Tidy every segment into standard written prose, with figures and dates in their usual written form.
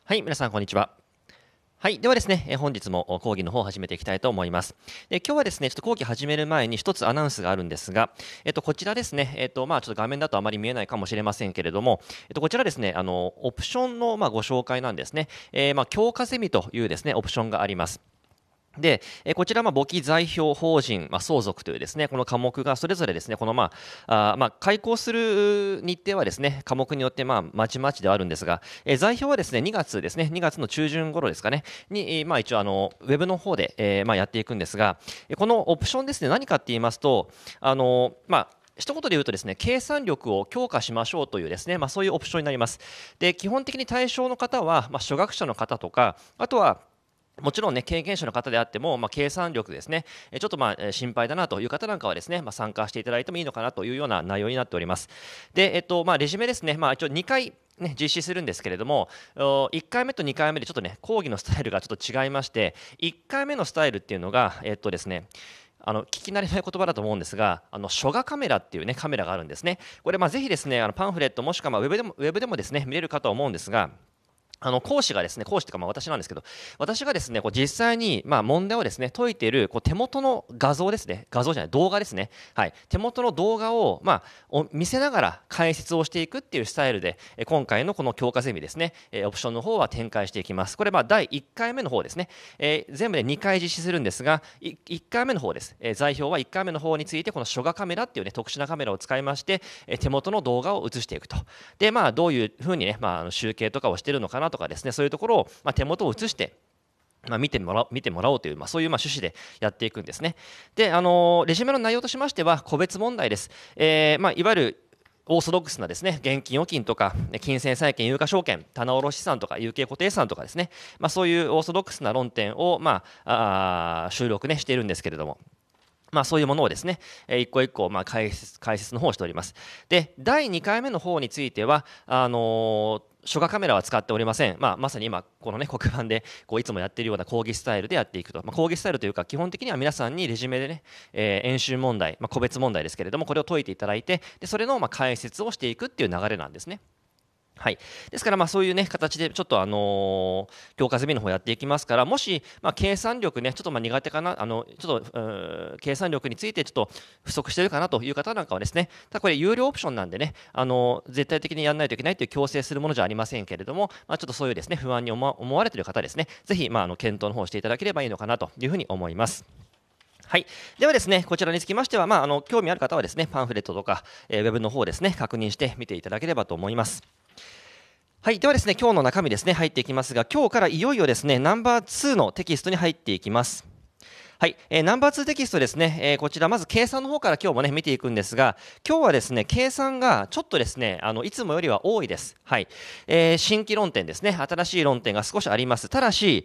はい、皆さんこんにちは。はい、ではですね、本日も講義の方を始めていきたいと思います。今日はですね、ちょっと講義始める前に一つアナウンスがあるんですが、こちらですね、ちょっと画面だとあまり見えないかもしれませんけれども、こちらですね、オプションのご紹介なんですね。強化ゼミというですね、オプションがあります。で、こちら簿記財表法人、相続というですね、この科目がそれぞれですね、この開講する日程はですね、科目によってまちまちではあるんですが、財表はですね、2月ですね、2月の中旬頃ですかね、に、一応ウェブの方で、やっていくんですが、このオプションですね、何かって言いますと、一言で言うとですね、計算力を強化しましょうというですね、そういうオプションになります。で、基本的に対象の方は、初学者の方とか、あとはもちろんね、経験者の方であっても、計算力ですね、ちょっと心配だなという方なんかはですね、参加していただいてもいいのかなというような内容になっております。で、レジュメですね、一応2回、ね、実施するんですけれども、1回目と2回目でちょっとね、講義のスタイルがちょっと違いまして、1回目のスタイルっていうのが、ですね、聞き慣れない言葉だと思うんですが、書画カメラっていうね、カメラがあるんですね。これ、ぜひですね、パンフレットもしくはウェブでもですね、見れるかと思うんですが、講師がですね、講師というか私なんですけど、私がですね、実際に問題をですね、解いている手元の画像ですね、画像じゃない、動画ですね、はい、手元の動画を見せながら解説をしていくっていうスタイルで、今回のこの強化ゼミですね、オプションの方は展開していきます。これ第1回目の方ですね、全部で2回実施するんですが、1回目の方です、財表は1回目の方についてこの書画カメラっていうね、特殊なカメラを使いまして、手元の動画を映していくと。で、どういうふうにね、集計とかをしているのかなとかですね、そういうところを手元を映して見てもらおうという、そういう趣旨でやっていくんですね。で、レジュメの内容としましては個別問題です。いわゆるオーソドックスなですね、現金預金とか金銭債券、有価証券、棚卸資産とか有形固定資産とかですね、そういうオーソドックスな論点を収録ねしているんですけれども。そういうものをですね、一個一個解説の方をしております。で、第2回目の方については、書画カメラは使っておりません。まさに今、このね、黒板でいつもやっているような講義スタイルでやっていくと。講義スタイルというか、基本的には皆さんにレジュメでね、演習問題、個別問題ですけれども、これを解いていただいて、でそれの解説をしていくっていう流れなんですね。はい、ですからそういうね形でちょっと強化ゼミの方やっていきますから、もし計算力ねちょっと苦手かな、ちょっと計算力についてちょっと不足しているかなという方なんかはですね、ただこれ有料オプションなんでね、絶対的にやらないといけないという強制するものじゃありませんけれども、ちょっとそういうですね不安に思われている方ですね、ぜひ検討の方をしていただければいいのかなというふうに思います。はい、ではですね、こちらにつきましては、興味ある方はですね、パンフレットとか、ウェブの方ですね、確認してみていただければと思います。はい、ではですね、今日の中身ですね、入っていきますが、今日からいよいよですね、ナンバー2のテキストに入っていきます。はい、ナンバー2テキストですね、こちらまず計算の方から今日もね見ていくんですが、今日はですね計算がちょっとですねいつもよりは多いです。はい、新規論点ですね、新しい論点が少しあります。ただし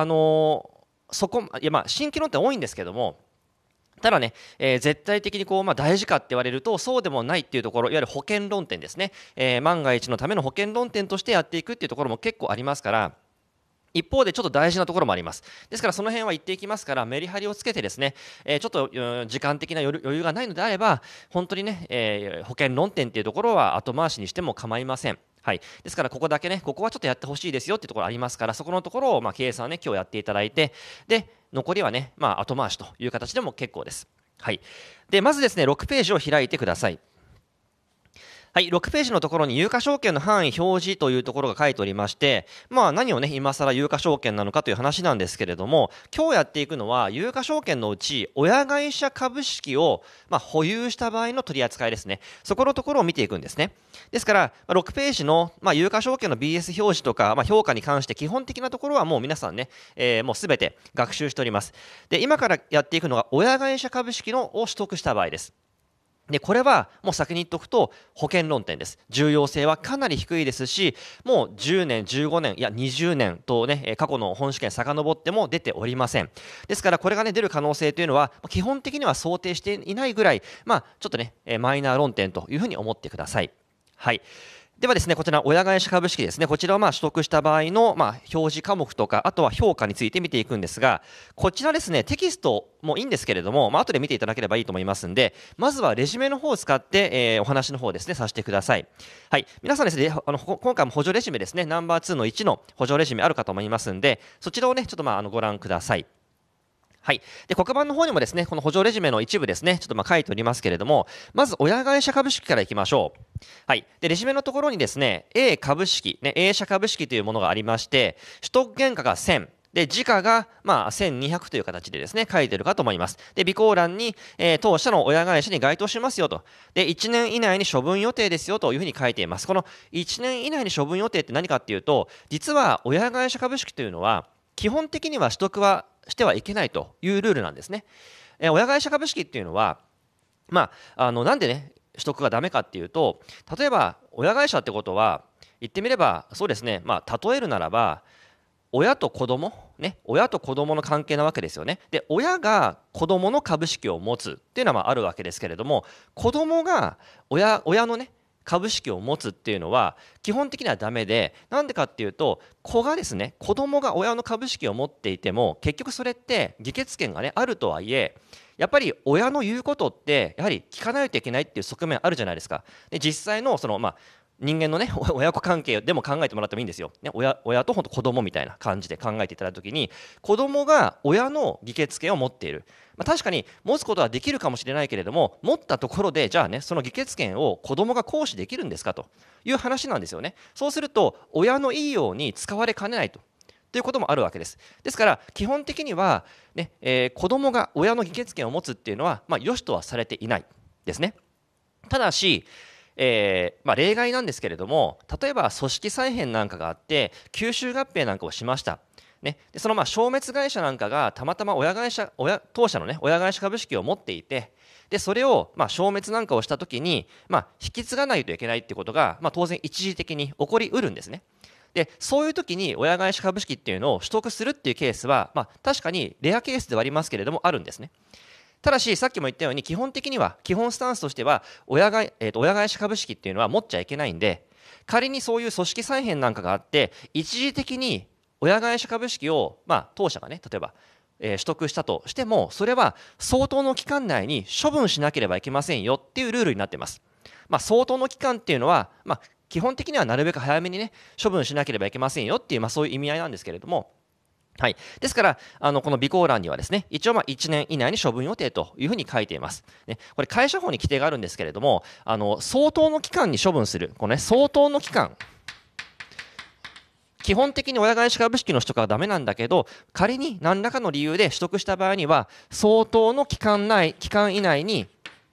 新規論点多いんですけども、ただね、絶対的に大事かって言われるとそうでもないっていうところ、いわゆる保険論点ですね、万が一のための保険論点としてやっていくっていうところも結構ありますから、一方でちょっと大事なところもあります。ですからその辺は言っていきますから、メリハリをつけてですね、ちょっと時間的な余裕がないのであれば本当にね、保険論点っていうところは後回しにしても構いません。はい、ですからここだけね、ここはちょっとやってほしいですよっていうところありますから、そこのところを計算ね今日やっていただいて、で残りはね、後回しという形でも結構です。はい、でまずですね6ページを開いてください。はい、6ページのところに有価証券の範囲表示というところが書いておりまして、何をね今更有価証券なのかという話なんですけれども、今日やっていくのは有価証券のうち親会社株式を保有した場合の取り扱いですね。そこのところを見ていくんですね。ですから6ページの有価証券の BS 表示とか評価に関して基本的なところはもう皆さんね、もうすべて学習しております。で今からやっていくのが親会社株式を取得した場合です。でこれはもう先に言っておくと保険論点です。重要性はかなり低いですし、もう10年15年いや20年とね過去の本試験遡っても出ておりません。ですからこれがね出る可能性というのは基本的には想定していないぐらい、ちょっとねマイナー論点というふうに思ってください。はい、 ではですね、こちら親会社株式ですね、こちらを取得した場合の表示科目とか、あとは評価について見ていくんですが、こちらですね、テキストもいいんですけれども、後で見ていただければいいと思いますんで、まずはレジュメの方を使って、お話の方ですね、させてください。はい、皆さんですね、今回も補助レジュメですね、ナンバー2の1の補助レジュメあるかと思いますんで、そちらをね、ちょっとご覧ください。はい、で黒板の方にもですねこの補助レジュメの一部ですねちょっと書いておりますけれども、まず親会社株式からいきましょう。はい、でレジュメのところにですね A 株式、ね、A 社株式というものがありまして、取得原価が1000で時価が1200という形でですね書いてるかと思います。で備考欄に、当社の親会社に該当しますよと、で1年以内に処分予定ですよというふうに書いています。この1年以内に処分予定って何かっていうと、実は親会社株式というのは基本的には取得はしてはいけないというルールなんですね。親会社株式っていうのは、なんでね取得がダメかっていうと、例えば親会社ってことは言ってみればそうですね、例えるならば親と子供ね、親と子供の関係なわけですよね。で親が子供の株式を持つっていうのはあるわけですけれども、子供が親のね株式を持つっていうのは基本的にはダメで、なんでかっていうと子供が親の株式を持っていても結局それって議決権がねあるとはいえ、やっぱり親の言うことってやはり聞かないといけないっていう側面あるじゃないですか。で実際の人間のね親子関係でも考えてもらってもいいんですよ、ね、親と本当子供みたいな感じで考えていただいた時に、子供が親の議決権を持っている、確かに持つことはできるかもしれないけれども、持ったところでじゃあねその議決権を子供が行使できるんですかという話なんですよね。そうすると親のいいように使われかねないということもあるわけです。ですから基本的には、ね子供が親の議決権を持つっていうのは、良しとはされていないですね。ただし例外なんですけれども、例えば組織再編なんかがあって吸収合併なんかをしました、ね、でその消滅会社なんかがたまたま当社のね親会社株式を持っていて、でそれを消滅なんかをしたときに、引き継がないといけないってことが、当然一時的に起こりうるんですね。でそういう時に親会社株式っていうのを取得するっていうケースは、確かにレアケースではありますけれどもあるんですね。ただしさっきも言ったように基本スタンスとしては親会社株式っていうのは持っちゃいけないんで、仮にそういう組織再編なんかがあって一時的に親会社株式を、当社がね例えば、取得したとしても、それは相当の期間内に処分しなければいけませんよっていうルールになっています。相当の期間っていうのは、基本的にはなるべく早めにね処分しなければいけませんよっていう、そういう意味合いなんですけれども、はい、ですからこの備考欄にはですね一応1年以内に処分予定というふうに書いています、ね、これ会社法に規定があるんですけれども、相当の期間に処分するこの、相当の期間、基本的に親会社株式の取得はダメなんだけど、仮に何らかの理由で取得した場合には相当の期間内に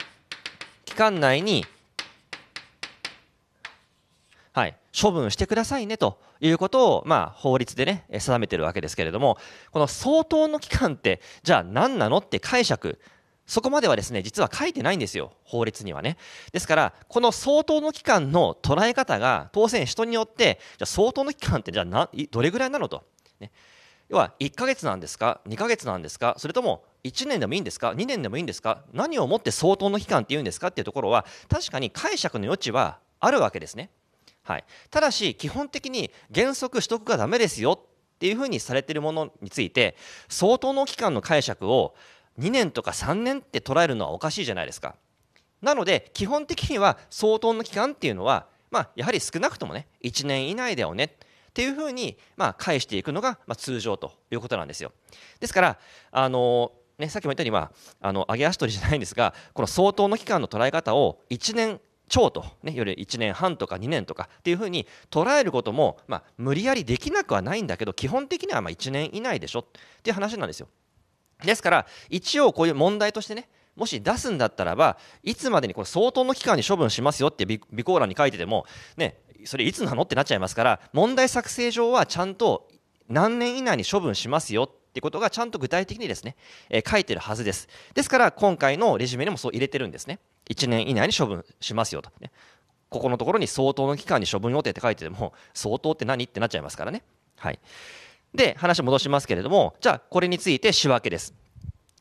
はい、処分してくださいねということを、法律でね定めているわけですけれども、この相当の期間ってじゃあ何なのって解釈、そこまではですね実は書いてないんですよ、法律にはね。ですからこの相当の期間の捉え方が当然人によって、じゃあ相当の期間ってじゃあどれぐらいなのと、ね、要は1ヶ月なんですか2ヶ月なんですか、それとも1年でもいいんですか2年でもいいんですか、何をもって相当の期間っていうんですかっていうところは確かに解釈の余地はあるわけですね。はい、ただし基本的に原則取得がダメですよっていうふうにされているものについて、相当の期間の解釈を2年とか3年って捉えるのはおかしいじゃないですか。なので基本的には相当の期間っていうのは、やはり少なくともね1年以内だよねっていうふうに返していくのが通常ということなんですよ。ですからさっきも言ったように上げ足取りじゃないんですが、この相当の期間の捉え方を1年超と、より1年半とか2年とかっていうふうに捉えることも、無理やりできなくはないんだけど、基本的には1年以内でしょっていう話なんですよ。ですから一応こういう問題としてね、もし出すんだったらばいつまでにこれ相当の期間に処分しますよって備考欄に書いててもね、それいつなのってなっちゃいますから、問題作成上はちゃんと何年以内に処分しますよっていうことがちゃんと具体的にですね、書いてるはずです。ですから今回のレジュメにもそう入れてるんですね。1年以内に処分しますよと、ね、ここのところに相当の期間に処分予定って書いてても相当って何ってなっちゃいますからね。はい、で話戻しますけれども、じゃあこれについて仕分けです。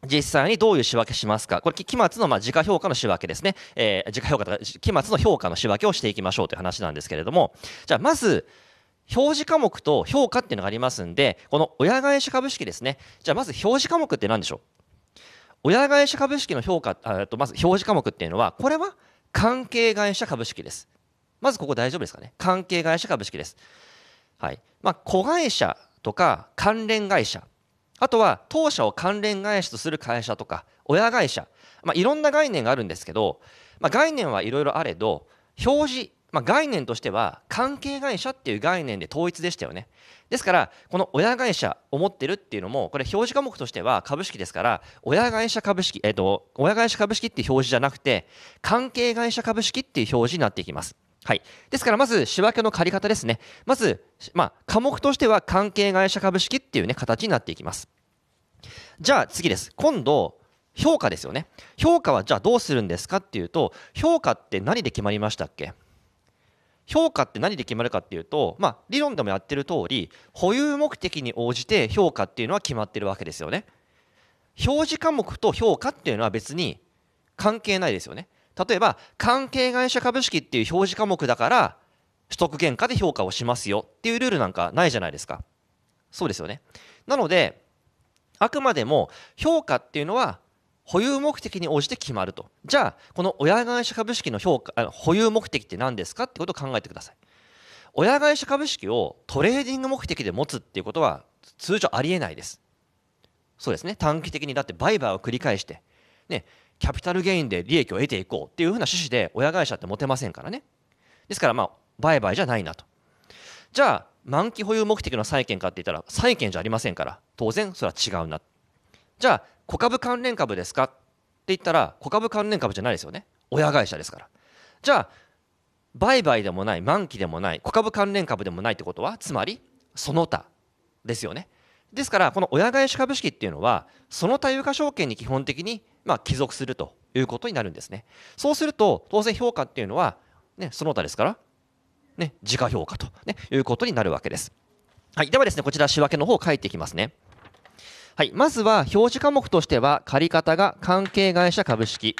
実際にどういう仕分けしますか。これ、期末の時価評価の仕分けですね。時価評価とか、期末の評価の仕分けをしていきましょうという話なんですけれども、じゃあ、まず、表示科目と評価っていうのがありますんで、この親会社株式ですね。じゃあ、まず表示科目って何でしょう。親会社株式の評価、まず表示科目っていうのは、これは関係会社株式です。まずここ大丈夫ですかね。関係会社株式です。はい。子会社とか関連会社、あとは当社を関連会社とする会社とか親会社、いろんな概念があるんですけど、概念はいろいろあれど、表示、概念としては関係会社っていう概念で統一でしたよね。ですからこの親会社を持ってるっていうのも、これ表示科目としては株式ですから、親会社株式、親会社株式っていう表示じゃなくて、関係会社株式っていう表示になっていきます。はい、ですからまず仕分けの借り方ですね。まず、科目としては関係会社株式っていうね形になっていきます。じゃあ次です。今度評価ですよね。評価はじゃあどうするんですかっていうと、評価って何で決まりましたっけ。評価って何で決まるかっていうと、理論でもやってる通り、保有目的に応じて評価っていうのは決まってるわけですよね。表示科目と評価っていうのは別に関係ないですよね。例えば関係会社株式っていう表示科目だから取得原価で評価をしますよっていうルールなんかないじゃないですか。そうですよね。なのであくまでも評価っていうのは保有目的に応じて決まると。じゃあこの親会社株式の保有目的って何ですかってことを考えてください。親会社株式をトレーディング目的で持つっていうことは通常ありえないです。そうですね。短期的にだって売買を繰り返してね、キャピタルゲインで利益を得ていこうっていうふうな趣旨で親会社って持てませんからね。ですから売買じゃないなと。じゃあ満期保有目的の債券かって言ったら債券じゃありませんから、当然それは違うな。じゃあ小株関連株ですかって言ったら小株関連株じゃないですよね。親会社ですから。じゃあ売買でもない満期でもない小株関連株でもないってことは、つまりその他ですよね。ですからこの親会社株式っていうのはその他有価証券に基本的に帰属するということになるんですね。そうすると当然評価っていうのは、その他ですから、時価評価と、いうことになるわけです。はい、ではですね、こちら仕分けの方を書いていきますね。はい、まずは表示科目としては借方が関係会社株式。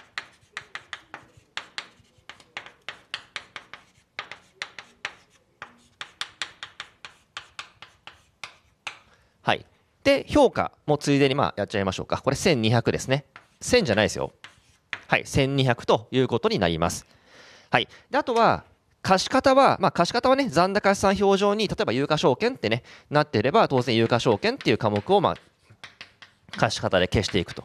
はい、で評価もついでにやっちゃいましょうか。これ1200ですね。1000じゃないですよ。はい、1200ということになります。はい、であとは貸方は、貸方はね、残高資産表上に例えば有価証券ってねなっていれば、当然有価証券っていう科目を貸方で消していくと。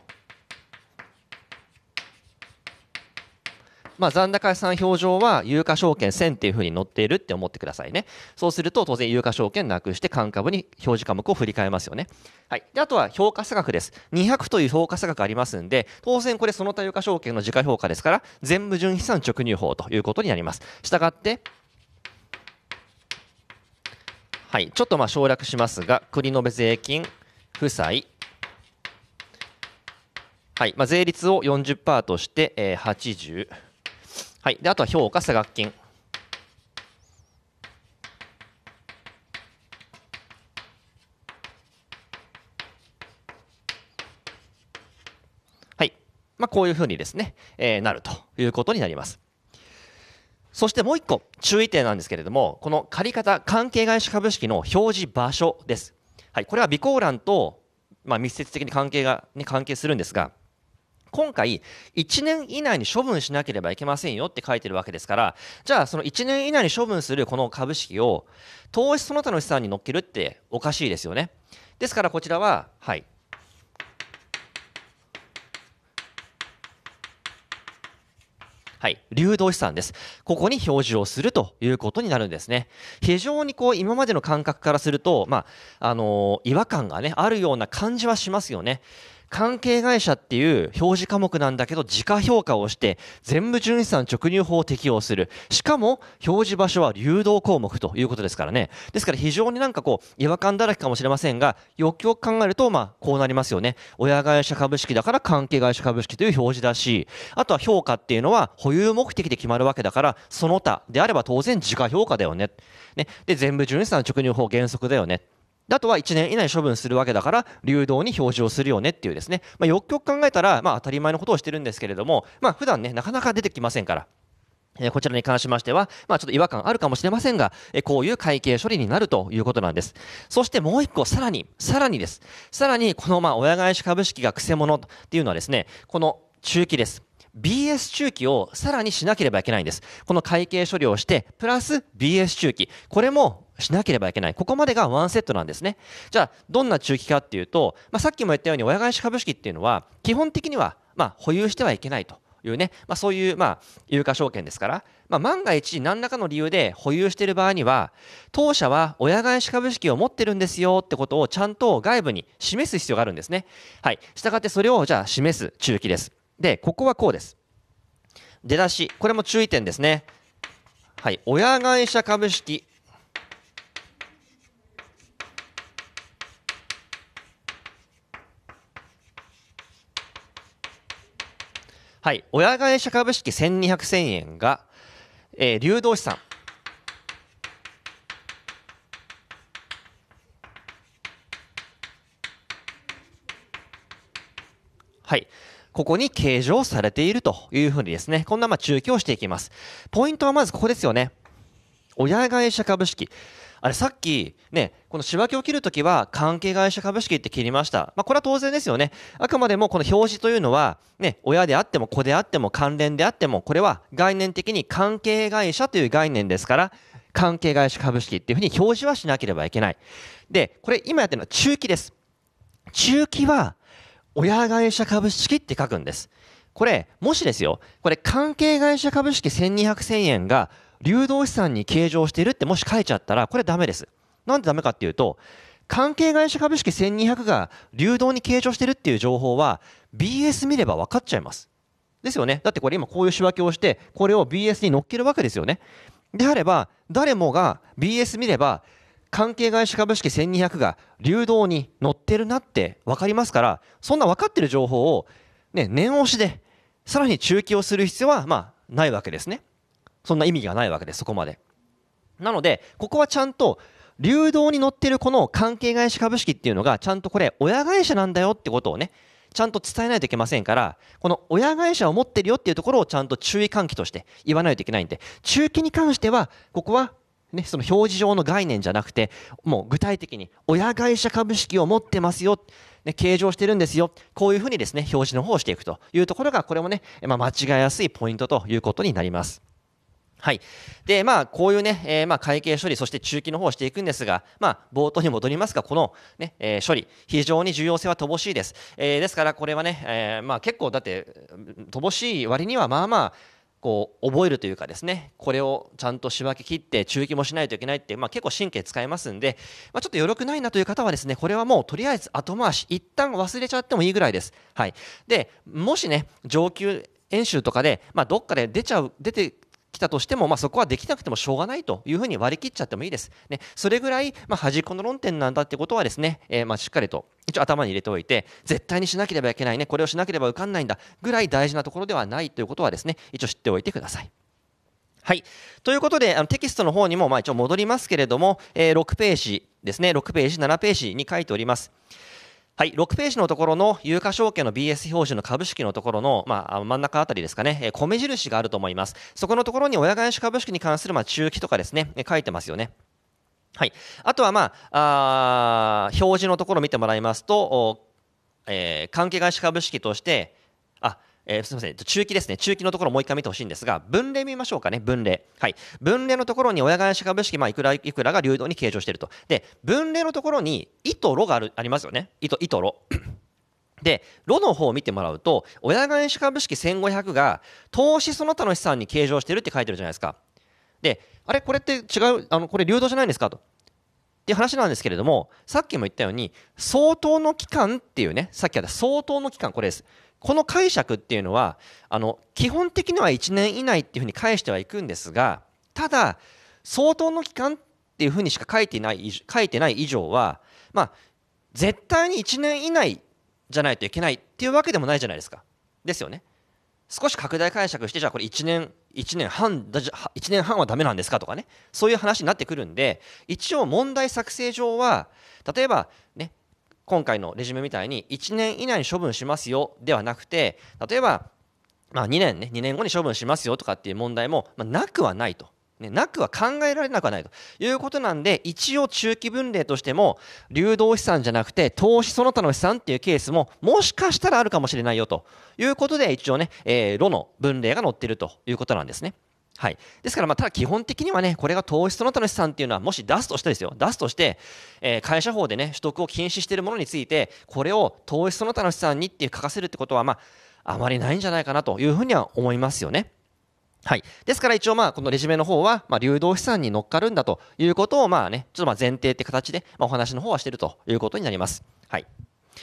残高資産表上は有価証券1000っていうふうに載っているって思ってくださいね。そうすると当然有価証券なくして換株に表示科目を振り替えますよね。はい、であとは評価差額です。200という評価差額ありますんで、当然これその他有価証券の時価評価ですから全部純資産直入法ということになります。したがってはい、ちょっと省略しますが、繰延税金負債、はい、税率を 40% として、80、はい、であとは評価差額金、はい、こういうふうにですね、なるということになります。そしてもう一個注意点なんですけれども、この借方関係会社株式の表示場所です。はい、これは備考欄と、密接的に関係するんですが、今回1年以内に処分しなければいけませんよって書いてるわけですから、じゃあその1年以内に処分するこの株式を投資その他の資産に乗っけるっておかしいですよね。ですからこちらは、はい、はい、流動資産です。ここに表示をするということになるんですね。非常に今までの感覚からすると、違和感がねあるような感じはしますよね。関係会社っていう表示科目なんだけど時価評価をして全部純資産直入法を適用する。しかも表示場所は流動項目ということですからね。ですから非常に違和感だらけかもしれませんが、よくよく考えるとこうなりますよね。親会社株式だから関係会社株式という表示だし、あとは評価っていうのは保有目的で決まるわけだから、その他であれば当然時価評価だよね。で全部純資産直入法原則だよね。 あとは1年以内に処分するわけだから流動に表示をするよねっていうですね、よくよく考えたら当たり前のことをしてるんですけれども、普段ねなかなか出てきませんから。こちらに関しましては、ちょっと違和感あるかもしれませんが、こういう会計処理になるということなんです。そしてもう一個、さらにです。さらに、この親会社株式がくせ者っていうのはですね、この中期です。BS 中期をさらにしなければいけないんです。この会計処理をして、プラス BS 中期。これもしなければいけない。ここまでがワンセットなんですね。じゃあ、どんな中期かっていうと、さっきも言ったように、親会社株式っていうのは、基本的には、保有してはいけないと。いうね、そういう有価証券ですから、万が一何らかの理由で保有している場合には、当社は親会社株式を持ってるんですよってことをちゃんと外部に示す必要があるんですね。はい。したがってそれをじゃあ示す中期です。で、ここはこうです。出だし、これも注意点ですね。はい。親会社株式。はい。親会社株式1200、1000円が、流動資産。はい。ここに計上されているというふうにですね、こんな中期をしていきます。ポイントはまずここですよね。親会社株式。あれさっきね、この仕分けを切るときは関係会社株式って切りました。これは当然ですよね。あくまでもこの表示というのはね、親であっても子であっても関連であっても、これは概念的に関係会社という概念ですから、関係会社株式っていうふうに表示はしなければいけない。で、これ今やってるのは中期です。中期は親会社株式って書くんです。これ、もしですよ、これ関係会社株式1200、1000円が流動資産に計上しているってもし書いちゃったら、これダメです。なんでダメかっていうと、関係会社株式1200が流動に計上しているっていう情報は BS 見れば分かっちゃいます。ですよね。だってこれ今こういう仕分けをして、これを BS に乗っけるわけですよね。であれば、誰もが BS 見れば、関係会社株式1200が流動に乗ってるなって分かりますから、そんな分かってる情報を、ね、念押しで、さらに中期をする必要はないわけですね。そんな意味がないわけです、そこまで。なので、ここはちゃんと、流動に乗っているこの関係会社株式っていうのが、ちゃんとこれ、親会社なんだよってことをね、ちゃんと伝えないといけませんから、この親会社を持ってるよっていうところをちゃんと注意喚起として言わないといけないんで、中期に関しては、ここは、ね、その表示上の概念じゃなくて、もう具体的に、親会社株式を持ってますよ。ね、計上してるんですよ。こういうふうにですね、表示の方をしていくというところが、これもね、間違いやすいポイントということになります。はい。で、こういうね、会計処理、そして中期の方をしていくんですが、冒頭に戻りますが、このね、処理、非常に重要性は乏しいです。ですから、これはね、結構だって、乏しい割には、こう覚えるというかですね、これをちゃんと仕分け切って中期もしないといけないって、結構神経使いますんで、ちょっと余力ないなという方はですね、これはもうとりあえず後回し、一旦忘れちゃってもいいぐらいです。はい。で、もしね、上級演習とかで、どっかで出てきたとしても、そこはできなくてもしょうがないというふうに割り切っちゃってもいいです。ね、それぐらい、端っこの論点なんだってことはですね、しっかりと一応頭に入れておいて、絶対にしなければいけないね、これをしなければ受かんないんだぐらい大事なところではないということはですね、一応知っておいてください。はい。ということで、テキストの方にも一応戻りますけれども、6ページですね、6ページ、7ページに書いております。はい、6ページのところの有価証券の BS 表示の株式のところの、真ん中あたりですかね、米印があると思います。そこのところに親会社株式に関する中期とかですね、書いてますよね。はい。あとは表示のところを見てもらいますと、関係会社株式として、すみません、中期ですね。中期のところもう一回見てほしいんですが、分類見ましょうかね、分類。はい。分類のところに親会社株式、いくらが流動に計上していると。で、分類のところに、いとろがありますよね。いとろ。で、ロの方を見てもらうと、親会社株式1500が、投資その他の資産に計上しているって書いてるじゃないですか。で、あれこれって違う、これ流動じゃないんですかと。っていう話なんですけれども、さっきも言ったように、相当の期間っていうね、さっきあった相当の期間、これです。この解釈っていうのは、基本的には1年以内っていうふうに返してはいくんですが、ただ、相当の期間っていうふうにしか書いてない以上は、絶対に1年以内じゃないといけないっていうわけでもないじゃないですか。ですよね。少し拡大解釈して、じゃあこれ1年 1年半はダメなんですかとかね、そういう話になってくるんで、一応問題作成上は例えばね、今回のレジュメみたいに1年以内に処分しますよではなくて、例えば2年後に処分しますよとかっていう問題もなくはないと。なくは考えられなくはないということなんで、一応中期分類としても流動資産じゃなくて投資その他の資産っていうケースももしかしたらあるかもしれないよということで、一応ね、ロの分類が載っているということなんですね。はい、ですからただ基本的にはね、これが投資その他の資産っていうのは、もし出すとして、会社法でね取得を禁止しているものについて、これを投資その他の資産にって書かせるってことはあまりないんじゃないかなというふうには思いますよね。はい、ですから一応このレジュメの方は流動資産に乗っかるんだということをちょっと前提って形でお話の方はしているということになります。はい。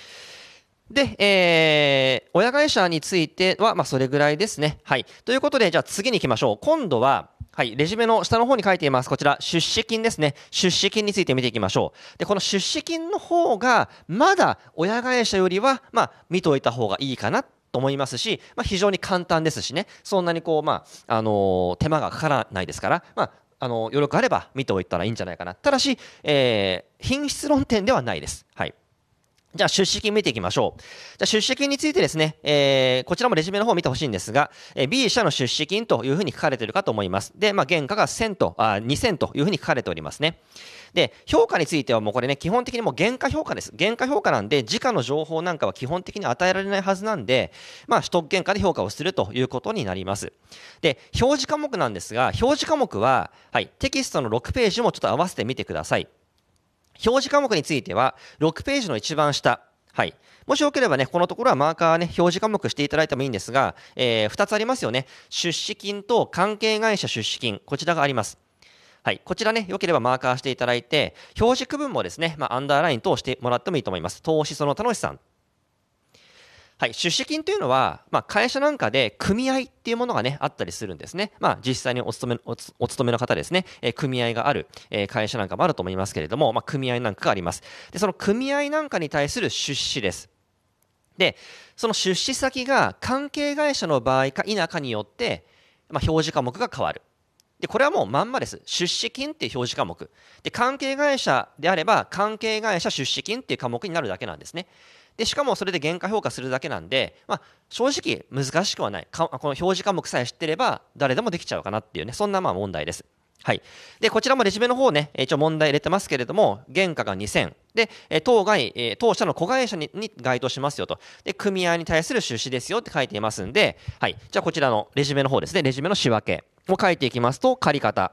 で、親会社についてはそれぐらいですね。はい。ということで、じゃあ次に行きましょう。今度ははい、レジュメの下の方に書いています。こちら、出資金ですね。出資金について見ていきましょう。で、この出資金の方が、まだ親会社よりは、見といた方がいいかなと思いますし、非常に簡単ですしね、そんなに手間がかからないですから、余力あれば見ておいたらいいんじゃないかな。ただし、品質論点ではないです。はい。じゃあ出資金見ていきましょう。じゃあ出資金についてですね、こちらもレジュメの方を見てほしいんですが、B 社の出資金というふうに書かれているかと思います。で、原価が2000というふうに書かれておりますね。で、評価についてはもうこれね、基本的にもう原価評価です。原価評価なんで、時価の情報なんかは基本的に与えられないはずなんで、取得原価で評価をするということになります。で、表示科目なんですが、表示科目は、はい、テキストの6ページもちょっと合わせてみてください。表示科目については、6ページの一番下。はい。もしよければね、このところはマーカーね、表示科目していただいてもいいんですが、2つありますよね。出資金と関係会社出資金。こちらがあります。はい。こちらね、よければマーカーしていただいて、表示区分もですね、アンダーライン等してもらってもいいと思います。投資その他の資産。はい、出資金というのは、会社なんかで組合っていうものがね、あったりするんですね。実際にお勤めの方ですね、組合がある、会社なんかもあると思いますけれども、組合なんかがあります。で、その組合なんかに対する出資です。で、その出資先が関係会社の場合か否かによって、表示科目が変わる。で、これはもうまんまです。出資金っていう表示科目。で、関係会社であれば、関係会社出資金っていう科目になるだけなんですね。でしかもそれで原価評価するだけなんで、正直難しくはない。この表示科目さえ知ってれば誰でもできちゃうかなっていうね、そんな問題です。はい。で、こちらもレジュメの方ね、一応問題入れてますけれども、原価が2000。で、当社の子会社に該当しますよと。で、組合に対する出資ですよって書いていますんで、はい。じゃあこちらのレジュメの方ですね、レジュメの仕分けを書いていきますと、借方。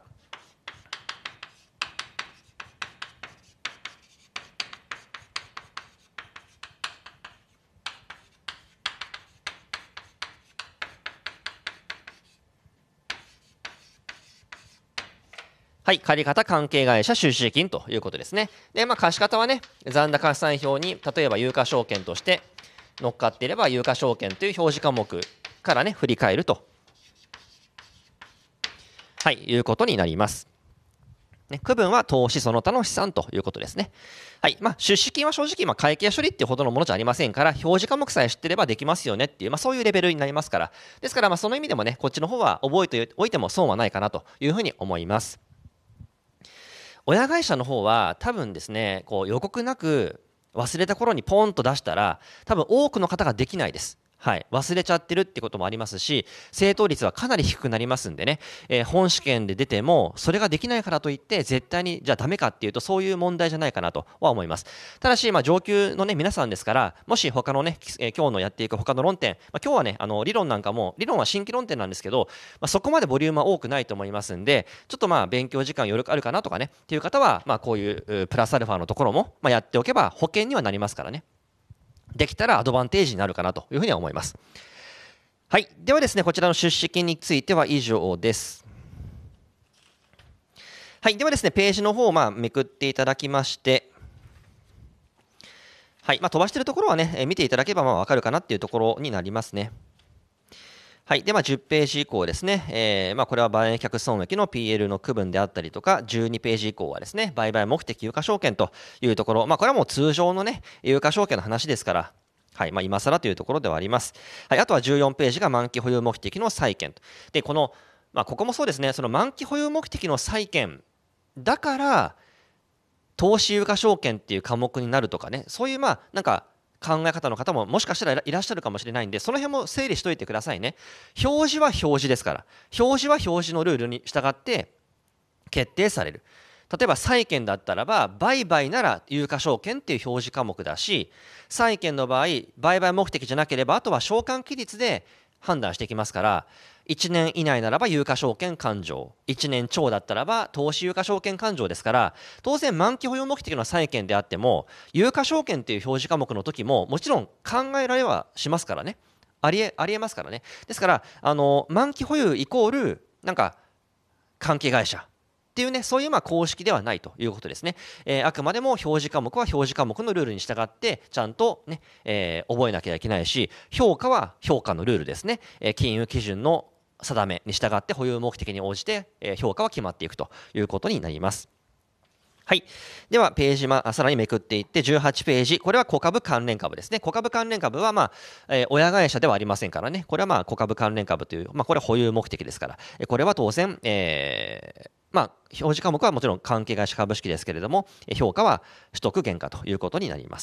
はい、借方関係会社出資金ということですね。で、貸方はね、残高試算表に例えば有価証券として乗っかっていれば、有価証券という表示科目からね、振り返ると、はい、いうことになります。ね、区分は投資その他の資産ということですね。はい。出資金は正直、会計処理っていうほどのものじゃありませんから、表示科目さえ知ってればできますよねっていう、そういうレベルになりますから。ですから、その意味でもね、こっちの方は覚えておいても損はないかなというふうに思います。親会社の方は多分ですね、予告なく忘れた頃にポンと出したら、多分多くの方ができないです。はい、忘れちゃってるってこともありますし、正答率はかなり低くなりますんでね、本試験で出てもそれができないからといって絶対にじゃあダメかっていうと、そういう問題じゃないかなとは思います。ただし、上級のね皆さんですから、もし他のね、今日のやっていく他の論点、今日はね理論なんかも、理論は新規論点なんですけど、そこまでボリュームは多くないと思いますんで、ちょっと勉強時間余力あるかなとかねっていう方は、こういうプラスアルファのところもやっておけば保険にはなりますからね。できたらアドバンテージになるかなというふうには思います。はい。ではですね、こちらの出資金については以上です。はい。ではですね、ページの方をめくっていただきまして、はい。飛ばしているところはね、見ていただければわかるかなっていうところになりますね。はい。で、10ページ以降ですね、これは売却損益の PL の区分であったりとか、12ページ以降はですね、売買目的有価証券というところ、これはもう通常のね、有価証券の話ですから、はい。今更というところではあります。はい。あとは14ページが満期保有目的の債券と。で、この、 ここもそうですね、その満期保有目的の債券だから投資有価証券っていう科目になるとかね、そういうなんか考え方の方ももしかしたらいらっしゃるかもしれないんで、その辺も整理しといてくださいね。表示は表示ですから、表示は表示のルールに従って決定される。例えば債券だったらば売買なら有価証券っていう表示科目だし、債券の場合売買目的じゃなければあとは償還期日で判断していきますから、1年以内ならば有価証券勘定、1年超だったらば投資有価証券勘定ですから、当然満期保有目的の債券であっても有価証券という表示科目の時ももちろん考えられはしますからね、ありえますからね。ですから満期保有イコールなんか関係会社っていうね、そういう公式ではないということですね。あくまでも表示科目は表示科目のルールに従ってちゃんとね、覚えなきゃいけないし、評価は評価のルールですね。金融基準の定めに従って保有目的に応じて、評価は決まっていくということになります。はい。では、ページ、さらにめくっていって、18ページ。これは小株関連株ですね。小株関連株は、親会社ではありませんからね。これは小株関連株という、これは保有目的ですから。これは当然、表示科目はもちろん関係会社株式ですけれども、評価は取得原価ということになります。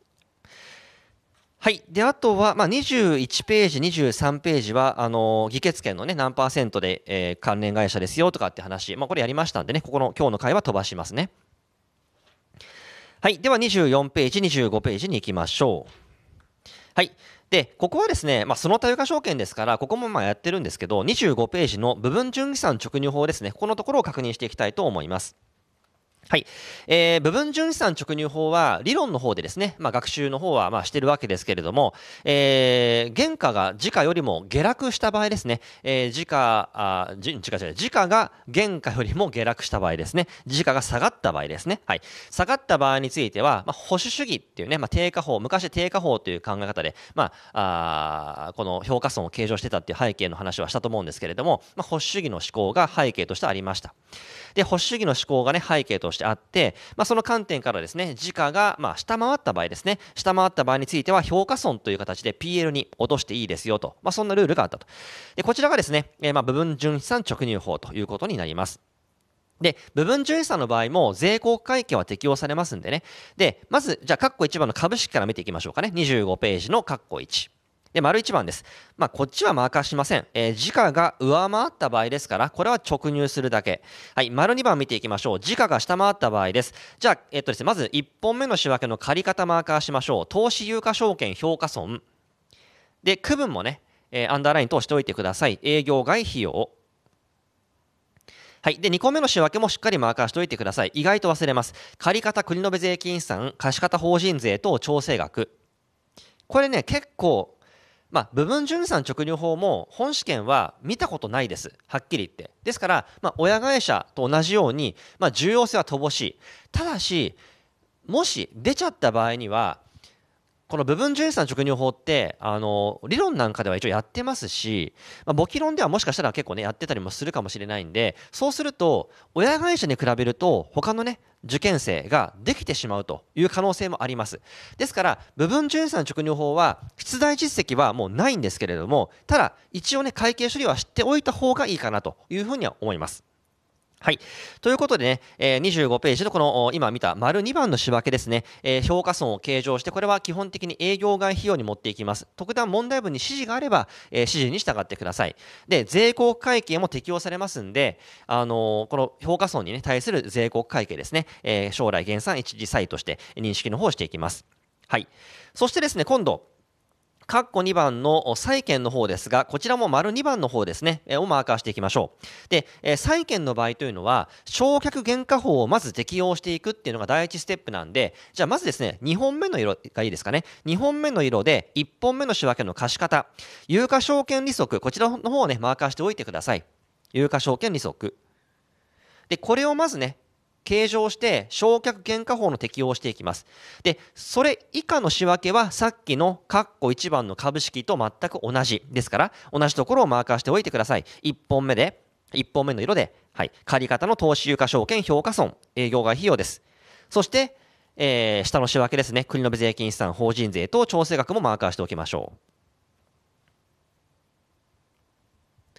はい。で、あとは、21ページ、23ページは、議決権のね、何%で、関連会社ですよとかって話、これやりましたんでね、今日の回は飛ばしますね。はい。では、24ページ、25ページに行きましょう。はい。で、ここはですね、その他有価証券ですから、ここもやってるんですけど、25ページの部分純資産直入法ですね、このところを確認していきたいと思います。はい。部分純資産直入法は理論の方でですね、学習の方はしてるわけですけれども、原価が時価よりも下落した場合ですね、時価が原価よりも下落した場合ですね、時価が下がった場合ですね、はい。下がった場合については、保守主義っていうね、定価法、昔定価法という考え方で、この評価損を計上してたっていう背景の話はしたと思うんですけれども、保守主義の思考が背景としてありました。で、保守主義の思考がね、背景としてあって、その観点からですね、時価が下回った場合ですね、下回った場合については評価損という形で PL に落としていいですよと、そんなルールがあったと。で、こちらがですね、部分純資産直入法ということになります。で、部分純資産の場合も税項会計は適用されますんでね。で、まず、じゃあ、括弧1番の株式から見ていきましょうかね。25ページの括弧1。で、丸1番です。こっちはマーカーしません。時価が上回った場合ですから、これは直入するだけ。はい、丸2番見ていきましょう。時価が下回った場合です。じゃあ、ですね、まず1本目の仕分けの借方マーカーしましょう。投資有価証券評価損。で、区分もね、アンダーライン通しておいてください。営業外費用。はい。で、2個目の仕分けもしっかりマーカーしておいてください。意外と忘れます。借方繰延税金算、貸方法人税等調整額。これね、結構、部分純資産直入法も本試験は見たことないです。はっきり言って。ですから、親会社と同じように、重要性は乏しい。ただし、もし出ちゃった場合には、この部分純資産直入法って理論なんかでは一応やってますし、簿記論ではもしかしたら結構ねやってたりもするかもしれないんで、そうすると親会社に比べると他のね受験生ができてしまうという可能性もあります。ですから部分純資産直入法は出題実績はもうないんですけれども、ただ一応ね会計処理は知っておいた方がいいかなというふうには思います。はい。ということでね、25ページのこの今見た丸2番の仕分けですね、評価損を計上して、これは基本的に営業外費用に持っていきます。特段問題文に指示があれば、指示に従ってください。で、税項会計も適用されますんで、この評価損に、ね、対する税項会計ですね、将来減算一時債として認識の方をしていきます。はい。そしてですね、今度、括弧2番の債券の方ですが、こちらも丸2番の方ですね、をマーカーしていきましょう。で、債券の場合というのは、償却原価法をまず適用していくっていうのが第一ステップなんで、じゃあまずですね、2本目の色がいいですかね。2本目の色で、1本目の仕分けの貸方、有価証券利息、こちらの方をね、マーカーしておいてください。有価証券利息。で、これをまずね、計上して償却原価法の適用をしていきます。で、それ以下の仕分けはさっきの括弧1番の株式と全く同じですから、同じところをマーカーしておいてください。1本目の色で、はい、借方の投資有価証券評価損、営業外費用です。そして、下の仕分けですね、繰延税金資産、法人税と調整額もマーカーしておきましょう。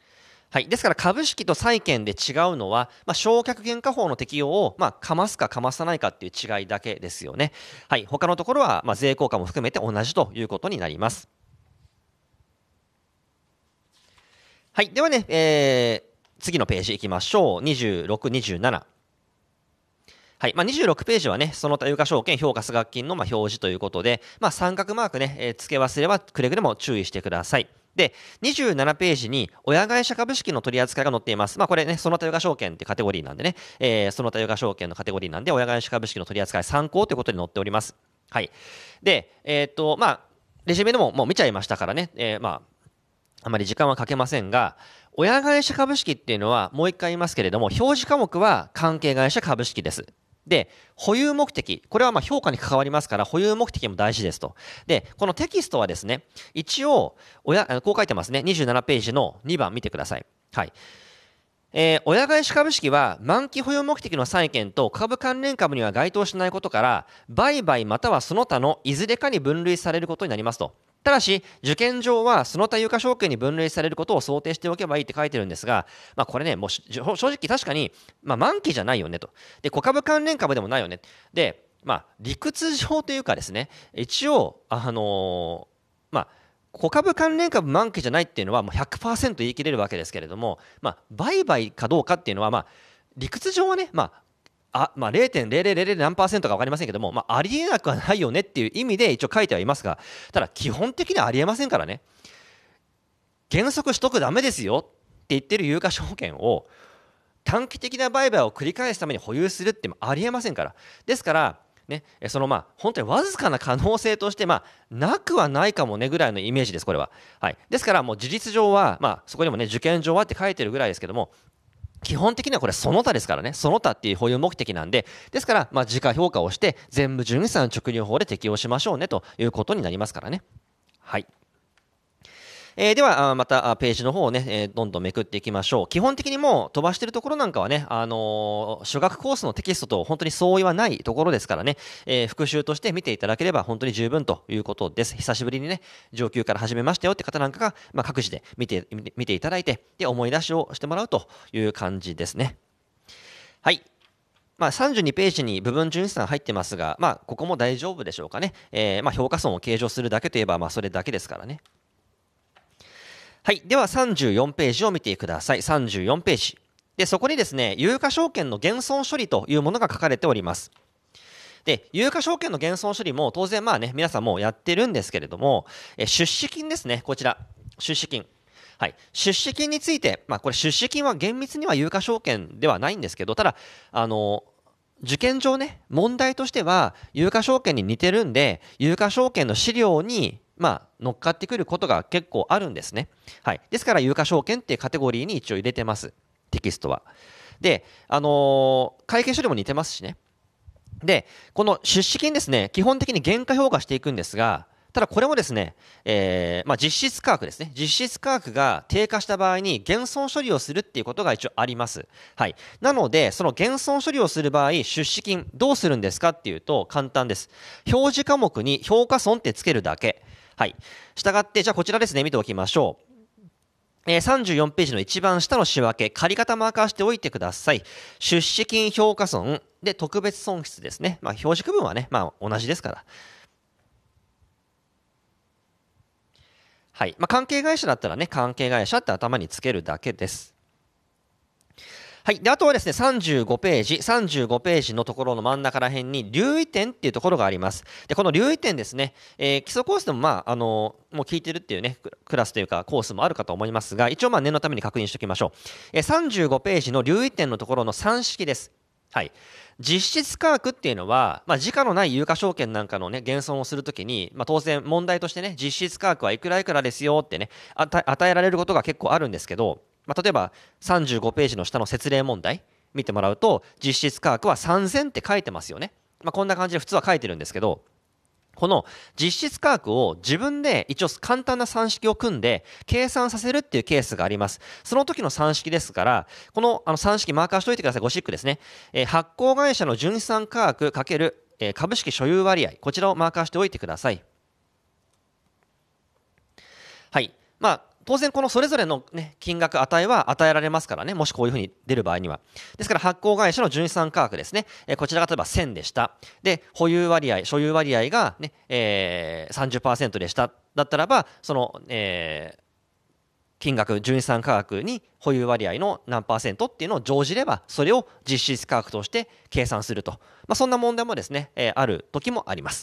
はい。ですから株式と債券で違うのは、償却原価法の適用を、かますかかまさないかっていう違いだけですよね。はい。他のところは、税効果も含めて同じということになります。はい。ではね、次のページ行きましょう。26、27。はい。26ページはね、その他有価証券評価数額金の表示ということで、三角マークね、付け忘れはくれぐれも注意してください。で、27ページに親会社株式の取り扱いが載っています。これね、その他有価証券ってカテゴリーなんでね、その他有価証券のカテゴリーなんで、親会社株式の取り扱い参考ということに載っております。はい。で、レジュメでももう見ちゃいましたからね、あまり時間はかけませんが、親会社株式っていうのは、もう一回言いますけれども、表示科目は関係会社株式です。で、保有目的。これは評価に関わりますから、保有目的も大事ですと。で、このテキストはですね、一応、こう書いてますね。27ページの2番見てください。はい。親会社株式は満期保有目的の債券と株関連株には該当しないことから、売買またはその他のいずれかに分類されることになりますと。ただし、受験上はその他有価証券に分類されることを想定しておけばいいって書いてるんですが、これね、もう正直確かに、満期じゃないよねと。で、小株関連株でもないよね。で、理屈上というかですね、一応、小株関連株満期じゃないっていうのはもう 100% 言い切れるわけですけれども、売買かどうかっていうのは、理屈上はね、0.0000何パーセントか分かりませんけども、ありえなくはないよねっていう意味で一応書いてはいますが、ただ基本的にはありえませんからね。原則取得ダメですよって言ってる有価証券を短期的な売買を繰り返すために保有するってありえませんから。ですからね、その本当にわずかな可能性としてなくはないかもねぐらいのイメージです、これは。はい。ですからもう事実上はそこにもね受験上はって書いてるぐらいですけども、基本的にはこれその他ですからね。その他っていう保有目的なんで、ですから時価評価をして全部純資産直入法で適用しましょうねということになりますからね。はい。ではまたページの方をね、どんどんめくっていきましょう。基本的にもう飛ばしてるところなんかはね、初学コースのテキストと本当に相違はないところですからね、復習として見ていただければ本当に十分ということです。久しぶりにね、上級から始めましたよって方なんかが、各自で見ていただいて、で、思い出しをしてもらうという感じですね。はい。32ページに部分純資産入ってますが、ここも大丈夫でしょうかね。評価損を計上するだけといえば、それだけですからね。はい。では34ページを見てください。34ページ。で、そこにですね、有価証券の減損処理というものが書かれております。で、有価証券の減損処理も当然皆さんもやってるんですけれども、出資金ですね、こちら。出資金。はい。出資金について、これ出資金は厳密には有価証券ではないんですけど、ただ、受験上ね、問題としては、有価証券に似てるんで、有価証券の資料に乗っかってくることが結構あるんですね。はい。ですから、有価証券っていうカテゴリーに一応入れてます。テキストは。で、会計処理も似てますしね。で、この出資金ですね、基本的に原価評価していくんですが、ただこれもですね、実質価格ですね。実質価格が低下した場合に減損処理をするっていうことが一応あります。はい。なので、その減損処理をする場合、出資金どうするんですかっていうと簡単です。表示科目に評価損ってつけるだけ。はい。したがって、じゃあこちらですね、見ておきましょう。34ページの一番下の仕分け、借方マーカーしておいてください。出資金評価損で特別損失ですね。表示区分はね、同じですから。はい。関係会社だったらね、関係会社って頭につけるだけです。はい。で、あとはですね、35ページのところの真ん中ら辺に、留意点っていうところがあります。で、この留意点ですね、基礎コースでももう聞いてるっていうね、クラスというかコースもあるかと思いますが、一応念のために確認しておきましょう。35ページの留意点のところの算式です。はい。実質価格っていうのは、時価のない有価証券なんかのね、減損をするときに、当然問題としてね、実質価格はいくらいくらですよってね、与えられることが結構あるんですけど、例えば35ページの下の説例問題見てもらうと、実質価格は3000って書いてますよね。こんな感じで普通は書いてるんですけど、この実質価格を自分で一応簡単な算式を組んで計算させるっていうケースがあります。その時の算式ですから、この算式マーカーしておいてください。ゴシックですね。発行会社の純資産価格かける株式所有割合。こちらをマーカーしておいてください。はい。 当然このそれぞれの、ね、金額値は与えられますからね、もしこういうふうに出る場合には。ですから発行会社の純資産価格ですね、こちらが例えば1000でした。で、保有割合、所有割合が、ね30% でした。だったらば、その、金額、純資産価格に保有割合の何%っていうのを乗じれば、それを実質価格として計算すると。そんな問題もですね、ある時もあります。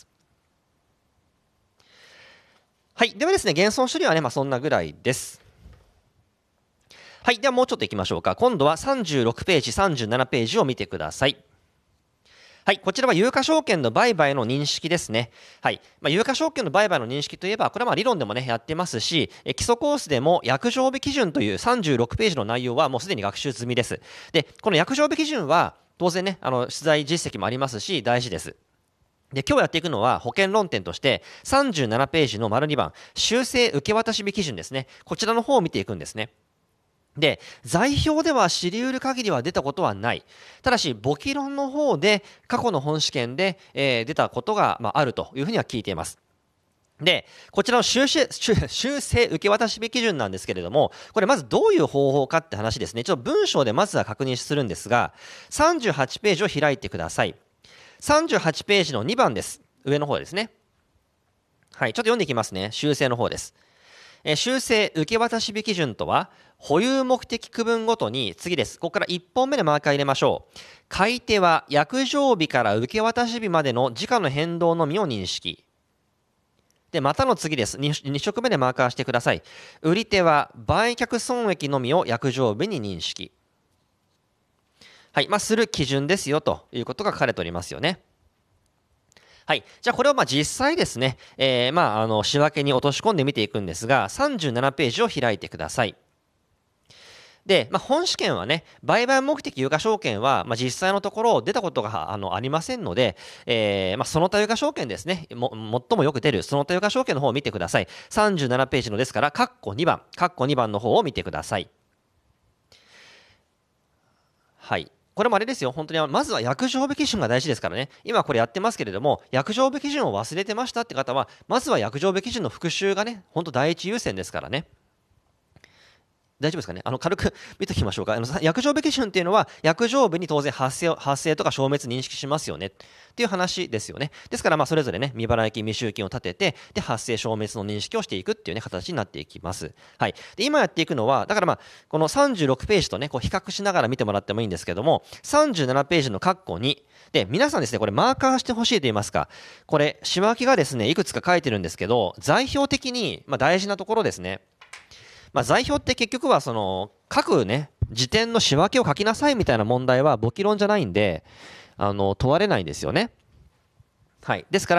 はい。ではですね、減損処理はね、そんなぐらいです。はい。ではもうちょっといきましょうか。今度は36ページ、37ページを見てください。はい。こちらは有価証券の売買の認識ですね。はい。有価証券の売買の認識といえば、これは理論でもね、やってますし、基礎コースでも約定日基準という36ページの内容はもうすでに学習済みです。で、この約定日基準は、当然ね、取材実績もありますし、大事です。で、今日やっていくのは保険論点として37ページの丸2番、修正受け渡し日基準ですね。こちらの方を見ていくんですね。で、財表では知り得る限りは出たことはない。ただし、簿記論の方で過去の本試験で、出たことが、あるというふうには聞いています。で、こちらの修正受け渡し日基準なんですけれども、これまずどういう方法かって話ですね。ちょっと文章でまずは確認するんですが、38ページを開いてください。38ページの2番です。上の方ですね。はい、ちょっと読んでいきますね。修正の方です。修正受け渡し日基準とは、保有目的区分ごとに、次です。ここから1本目でマーカー入れましょう。買い手は約定日から受け渡し日までの時価の変動のみを認識。で、またの次です。2色目でマーカーしてください。売り手は売却損益のみを約定日に認識。はい。する基準ですよということが書かれておりますよね。はい。じゃあこれを実際ですね、仕分けに落とし込んでみていくんですが、37ページを開いてください。で、本試験はね、売買目的有価証券は、実際のところ出たことがありませんので、その他有価証券ですね、最もよく出るその他有価証券の方を見てください。37ページのですから、括弧2番の方を見てください。はい。これもあれですよ、本当にまずは約定日基準が大事ですからね、今これやってますけれども、約定日基準を忘れてましたって方は、まずは約定日基準の復習がね、本当第一優先ですからね。大丈夫ですかね、軽く見ておきましょうか。約定日基準っていうのは、約定日に当然発生とか消滅認識しますよねっていう話ですよね。ですから、それぞれね、未払い金、未収金を立てて、で、発生消滅の認識をしていくっていうね、形になっていきます。はい。で、今やっていくのは、だからこの36ページとね、こう比較しながら見てもらってもいいんですけども、37ページの括弧2。で、皆さんですね、これマーカーしてほしいと言いますか、これ、仕分けがですね、いくつか書いてるんですけど、座標的に、大事なところですね。座標って結局はその各ね時点の仕分けを書きなさいみたいな問題は簿記論じゃないんで問われないんですよね。はい。ですから、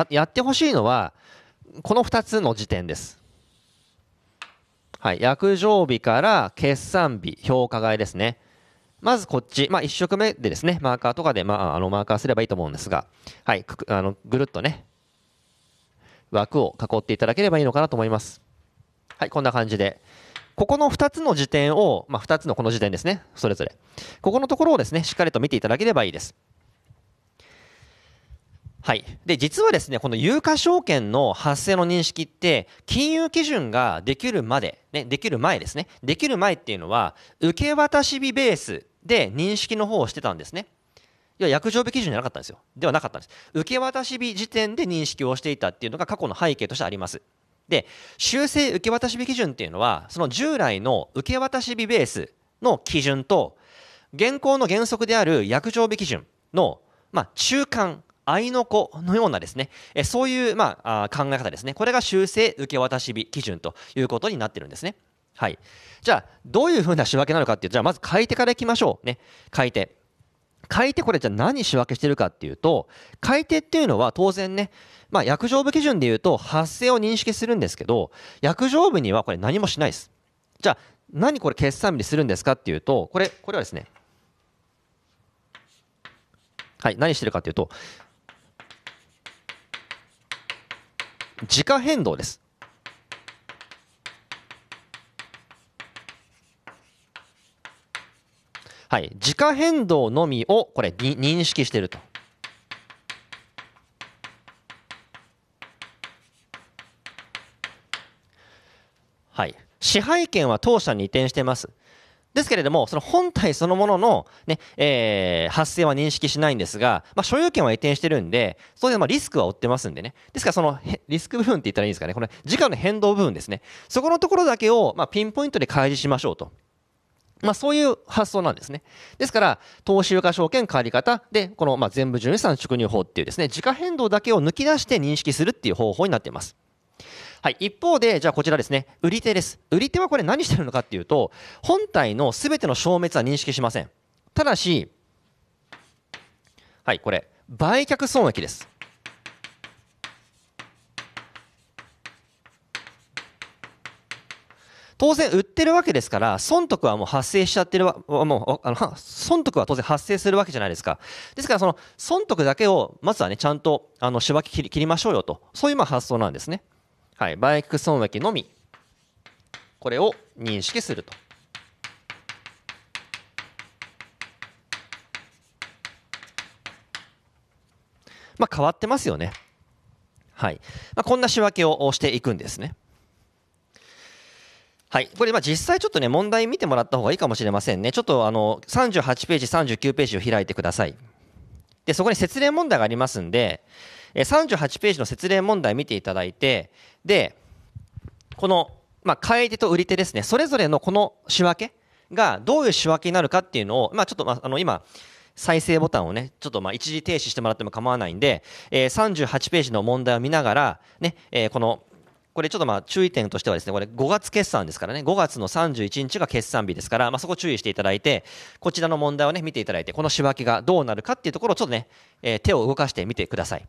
やってほしいのはこの2つの時点です。はい。約定日から決算日、評価外ですね。まずこっち、1色目でですね、マーカーとかで、マーカーすればいいと思うんですが、はい。ぐるっとね、枠を囲っていただければいいのかなと思います。はい。こんな感じで。ここの2つの時点を、2つのこの時点ですね、それぞれ。ここのところをですね、しっかりと見ていただければいいです。はい。で、実はですね、この有価証券の発生の認識って、金融基準ができるまで、ね、できる前ですね。できる前っていうのは、受け渡し日ベースで認識の方をしてたんですね。いや、約定日基準じゃなかったんですよ。ではなかったんです。受け渡し日時点で認識をしていたっていうのが過去の背景としてあります。で、修正受け渡し日基準っていうのは、その従来の受け渡し日ベースの基準と、現行の原則である約定日基準の、中間、合いの子のようなですね、そういう、考え方ですね。これが修正受け渡し日基準ということになってるんですね。はい。じゃあ、どういうふうな仕分けなのかっていうと、じゃあまず買い手からいきましょう。ね。買い手。買い手これじゃあ何仕分けしてるかっていうと、買い手っていうのは当然ね、約定日基準でいうと発生を認識するんですけど、約定日にはこれ何もしないです。じゃあ、何これ決算日にするんですかっていうと、これはですね、はい、何してるかっていうと、時価変動です。はい、時価変動のみをこれ認識していると。はい。 支配権は当社に移転してます。ですけれども、その本体そのものの、ね発生は認識しないんですが、所有権は移転してるんで、それでリスクは負ってますんでね。ですからそのリスク部分って言ったらいいんですかね。これ時価の変動部分ですね。そこのところだけをピンポイントで開示しましょうと。そういう発想なんですね。ですから、投資有価証券借方で、この全部純資産直入法っていうですね、時価変動だけを抜き出して認識するっていう方法になっています。はい、一方で、じゃあこちらですね、売り手です。売り手はこれ何してるのかっていうと、本体のすべての消滅は認識しません。ただし、はい、これ、売却損益です。当然売ってるわけですから、損得はもう発生しちゃってる損得は当然発生するわけじゃないですか。ですからその損得だけをまずはね、ちゃんと仕分け切りましょうよと、そういう発想なんですね。はい、売却損益のみ、これを認識すると。変わってますよね。はい。こんな仕分けをしていくんですね。はい、これ実際ちょっとね、問題見てもらった方がいいかもしれませんね。ちょっと38ページ、39ページを開いてください。で、そこに節例問題がありますんで、38ページの節例問題見ていただいて、で、この、買い手と売り手ですね、それぞれのこの仕分けがどういう仕分けになるかっていうのを、ちょっと今、再生ボタンをね、ちょっと一時停止してもらっても構わないんで、38ページの問題を見ながら、ね、これちょっと注意点としてはですね、これ5月決算ですからね、5月の31日が決算日ですから、そこ注意していただいて、こちらの問題をね、見ていただいて、この仕分けがどうなるかっていうところをちょっとね、手を動かしてみてください。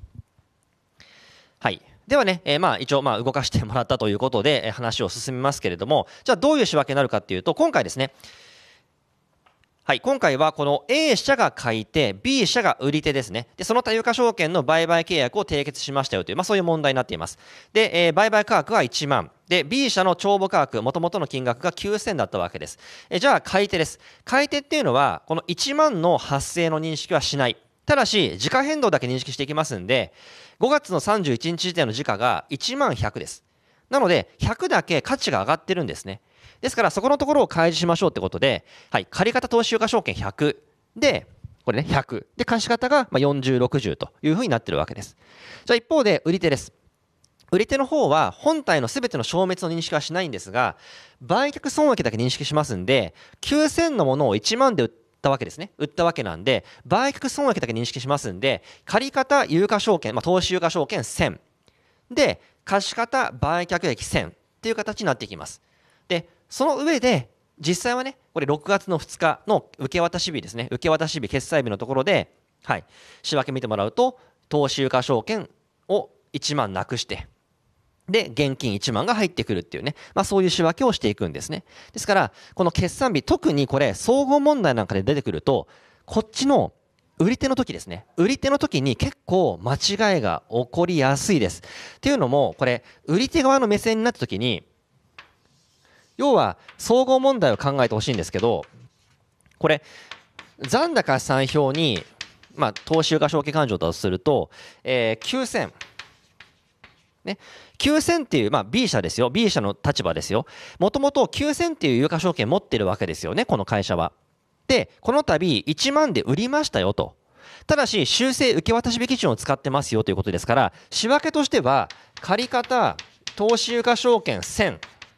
はい。ではね、一応動かしてもらったということで、話を進めますけれども、じゃあどういう仕分けになるかっていうと、今回ですね、はい、今回はこの A 社が買い手、B 社が売り手ですね。で、その他有価証券の売買契約を締結しましたよという、そういう問題になっています。で、売買価格は1万。で、B 社の帳簿価格、元々の金額が9000だったわけです。じゃあ、買い手です。買い手っていうのは、この1万の発生の認識はしない。ただし、時価変動だけ認識していきますんで、5月の31日時点の時価が1万100です。なので、100だけ価値が上がってるんですね。ですから、そこのところを開示しましょうってことで、はい、借方投資有価証券100で、これね、100で、貸方が40、60というふうになってるわけです。じゃあ一方で、売り手です。売り手の方は、本体のすべての消滅の認識はしないんですが、売却損益だけ認識しますんで、9000のものを1万で売ったわけですね。売ったわけなんで、売却損益だけ認識しますんで、借方有価証券、投資有価証券1000。で、貸方売却益1000っていう形になっていきます。で、その上で、実際はね、これ6月の2日の受渡日ですね。受渡日、決済日のところで、はい、仕分け見てもらうと、投資有価証券を1万なくして、で、現金1万が入ってくるっていうね、そういう仕分けをしていくんですね。ですから、この決算日、特にこれ、総合問題なんかで出てくると、こっちの売り手の時ですね。売り手の時に結構間違いが起こりやすいです。っていうのも、これ、売り手側の目線になった時に、要は総合問題を考えてほしいんですけど、これ残高資産表に、投資有価証券勘定だとすると、9000、ね、9000っていう、B 社ですよ。B 社の立場ですよ。もともと9000っていう有価証券持ってるわけですよね、この会社は。で、この度1万で売りましたよと。ただし、修正受渡日基準を使ってますよということですから、仕分けとしては、借方投資有価証券1000、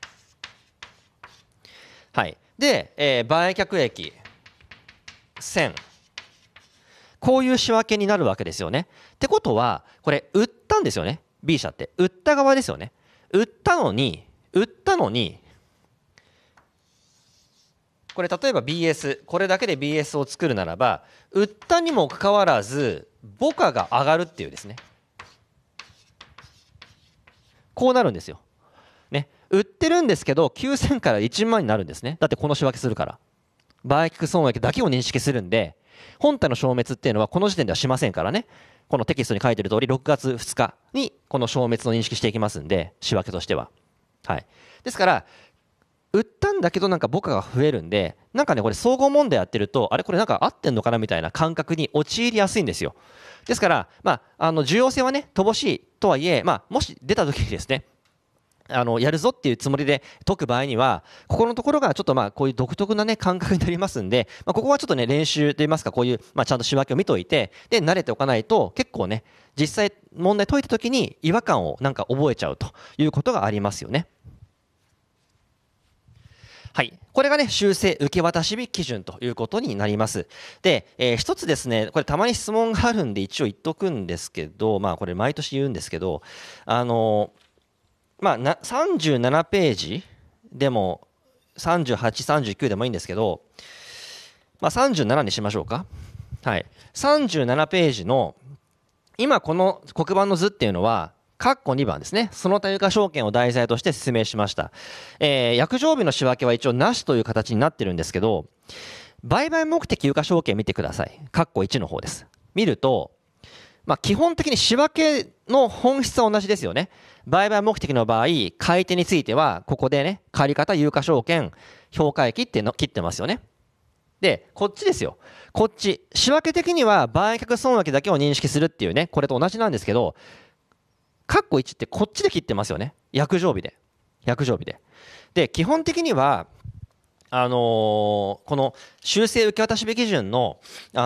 はい。で、売却益1000。こういう仕分けになるわけですよね。ってことは、これ、売ったんですよね。B 社って。売った側ですよね。売ったのに、これ例えば BS、これだけで BS を作るならば、売ったにもかかわらず、母価が上がるっていうですね。こうなるんですよ。ね。売ってるんですけど、9000から1万になるんですね。だってこの仕分けするから。売却損益だけを認識するんで、本体の消滅っていうのはこの時点ではしませんからね。このテキストに書いてる通り、6月2日にこの消滅の認識していきますんで、仕分けとしては。はい。ですから、売ったんだけどなんか母価が増えるんで、なんかね、これ総合問題やってると、あれこれなんか合ってんのかなみたいな感覚に陥りやすいんですよ。ですから、重要性はね、乏しいとはいえ、もし出た時にですね、 やるぞっていうつもりで解く場合には、ここのところがちょっとこういう独特なね、感覚になりますんで、ここはちょっとね、練習といいますか、こういう、ちゃんと仕分けを見といて、で、慣れておかないと、結構ね、実際問題解いたときに違和感をなんか覚えちゃうということがありますよね。はい。これがね、修正受け渡し日基準ということになります。で、一つですね、これたまに質問があるんで一応言っとくんですけど、これ毎年言うんですけど、37ページでも38、39でもいいんですけど、37にしましょうか。はい。37ページの、今この黒板の図っていうのは、括弧2番ですね。その他有価証券を題材として説明しました。約定日の仕分けは一応なしという形になってるんですけど、売買目的有価証券見てください。括弧1の方です。見ると、基本的に仕分けの本質は同じですよね。売買目的の場合、買い手については、ここでね、借方有価証券、評価益っていうの切ってますよね。で、こっちですよ。こっち。仕分け的には売却損益だけを認識するっていうね、これと同じなんですけど、括弧1ってこっちで切ってますよね。約定日で。約定日で。で、基本的には、この修正受け渡し日基準の、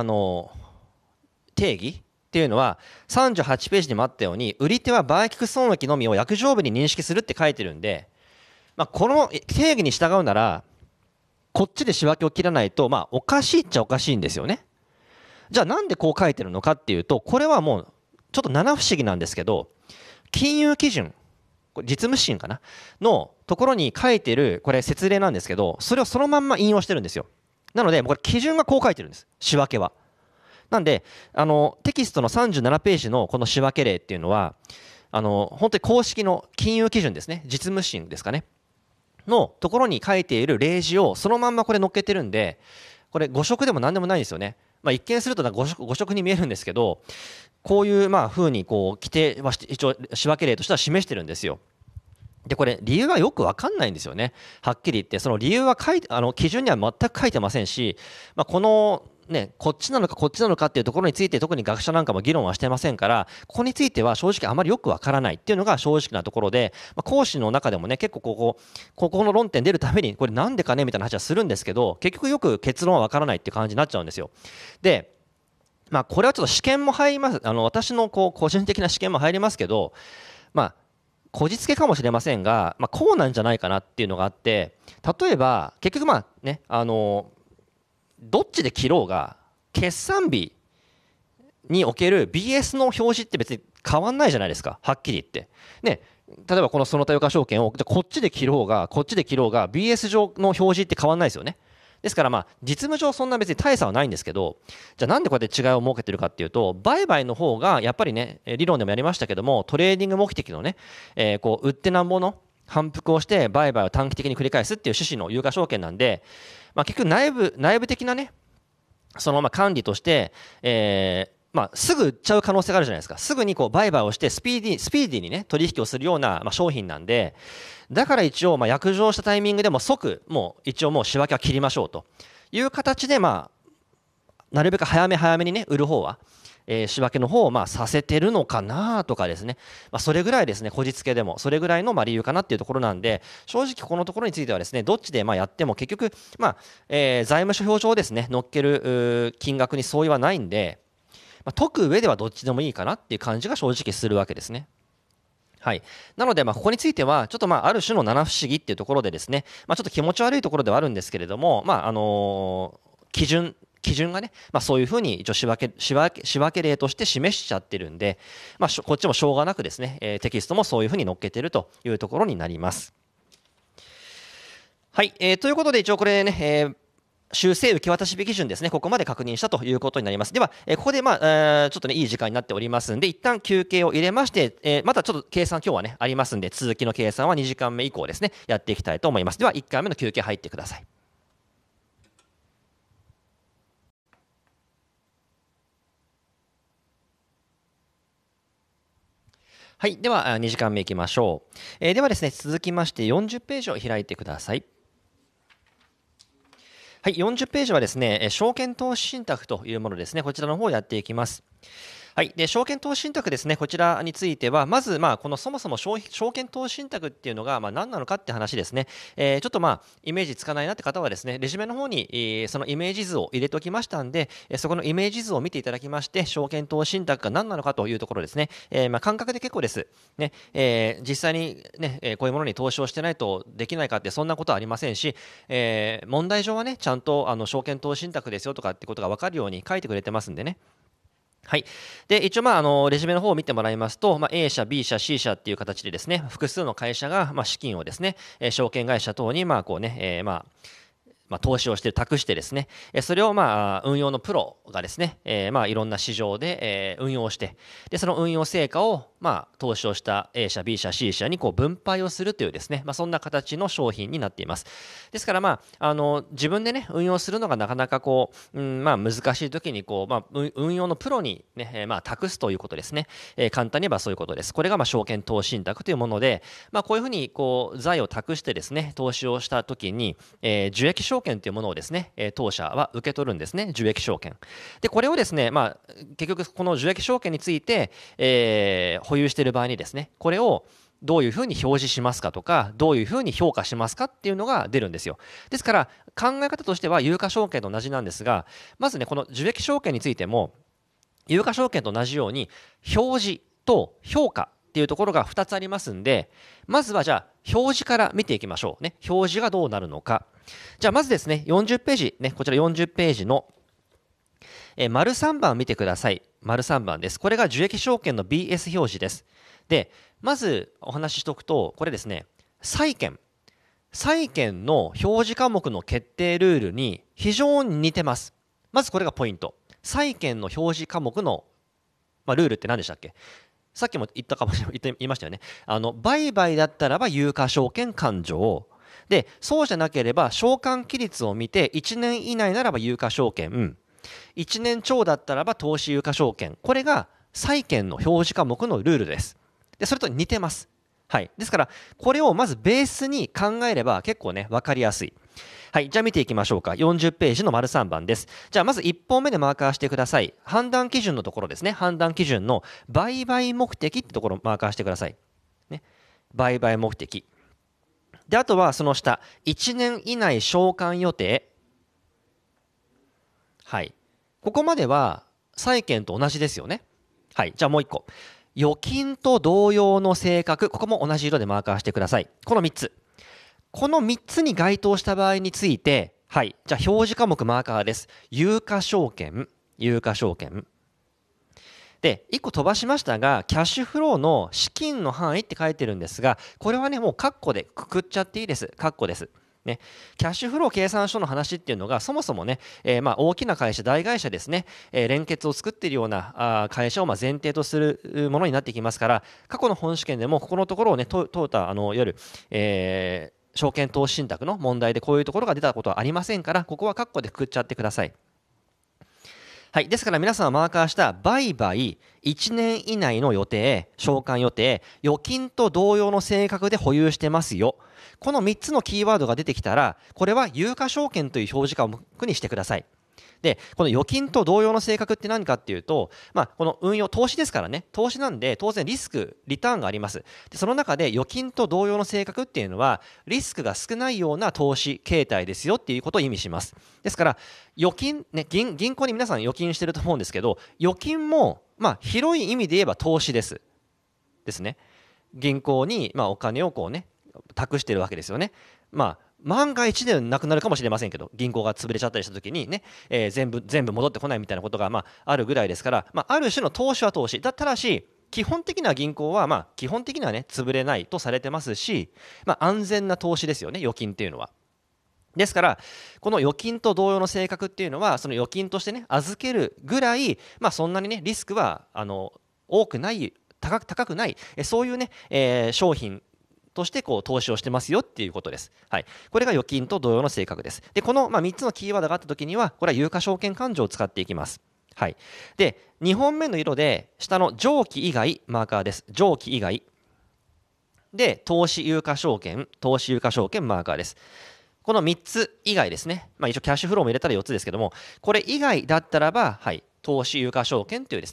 定義っていうのは38ページにもあったように、売り手は売却損益のみを約定日に認識するって書いてるんで、この定義に従うなら、こっちで仕分けを切らないと、おかしいっちゃおかしいんですよね。じゃあなんでこう書いてるのかっていうと、これはもうちょっと七不思議なんですけど、金融基準、これ実務指針かなのところに書いてる、これ説例なんですけど、それをそのまんま引用してるんですよ。なので、これ基準がこう書いてるんです。仕分けは。なんで、テキストの37ページのこの仕分け例っていうのは、本当に公式の金融基準ですね。実務指針ですかね。のところに書いている例示をそのまんまこれ載っけてるんで、これ誤色でも何でもないんですよね。一見すると誤色に見えるんですけど、こういう風にこう規定は一応仕分け例としては示してるんですよ。で、これ理由はよく分かんないんですよね。はっきり言って、その理由は基準には全く書いてませんし、このね、こっちなのかこっちなのかっていうところについて特に学者なんかも議論はしてませんから、ここについては正直あまりよくわからないっていうのが正直なところで、講師の中でもね、結構ここの論点出るために、これなんでかねみたいな話はするんですけど、結局よく結論はわからないっていう感じになっちゃうんですよ。で、これはちょっと試験も入ります。私の個人的な試験も入りますけど、こじつけかもしれませんが、こうなんじゃないかなっていうのがあって、例えば、結局ね、どっちで切ろうが、決算日における BS の表示って別に変わんないじゃないですか。はっきり言って。ね、例えばこのその他有価証券を、こっちで切ろうが、こっちで切ろうが、BS 上の表示って変わんないですよね。ですから実務上そんな別に大差はないんですけど、じゃあなんでこうやって違いを設けてるかっていうと、売買の方がやっぱりね、理論でもやりましたけども、トレーディング目的のね、こう売ってなんぼの反復をして売買を短期的に繰り返すっていう趣旨の有価証券なんで、結局内部的なね、その管理として、すぐ売っちゃう可能性があるじゃないですか。すぐにこう売買をしてスピーディーにね、取引をするような商品なんで、だから一応約定したタイミングでも即、もう一応もう仕分けは切りましょうという形で、なるべく早めにね、売る方は、仕分けの方をさせてるのかなとかですね、それぐらいですね、こじつけでも、それぐらいの理由かなっていうところなんで、正直このところについてはですね、どっちでやっても結局、財務諸表上をですね、乗っける金額に相違はないんで、解く上ではどっちでもいいかなっていう感じが正直するわけですね。はい。なので、ここについては、ちょっとある種の七不思議っていうところでですね、ちょっと気持ち悪いところではあるんですけれども、基準がね、そういうふうに一応仕分け例として示しちゃってるんで、こっちもしょうがなくですね、テキストもそういうふうに載っけてるというところになります。はい。ということで、一応これね、修正受け渡し日基準ですね、ここまで確認したということになります。では、ここでちょっとね、いい時間になっておりますんで、一旦休憩を入れまして、またちょっと計算今日はね、ありますんで、続きの計算は2時間目以降ですね、やっていきたいと思います。では、1回目の休憩入ってください。はい。では、2時間目いきましょう。ではですね、続きまして40ページを開いてください。はい。40ページはですね、証券投資信託というものですね。こちらの方をやっていきます。 はい、で証券投資信託ですね、こちらについては、まず、このそもそも証券投資信託っていうのが、何なのかって話ですね、ちょっとイメージつかないなって方はですね、レジュメの方に、そのイメージ図を入れておきましたんで、そこのイメージ図を見ていただきまして、証券投資信託が何なのかというところですね、感覚で結構です。ね実際に、こういうものに投資をしてないとできないかって、そんなことはありませんし、問題上はね、ちゃんと証券投資信託ですよとかってことが分かるように書いてくれてますんでね。はい、で一応、レジュメの方を見てもらいますと、A 社、B 社、C 社っていう形でですね、複数の会社が、資金をですね、証券会社等に、投資をして託してですね、それを運用のプロがですね、いろんな市場で運用して、でその運用成果を投資をした A 社、B 社、C 社にこう分配をするというですね、そんな形の商品になっています。ですから自分でね運用するのがなかなかこう、難しい時にこう運用のプロにね託すということですね。簡単に言えばそういうことです。これが証券投資信託というもので、こういうふうにこう財を託してですね投資をした時に、受益証券というものをですね、当社は受け取るんですね。受益証券で、これをですね、結局この受益証券について、保有している場合にですね、これをどういうふうに表示しますかとか、どういうふうに評価しますかっていうのが出るんですよ。ですから考え方としては有価証券と同じなんですが、まずねこの受益証券についても有価証券と同じように表示と評価っていうところが2つありますんで、まずはじゃあ表示から見ていきましょうね。表示がどうなるのか。じゃあまずですね40ページね、こちら40ページの丸3番見てください。丸3番です。これが受益証券の BS 表示です。でまずお話ししておくと、これですね、債券の表示科目の決定ルールに非常に似てます。まずこれがポイント。債券の表示科目の、ルールって何でしたっけ。さっきも言いましたよね。売買だったらば有価証券勘定で、そうじゃなければ償還期日を見て1年以内ならば有価証券、1年超だったらば投資有価証券、これが債券の表示科目のルールです。でそれと似てます。はい、ですからこれをまずベースに考えれば結構ね分かりやすい。はい、じゃあ見ていきましょうか。40ページの丸3番です。じゃあまず1本目でマーカーしてください。判断基準のところですね。判断基準の売買目的ってところをマーカーしてください。ね、売買目的。であとはその下、1年以内償還予定。はい、ここまでは債券と同じですよね。はい、じゃあもう1個。預金と同様の性格、ここも同じ色でマーカーしてください。この3つ。この3つに該当した場合について、はい、じゃあ表示科目マーカーです。有価証券、有価証券。で、1個飛ばしましたが、キャッシュフローの資金の範囲って書いてるんですが、これはね、もうカッコでくくっちゃっていいです。カッコです。ね、キャッシュフロー計算書の話っていうのがそもそもね、大きな会社大会社ですね、連結を作っているような会社を前提とするものになってきますから、過去の本試験でもここのところをね問うたいわゆる、証券投資信託の問題でこういうところが出たことはありませんから、ここはカッコでくくっちゃってください。はい、ですから皆さんはマーカーした売買1年以内の予定、償還予定、預金と同様の性格で保有してますよ、この3つのキーワードが出てきたら、これは有価証券という表示科目にしてください。でこの預金と同様の性格って何かっていうと、この運用投資ですからね、投資なんで当然リスクリターンがあります。でその中で預金と同様の性格っていうのはリスクが少ないような投資形態ですよっていうことを意味します。ですから預金ね、銀行に皆さん預金してると思うんですけど、預金も広い意味で言えば投資ですね。銀行にお金をこうね託してるわけですよね。万が一でなくなるかもしれませんけど、銀行が潰れちゃったりした時にね、全部戻ってこないみたいなことがあるぐらいですから、ある種の投資は投資ただし、基本的な銀行は基本的にはね潰れないとされてますし、安全な投資ですよね、預金っていうのは。ですからこの預金と同様の性格っていうのは、その預金としてね預けるぐらい、そんなにねリスクは多くない、高くない、そういうね、商品としてこう投資をしてますよっていうことです。はい、これが預金と同様の性格です。でこの3つのキーワードがあったときには、これは有価証券勘定を使っていきます。はい、で2本目の色で下の上記以外マーカーです。上記以外で投資有価証券マーカーです。この3つ以外ですね、一応キャッシュフローも入れたら4つですけども、これ以外だったらば、はい、投資有価証券というですね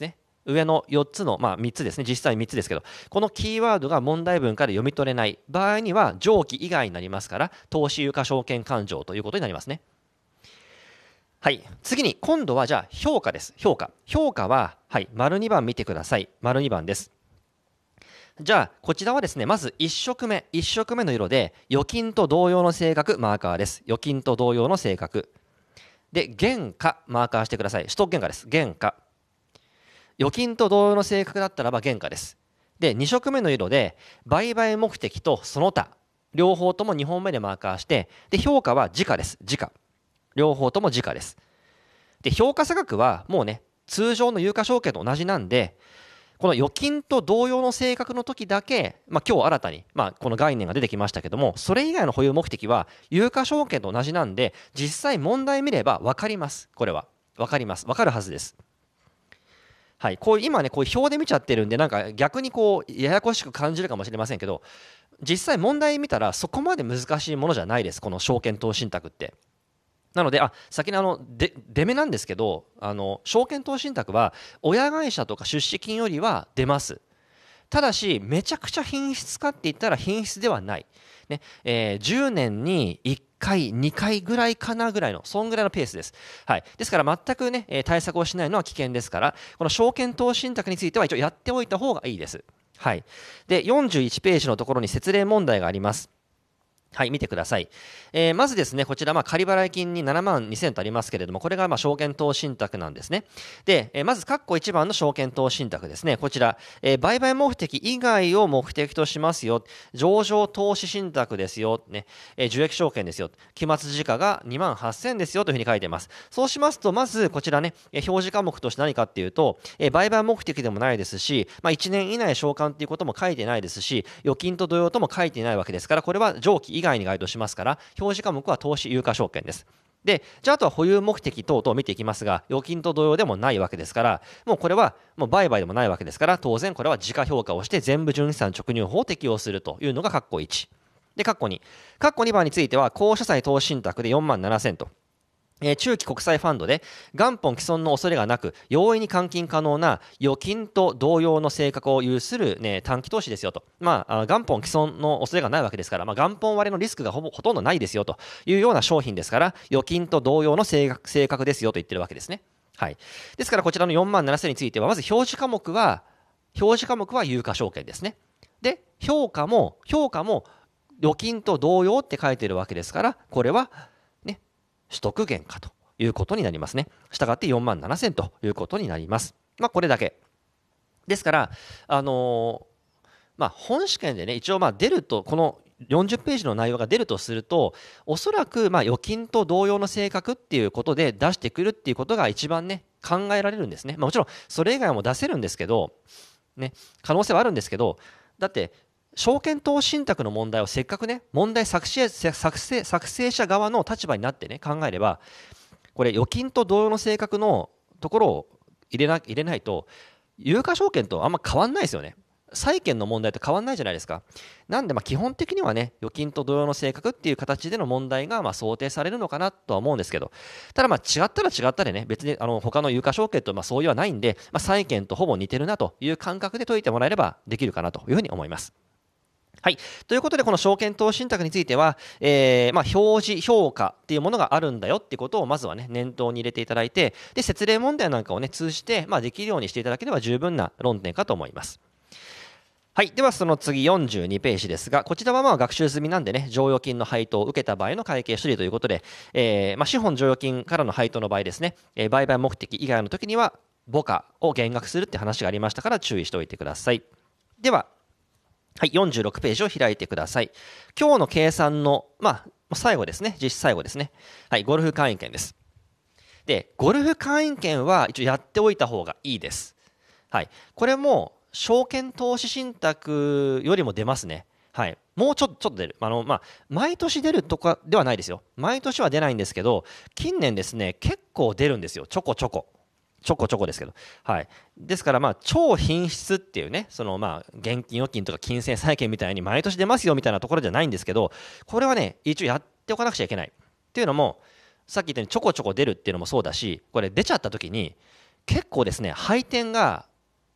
上の4つの、3つですね、実際3つですけど、このキーワードが問題文から読み取れない場合には上記以外になりますから、投資有価証券勘定ということになりますね。はい、次に今度はじゃあ評価です。評価は、はい、丸2番見てください。丸2番です。じゃあこちらはですね、まず1色目の色で預金と同様の性格マーカーです。預金と同様の性格で、原価マーカーしてください。取得原価です。原価、預金と同様の性格だったらば原価です。で2色目の色で売買目的とその他両方とも2本目でマーカーして、で評価は時価です。時価、両方とも時価です。で評価差額はもうね、通常の有価証券と同じなんで、この預金と同様の性格の時だけ、今日新たに、この概念が出てきましたけども、それ以外の保有目的は有価証券と同じなんで、実際問題見れば分かります。これは分かります。分かるはずです。はい、こう今ね、こういう表で見ちゃってるんで、なんか逆にこうややこしく感じるかもしれませんけど、実際問題見たらそこまで難しいものじゃないです。この証券投資信託って。なので、先に出目なんですけど、証券投資信託は親会社とか出資金よりは出ます。ただしめちゃくちゃ品質かって言ったら品質ではない、ね10年に1回2回ぐらいかなぐらいの、そんぐらいのペースです。はい、ですから全くね対策をしないのは危険ですから、この証券投資信託については一応やっておいた方がいいです。はい、で41ページのところに節例問題があります。はい、見てください。まずですね、こちら、仮払い金に7万2000とありますけれども、これが証券投資信託なんですね。で、まず、括弧1番の証券投資信託ですね。こちら、売買目的以外を目的としますよ。上場投資信託ですよ。ね、受益証券ですよ。期末時価が2万8000ですよというふうに書いてます。そうしますと、まずこちらね、表示科目として何かっていうと、売買目的でもないですし、1年以内償還っていうことも書いてないですし、預金と同様とも書いていないわけですから、これは上記以外に該当しますから、表示科目は投資有価証券です。で、じゃあ、あとは保有目的等々を見ていきますが、預金と同様でもないわけですから、もうこれはもう売買でもないわけですから、当然これは時価評価をして全部純資産直入法を適用するというのが括弧1で、括弧2番については高社債投資信託で4万7000と。中期国債ファンドで元本既存の恐れがなく容易に換金可能な預金と同様の性格を有する、短期投資ですよと、元本既存の恐れがないわけですから、元本割れのリスクがほとんどないですよというような商品ですから、預金と同様の性格ですよと言ってるわけですね。はい、ですからこちらの4万7000については、まず表示科目は有価証券ですね。で評価も預金と同様って書いてるわけですから、これは取得原価ということになりますね。したがって4万7000ということになります。これだけですから、本試験でね、一応出ると、この40ページの内容が出るとすると、おそらく預金と同様の性格っていうことで出してくるっていうことが一番ね考えられるんですね。もちろんそれ以外も出せるんですけどね、可能性はあるんですけど、だって証券投資信託の問題をせっかくね、問題作成者側の立場になってね考えれば、これ預金と同様の性格のところを入れないと有価証券とあんま変わんないですよね。債券の問題と変わんないじゃないですか。なんで基本的にはね、預金と同様の性格っていう形での問題が想定されるのかなとは思うんですけど、ただ違ったでね、別に他の有価証券と相違はないんで、債券とほぼ似てるなという感覚で解いてもらえればできるかなというふうに思います。はい、ということでこの証券投資信託については、表示評価っていうものがあるんだよっていうことをまずはね念頭に入れていただいて、で節例問題なんかをね通じて、できるようにしていただければ十分な論点かと思います。はい、ではその次42ページですが、こちらは学習済みなんでね、剰余金の配当を受けた場合の会計処理ということで、資本剰余金からの配当の場合ですね、売買目的以外の時には母価を減額するって話がありましたから注意しておいてください。でははい、46ページを開いてください。今日の計算の、最後ですね、実質最後ですね。はい、ゴルフ会員権です。で、ゴルフ会員権は一応やっておいた方がいいです。はい、これも証券投資信託よりも出ますね。はい、もうちょっと出る。毎年出るとかではないですよ。毎年は出ないんですけど、近年ですね、結構出るんですよ。ちょこちょこですけど、はい、ですから超品質っていうね、その現金預金とか金銭債券みたいに毎年出ますよみたいなところじゃないんですけど、これはね一応やっておかなくちゃいけないっていうのも、さっき言ったようにちょこちょこ出るっていうのもそうだし、これ出ちゃった時に結構ですね配点が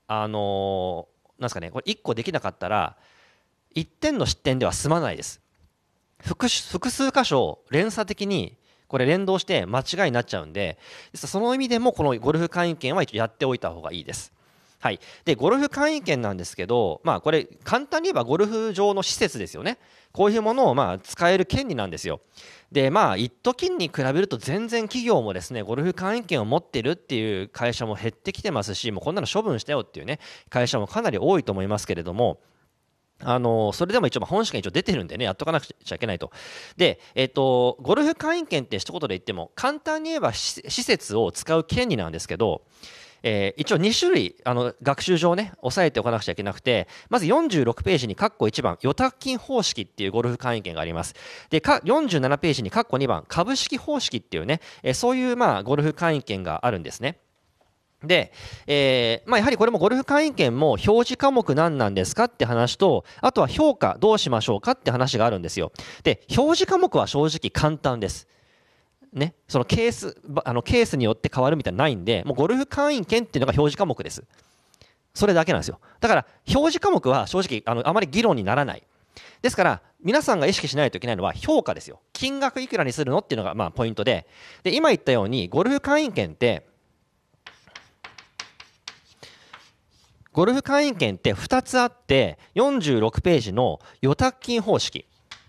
なんですかね、これ1個できなかったら1点の失点では済まないです。複数箇所連鎖的にこれ連動して間違いになっちゃうんで、その意味でもこのゴルフ会員権は一応やっておいた方がいいです。はい、でゴルフ会員権なんですけど、これ簡単に言えばゴルフ場の施設ですよね。こういうものを使える権利なんですよ。で一時に比べると全然企業もですねゴルフ会員権を持ってるっていう会社も減ってきてますし、もうこんなの処分したよっていうね会社もかなり多いと思いますけれども、それでも一応本試験一応出てるんでね、やっとかなくちゃいけないと。で、ゴルフ会員権って一言で言っても簡単に言えば施設を使う権利なんですけど、一応2種類学習上ね押さえておかなくちゃいけなくて、まず46ページに括弧1番預託金方式っていうゴルフ会員権があります。で47ページに括弧2番株式方式っていうね、そういうゴルフ会員権があるんですね。で、やはりこれもゴルフ会員権も表示科目何なんですかって話と、あとは評価どうしましょうかって話があるんですよ。で表示科目は正直簡単です。ね、そのケースによって変わるみたいなのないんで、もうゴルフ会員権っていうのが表示科目です。それだけなんですよ。だから表示科目は正直あまり議論にならない。ですから皆さんが意識しないといけないのは評価ですよ。金額いくらにするのっていうのがポイントで、今言ったようにゴルフ会員権って2つあって、46ページの預託金方式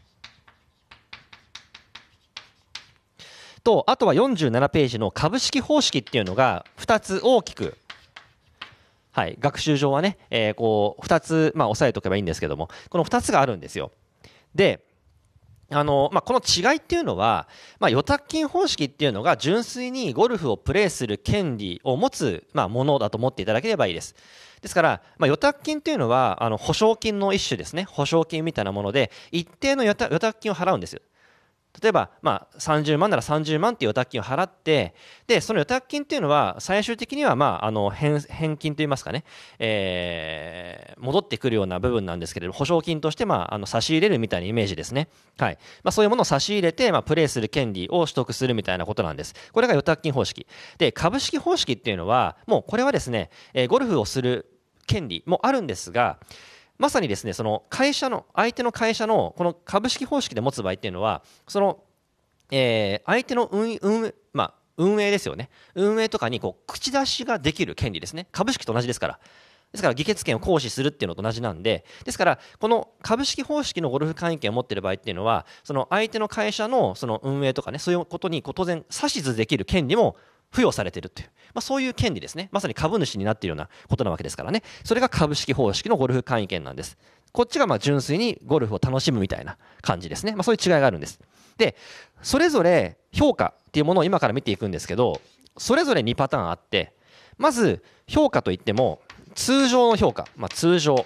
と、あとは47ページの株式方式っていうのが2つ大きく、はい、学習上はね、こう2つ押さえておけばいいんですけども、この2つがあるんですよ。でこの違いっていうのは、預託金方式っていうのが純粋にゴルフをプレーする権利を持つ、ものだと思っていただければいいです。ですから、預託金っていうのは保証金の一種ですね。保証金みたいなもので一定の預託金を払うんですよ。例えば、30万なら30万っていう預託金を払って、でその預託金っていうのは最終的には返金といいますかね、戻ってくるような部分なんですけれども、保証金として差し入れるみたいなイメージですね。はい、そういうものを差し入れてプレーする権利を取得するみたいなことなんです。これが預託金方式で、株式方式っていうのはもうこれはですね、ゴルフをする権利もあるんですが、まさにですね、その相手の会社のこの株式方式で持つ場合っていうのは、その、相手の運営ですよね。運営とかに口出しができる権利ですね。株式と同じですから。ですから議決権を行使するっていうのと同じなんで、ですからこの株式方式のゴルフ会員権を持っている場合っていうのは、その相手の会社のその運営とかね、そういうことに当然指図できる権利も付与されているという、そういう権利ですね。まさに株主になっているようなことなわけですからね。それが株式方式のゴルフ会員権なんです。こっちが純粋にゴルフを楽しむみたいな感じですね。そういう違いがあるんです。でそれぞれ評価っていうものを今から見ていくんですけど、それぞれ2パターンあって、まず評価といっても通常の評価、通常、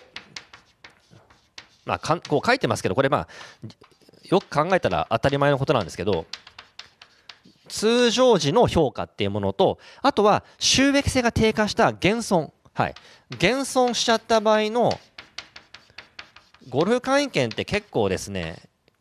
こう書いてますけど、これよく考えたら当たり前のことなんですけど、通常時の評価っていうものと、あとは収益性が低下した減損、はい、減損しちゃった場合のゴルフ会員権って結構ですね、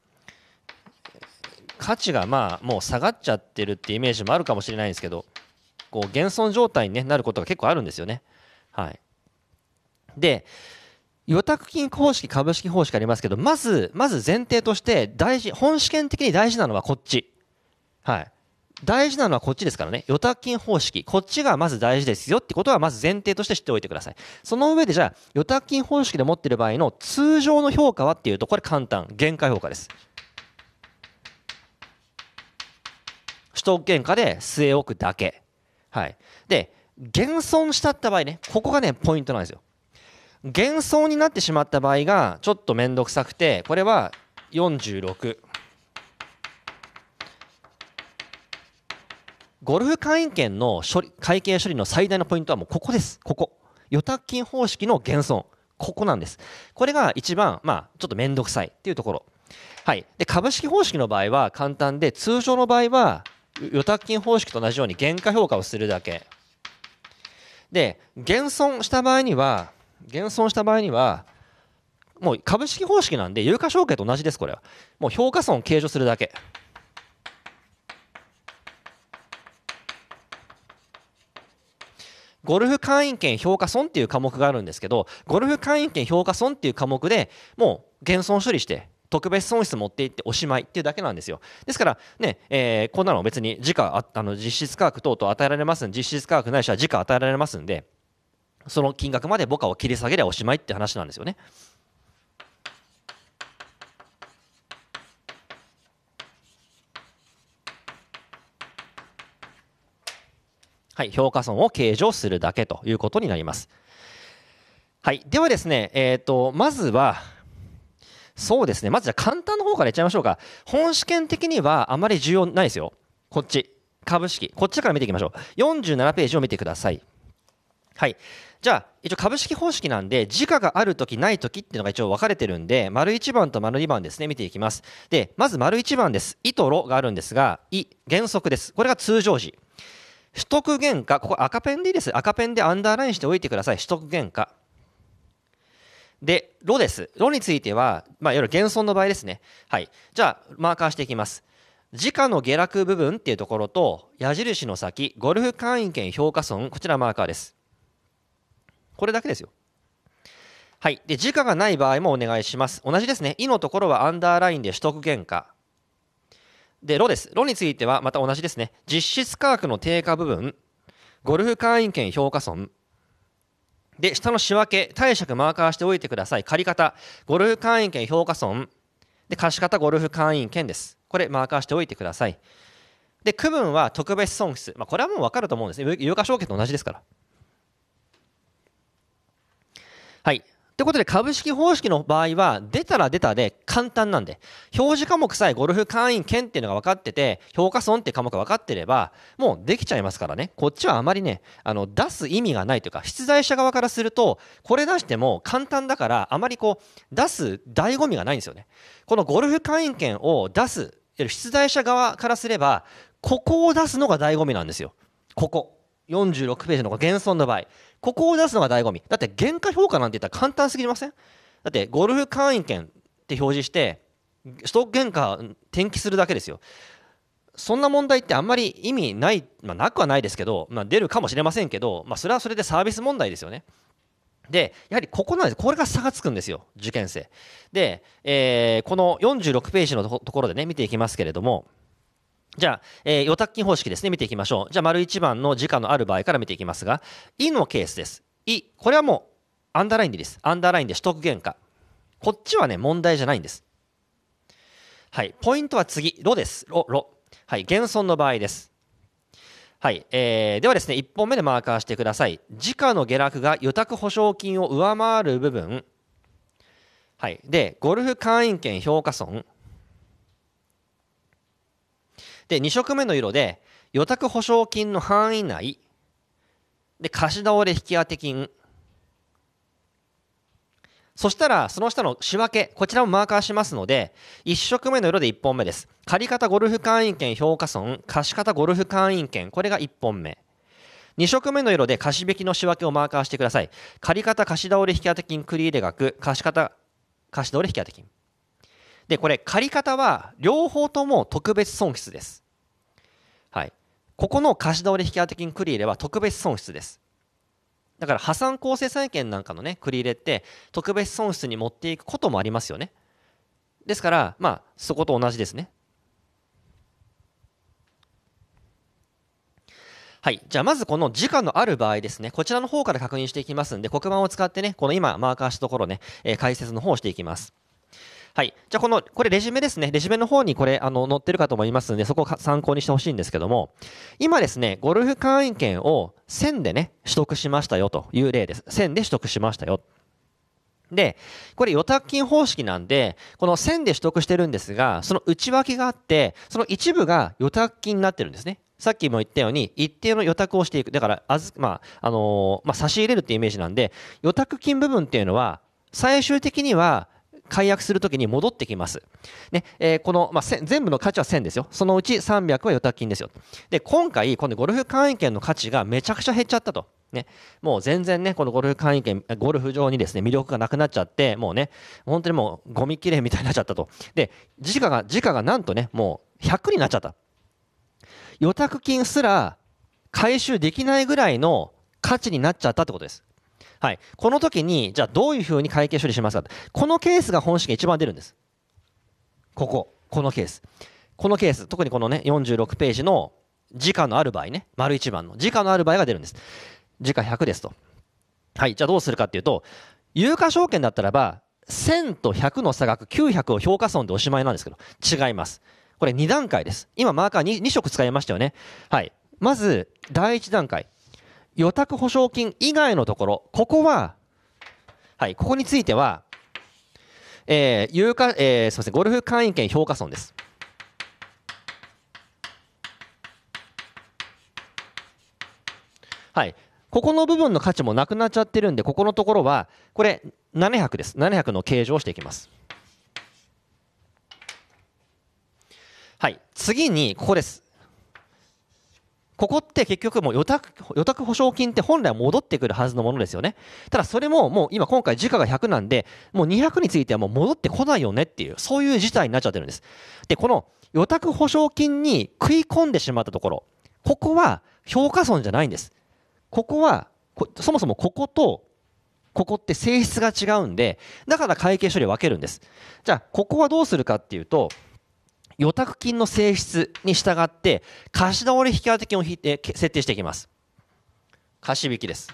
価値がもう下がっちゃってるってイメージもあるかもしれないんですけど、こう減損状態に、なることが結構あるんですよね。はい、で預託金方式、株式方式ありますけど、まず前提として本試験的に大事なのはこっち、はい、大事なのはこっちですからね。預託金方式、こっちがまず大事ですよってことはまず前提として知っておいてください。その上で、じゃあ預託金方式で持っている場合の通常の評価はっていうと、これ簡単、原価評価です。取得原価で据え置くだけ。はい、で減損しちゃった場合ね、ここがねポイントなんですよ。減損になってしまった場合がちょっと面倒くさくて、これは46、ゴルフ会員権の会計処理の最大のポイントはもうここです。ここ預託金方式の減損、ここなんです。これが一番ちょっと面倒くさいっていうところ。はい、で株式方式の場合は簡単で、通常の場合は預託金方式と同じように原価評価をするだけで、減損した場合にはもう株式方式なんで有価証券と同じです。これはもう評価損を計上するだけ。 ゴルフ会員権評価損っていう科目があるんですけど、ゴルフ会員権評価損っていう科目でもう減損処理して特別損失持っていっておしまいっていうだけなんですよ。ですからね、こんなの別に時価実質価格等々与えられますんで、実質価格ないしは時価与えられますんで、その金額まで母価を切り下げればおしまいって話なんですよね。はい、評価損を計上するだけということになります。はい、ではですね、まずはそうですね、まずじゃあ簡単の方からいっちゃいましょうか。本試験的にはあまり重要ないですよ。こっち株式、こっちから見ていきましょう。47ページを見てください。はい、じゃあ一応株式方式なんで時価があるときないときっていうのが一応分かれてるんで、丸1番と丸2番ですね、見ていきます。でまず丸1番です。いとろがあるんですが、原則です。これが通常時。取得原価、ここ赤ペンでいいです。赤ペンでアンダーラインしておいてください。取得原価で、ロです。ロについては、いわゆる減損の場合ですね。はい。じゃあ、マーカーしていきます。時価の下落部分っていうところと、矢印の先、ゴルフ会員権評価損、こちらマーカーです。これだけですよ。はい。で、時価がない場合もお願いします。同じですね。いのところはアンダーラインで取得原価。で、ロです。ロについてはまた同じですね。実質価格の定価部分、ゴルフ会員権評価損。で、下の仕分け、貸借マーカーしておいてください。借方、ゴルフ会員権評価損。で、貸方ゴルフ会員権です。これマーカーしておいてください。で、区分は特別損失。これはもう分かると思うんですね。有価証券と同じですから。はい。ということで株式方式の場合は出たら出たで簡単なんで、表示科目さえゴルフ会員権っていうのが分かってて、評価損っていう科目が分かってればもうできちゃいますからね。こっちはあまりね出す意味がないというか、出題者側からするとこれ出しても簡単だからあまり出す醍醐味がないんですよね。このゴルフ会員権を出す出題者側からすればここを出すのが醍醐味なんですよ。ここ46ページの減損の場合、ここを出すのが醍醐味だって。原価評価なんて言ったら簡単すぎません？だってゴルフ会員権って表示して取得原価転記するだけですよ。そんな問題ってあんまり意味ない、なくはないですけど、出るかもしれませんけど、それはそれでサービス問題ですよね。でやはりここなんです。これが差がつくんですよ、受験生で。この46ページのところでね見ていきますけれども、じゃあ、預託金方式ですね、見ていきましょう。じゃあ丸1番の時価のある場合から見ていきますが、いのケースです。これはもうアンダーラインでいいです。アンダーラインで取得原価。こっちはね問題じゃないんです。はい、ポイントは次、ロです。ロ。はい、減損の場合です。はい、ではですね、1本目でマーカーしてください。時価の下落が預託保証金を上回る部分。はい、でゴルフ会員権評価損。で2色目の色で預託保証金の範囲内で貸し倒れ引き当て金。そしたらその下の仕分け、こちらもマーカーしますので、1色目の色で1本目です。借方ゴルフ会員権評価損、貸方ゴルフ会員権、これが1本目。2色目の色で貸引の仕分けをマーカーしてください。借方貸し倒れ引き当て金繰入額、貸方貸し倒れ引き当て金で、これ借方は両方とも特別損失です。はい、ここの貸し倒れ引き当て金繰入れは特別損失です。だから破産公正債権なんかのね繰入れって特別損失に持っていくこともありますよね。ですからそこと同じですね。はい、じゃあまずこの時価のある場合ですね、こちらの方から確認していきますんで、黒板を使ってねこの今マーカーしたところね、解説の方をしていきます。はい、じゃあこれレジュメですね。レジュメの方にこれ載ってるかと思いますので、そこを参考にしてほしいんですけども、今ですねゴルフ会員権を1000でね取得しましたよという例です。1000で取得しましたよ。でこれ預託金方式なんでこの1000で取得してるんですが、その内訳があってその一部が預託金になってるんですね。さっきも言ったように一定の預託をしていく。だから差し入れるっていうイメージなんで、預託金部分っていうのは最終的には解約するときに戻ってきます。ねこの、全部の価値は1000ですよ。そのうち300は預託金ですよ。で今回このゴルフ会員権の価値がめちゃくちゃ減っちゃったと。もう全然ねこのゴルフ会員権ゴルフ場にですね魅力がなくなっちゃって、もうね本当にもうゴミ切れみたいになっちゃったと。で時価がなんとねもう100になっちゃった。預託金すら回収できないぐらいの価値になっちゃったってことです。はい。この時に、じゃあどういうふうに会計処理しますか。このケースが本式が一番出るんです。このケース。このケース、特にこのね、46ページの時価のある場合ね、丸1番の時価のある場合が出るんです。時価100ですと。はい。じゃあどうするかっていうと、有価証券だったらば、1000と100の差額900を評価損でおしまいなんですけど、違います。これ2段階です。今マーカー 2色使いましたよね。はい。まず、第1段階。予託保証金以外のところ、ここは、はい、ここについては、すみません、ゴルフ会員権評価損です。はい。ここの部分の価値もなくなっちゃってるんで、ここのところは、これ、700です。700の計上をしていきます。はい。次に、ここです。ここって結局もう予託保証金って本来は戻ってくるはずのものですよね。ただそれももう今今回時価が100なんで、もう200についてはもう戻ってこないよねっていう、そういう事態になっちゃってるんです。で、この予託保証金に食い込んでしまったところ、ここは評価損じゃないんです。ここは、そもそもこことここって性質が違うんで、だから会計処理を分けるんです。じゃあ、ここはどうするかっていうと、予託金の性質に従って貸倒引当金を設定していきます。貸引です。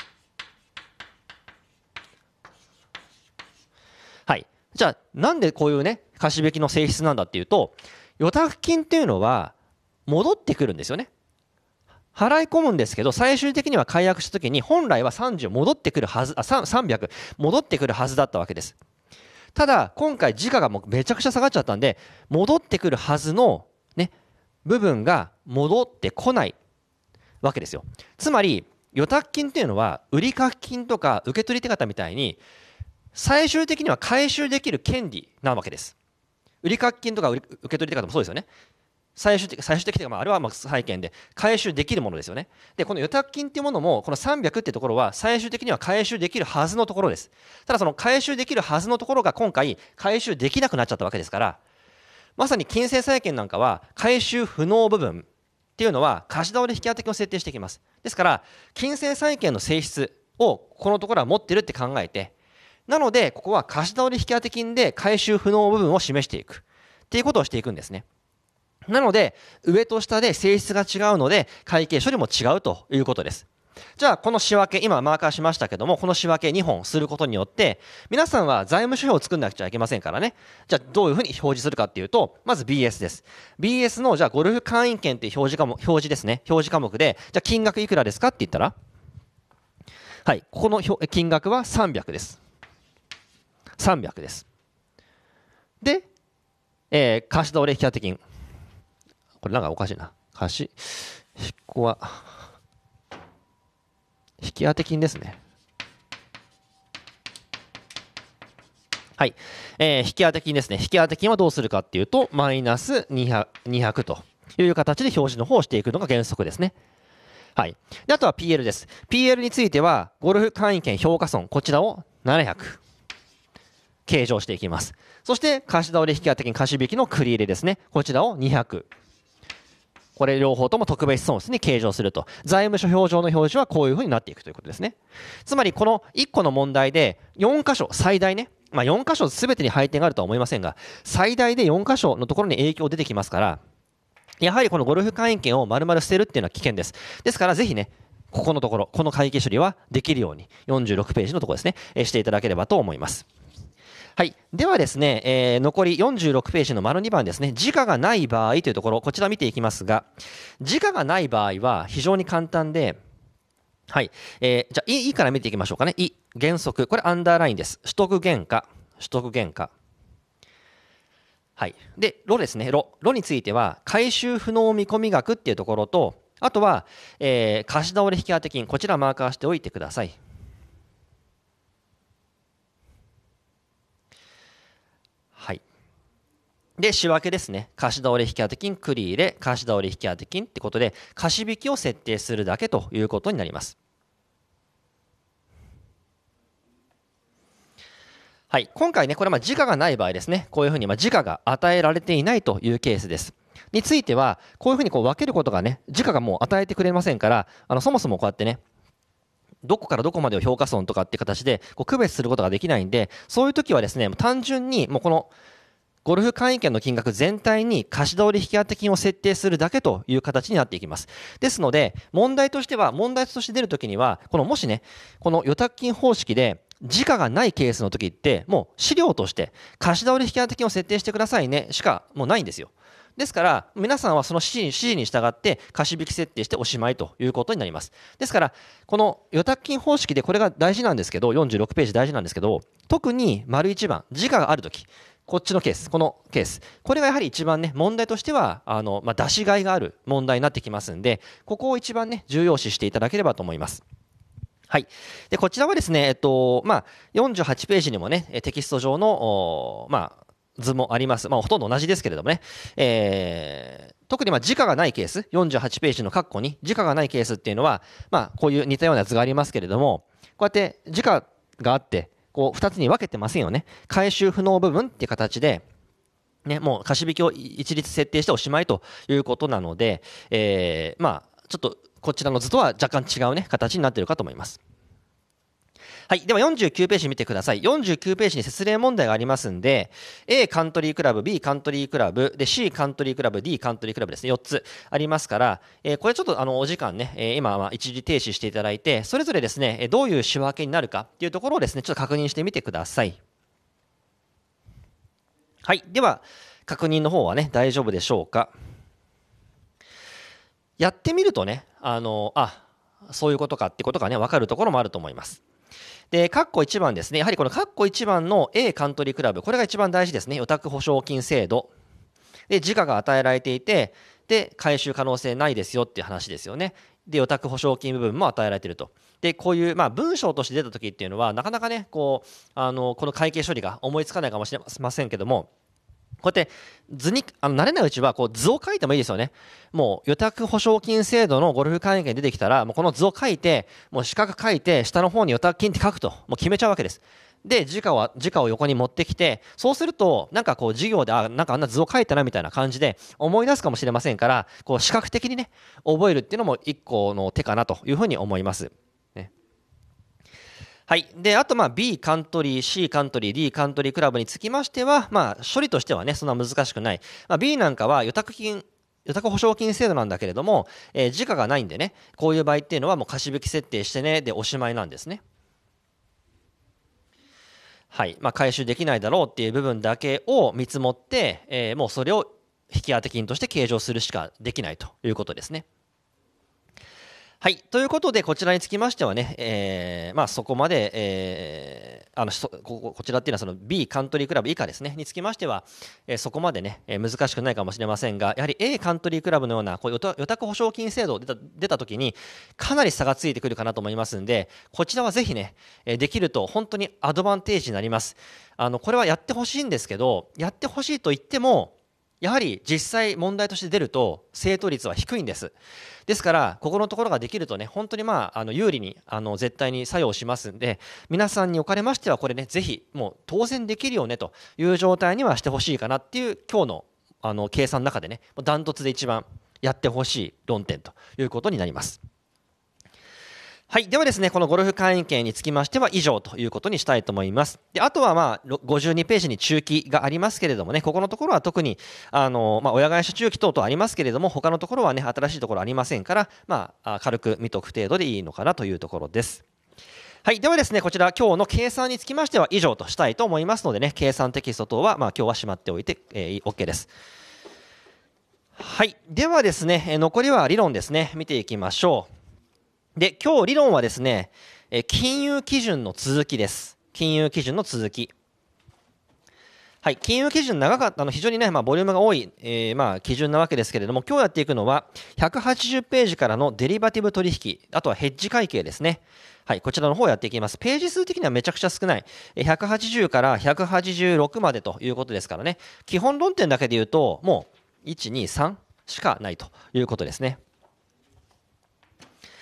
はい。じゃあなんでこういうね貸引の性質なんだっていうと、予託金っていうのは戻ってくるんですよね。払い込むんですけど、最終的には解約した時に本来は30戻ってくるはず、300戻ってくるはずだったわけです。ただ今回時価がもうめちゃくちゃ下がっちゃったんで、戻ってくるはずのね部分が戻ってこないわけですよ。つまり予託金っていうのは売掛金とか受取手形みたいに最終的には回収できる権利なわけです。売掛金とか受取手形もそうですよね。最終的というか、あれは債権で回収できるものですよね。で、この予託金っていうものも、この300っていうところは最終的には回収できるはずのところです。ただその回収できるはずのところが今回回収できなくなっちゃったわけですから、まさに金銭債権なんかは回収不能部分っていうのは貸倒引当金を設定していきます。ですから、金銭債権の性質をこのところは持ってるって考えて、なのでここは貸倒引当金で回収不能部分を示していくっていうことをしていくんですね。なので上と下で性質が違うので会計処理も違うということです。じゃあこの仕分け、今マーカーしましたけども、この仕分け2本することによって皆さんは財務諸表を作んなくちゃいけませんからね。じゃあどういうふうに表示するかっていうと、まず BS です。 BS のじゃあゴルフ会員権っていう表示ですね。表示科目でじゃあ金額いくらですかって言ったら、はい、ここの金額は300です。300です。で、貸倒引当金、これなんかおかしいな。ここは、引当金ですね。はい。引当金ですね。引当金はどうするかっていうと、マイナス200という形で表示の方をしていくのが原則ですね。はい。で、あとは PL です。PL については、ゴルフ会員権評価損、こちらを700。計上していきます。そして、貸倒引当金貸引の繰り入れですね。こちらを200。これ両方とも特別損失に計上すると。財務諸表上の表示はこういうふうになっていくということですね。つまりこの1個の問題で4箇所最大ね、4箇所全てに配点があるとは思いませんが、最大で4箇所のところに影響出てきますから、やはりこのゴルフ会員権を丸々捨てるっていうのは危険です。ですからぜひね、ここのところ、この会計処理はできるように46ページのところですね、していただければと思います。はい。ではですね、残り46ページの丸2番ですね。時価がない場合というところ、こちら見ていきますが、時価がない場合は非常に簡単で、はい。じゃあ、いから見ていきましょうかね。原則。これアンダーラインです。取得原価。はい。で、ロですね。ロについては、回収不能見込み額っていうところと、あとは、貸倒引当金。こちらマーカーしておいてください。で、仕分けですね。貸倒引当金、繰り入れ、貸倒引当金ってことで、貸引を設定するだけということになります。はい。今回ね、これは時価がない場合ですね。こういうふうに時価が与えられていないというケースです。については、こういうふうに分けることがね、時価がもう与えてくれませんから、そもそもこうやってね、 どこからどこまでを評価損とかっていう形でこう区別することができないんで、そういう時はですね、単純にもうこのゴルフ会員権の金額全体に貸し倒れ引当金を設定するだけという形になっていきます。ですので、問題として出るときには、もしね、この預託金方式で時価がないケースの時って、もう資料として貸し倒れ引当金を設定してくださいねしかもうないんですよ。ですから皆さんはその指示に従って貸引設定しておしまいということになります。ですからこの預託金方式でこれが大事なんですけど、46ページ大事なんですけど、特に丸1番時価があるとき、こっちのケース、このケース、これがやはり一番ね、問題としては出しがいがある問題になってきますんで、ここを一番ね重要視していただければと思います。はい、でこちらはですね、48ページにもねテキスト上の図もあります。ほとんど同じですけれどもね、特に時価がないケース、48ページの括弧に時価がないケースっていうのは、こういう似たような図がありますけれども、こうやって時価があってこう2つに分けてませんよね。回収不能部分っていう形で、ね、もう貸引を一律設定しておしまいということなので、ちょっとこちらの図とは若干違うね形になっているかと思います。はい。では49ページ見てください。49ページに説明問題がありますんで、A カントリークラブ、B カントリークラブ、で C カントリークラブ、D カントリークラブですね。4つありますから、これちょっとお時間ね、今は一時停止していただいて、それぞれですね、どういう仕分けになるかっていうところをですね、ちょっと確認してみてください。はい。では、確認の方はね、大丈夫でしょうか。やってみるとね、そういうことかってことがね、分かるところもあると思います。で、括弧1番ですね。やはりこの括弧1番の A カントリークラブ、これが一番大事ですね。預託保証金制度。で、時価が与えられていて、で、回収可能性ないですよっていう話ですよね。で、預託保証金部分も与えられていると。で、こういう、文章として出た時っていうのは、なかなかね、この会計処理が思いつかないかもしれませんけども、こうやって図に慣れないうちはこう図を書いてもいいですよね。もう預託保証金制度のゴルフ会員権出てきたら、もうこの図を書いて、もう四角書いて、下の方に預託金って書くと、もう決めちゃうわけです。で、時価を横に持ってきて、そうすると、なんかこう授業で、なんかあんな図を書いたなみたいな感じで思い出すかもしれませんから、こう視覚的にね、覚えるっていうのも一個の手かなというふうに思います。はい。で、あと、B カントリー、C カントリー、D カントリークラブにつきましては、処理としてはね、そんな難しくない。B なんかは預託保証金制度なんだけれども、時価がないんでね、こういう場合っていうのはもう貸引設定してね、でおしまいなんですね。はい。回収できないだろうっていう部分だけを見積もって、もうそれを引当金として計上するしかできないということですね。はい。ということで、こちらにつきましてはね、そこまで、こちらっていうのはその B カントリークラブ以下ですね、につきましては、そこまでね、難しくないかもしれませんが、やはり A カントリークラブのような、こういう預託保証金制度出たときに、かなり差がついてくるかなと思いますんで、こちらはぜひね、できると本当にアドバンテージになります。これはやってほしいんですけど、やってほしいと言っても、やはり実際問題として出ると正答率は低いんです。ですからここのところができるとね、本当に有利に絶対に作用しますんで、皆さんにおかれましてはこれね、ぜひもう当然できるよねという状態にはしてほしいかなっていう今日の計算の中でね、ダントツで一番やってほしい論点ということになります。はい。ではですね、このゴルフ会員権につきましては以上ということにしたいと思います。で、あとは52ページに中期がありますけれどもね、ここのところは特に、親会社中期等々ありますけれども、他のところはね、新しいところありませんから、軽く見とく程度でいいのかなというところです。はい。ではですね、こちら今日の計算につきましては以上としたいと思いますのでね、計算テキスト等は、今日はしまっておいて、OK です。はい。ではですね、残りは理論ですね、見ていきましょう。で、今日理論はですね、金融基準の続きです。金融基準の続き。はい、金融基準長かった非常にね、ボリュームが多い、基準なわけですけれども、今日やっていくのは180ページからのデリバティブ取引、あとはヘッジ会計ですね。はい、こちらの方をやっていきます。ページ数的にはめちゃくちゃ少ない。180から186までということですからね。基本論点だけで言うと、もう1、2、3しかないということですね。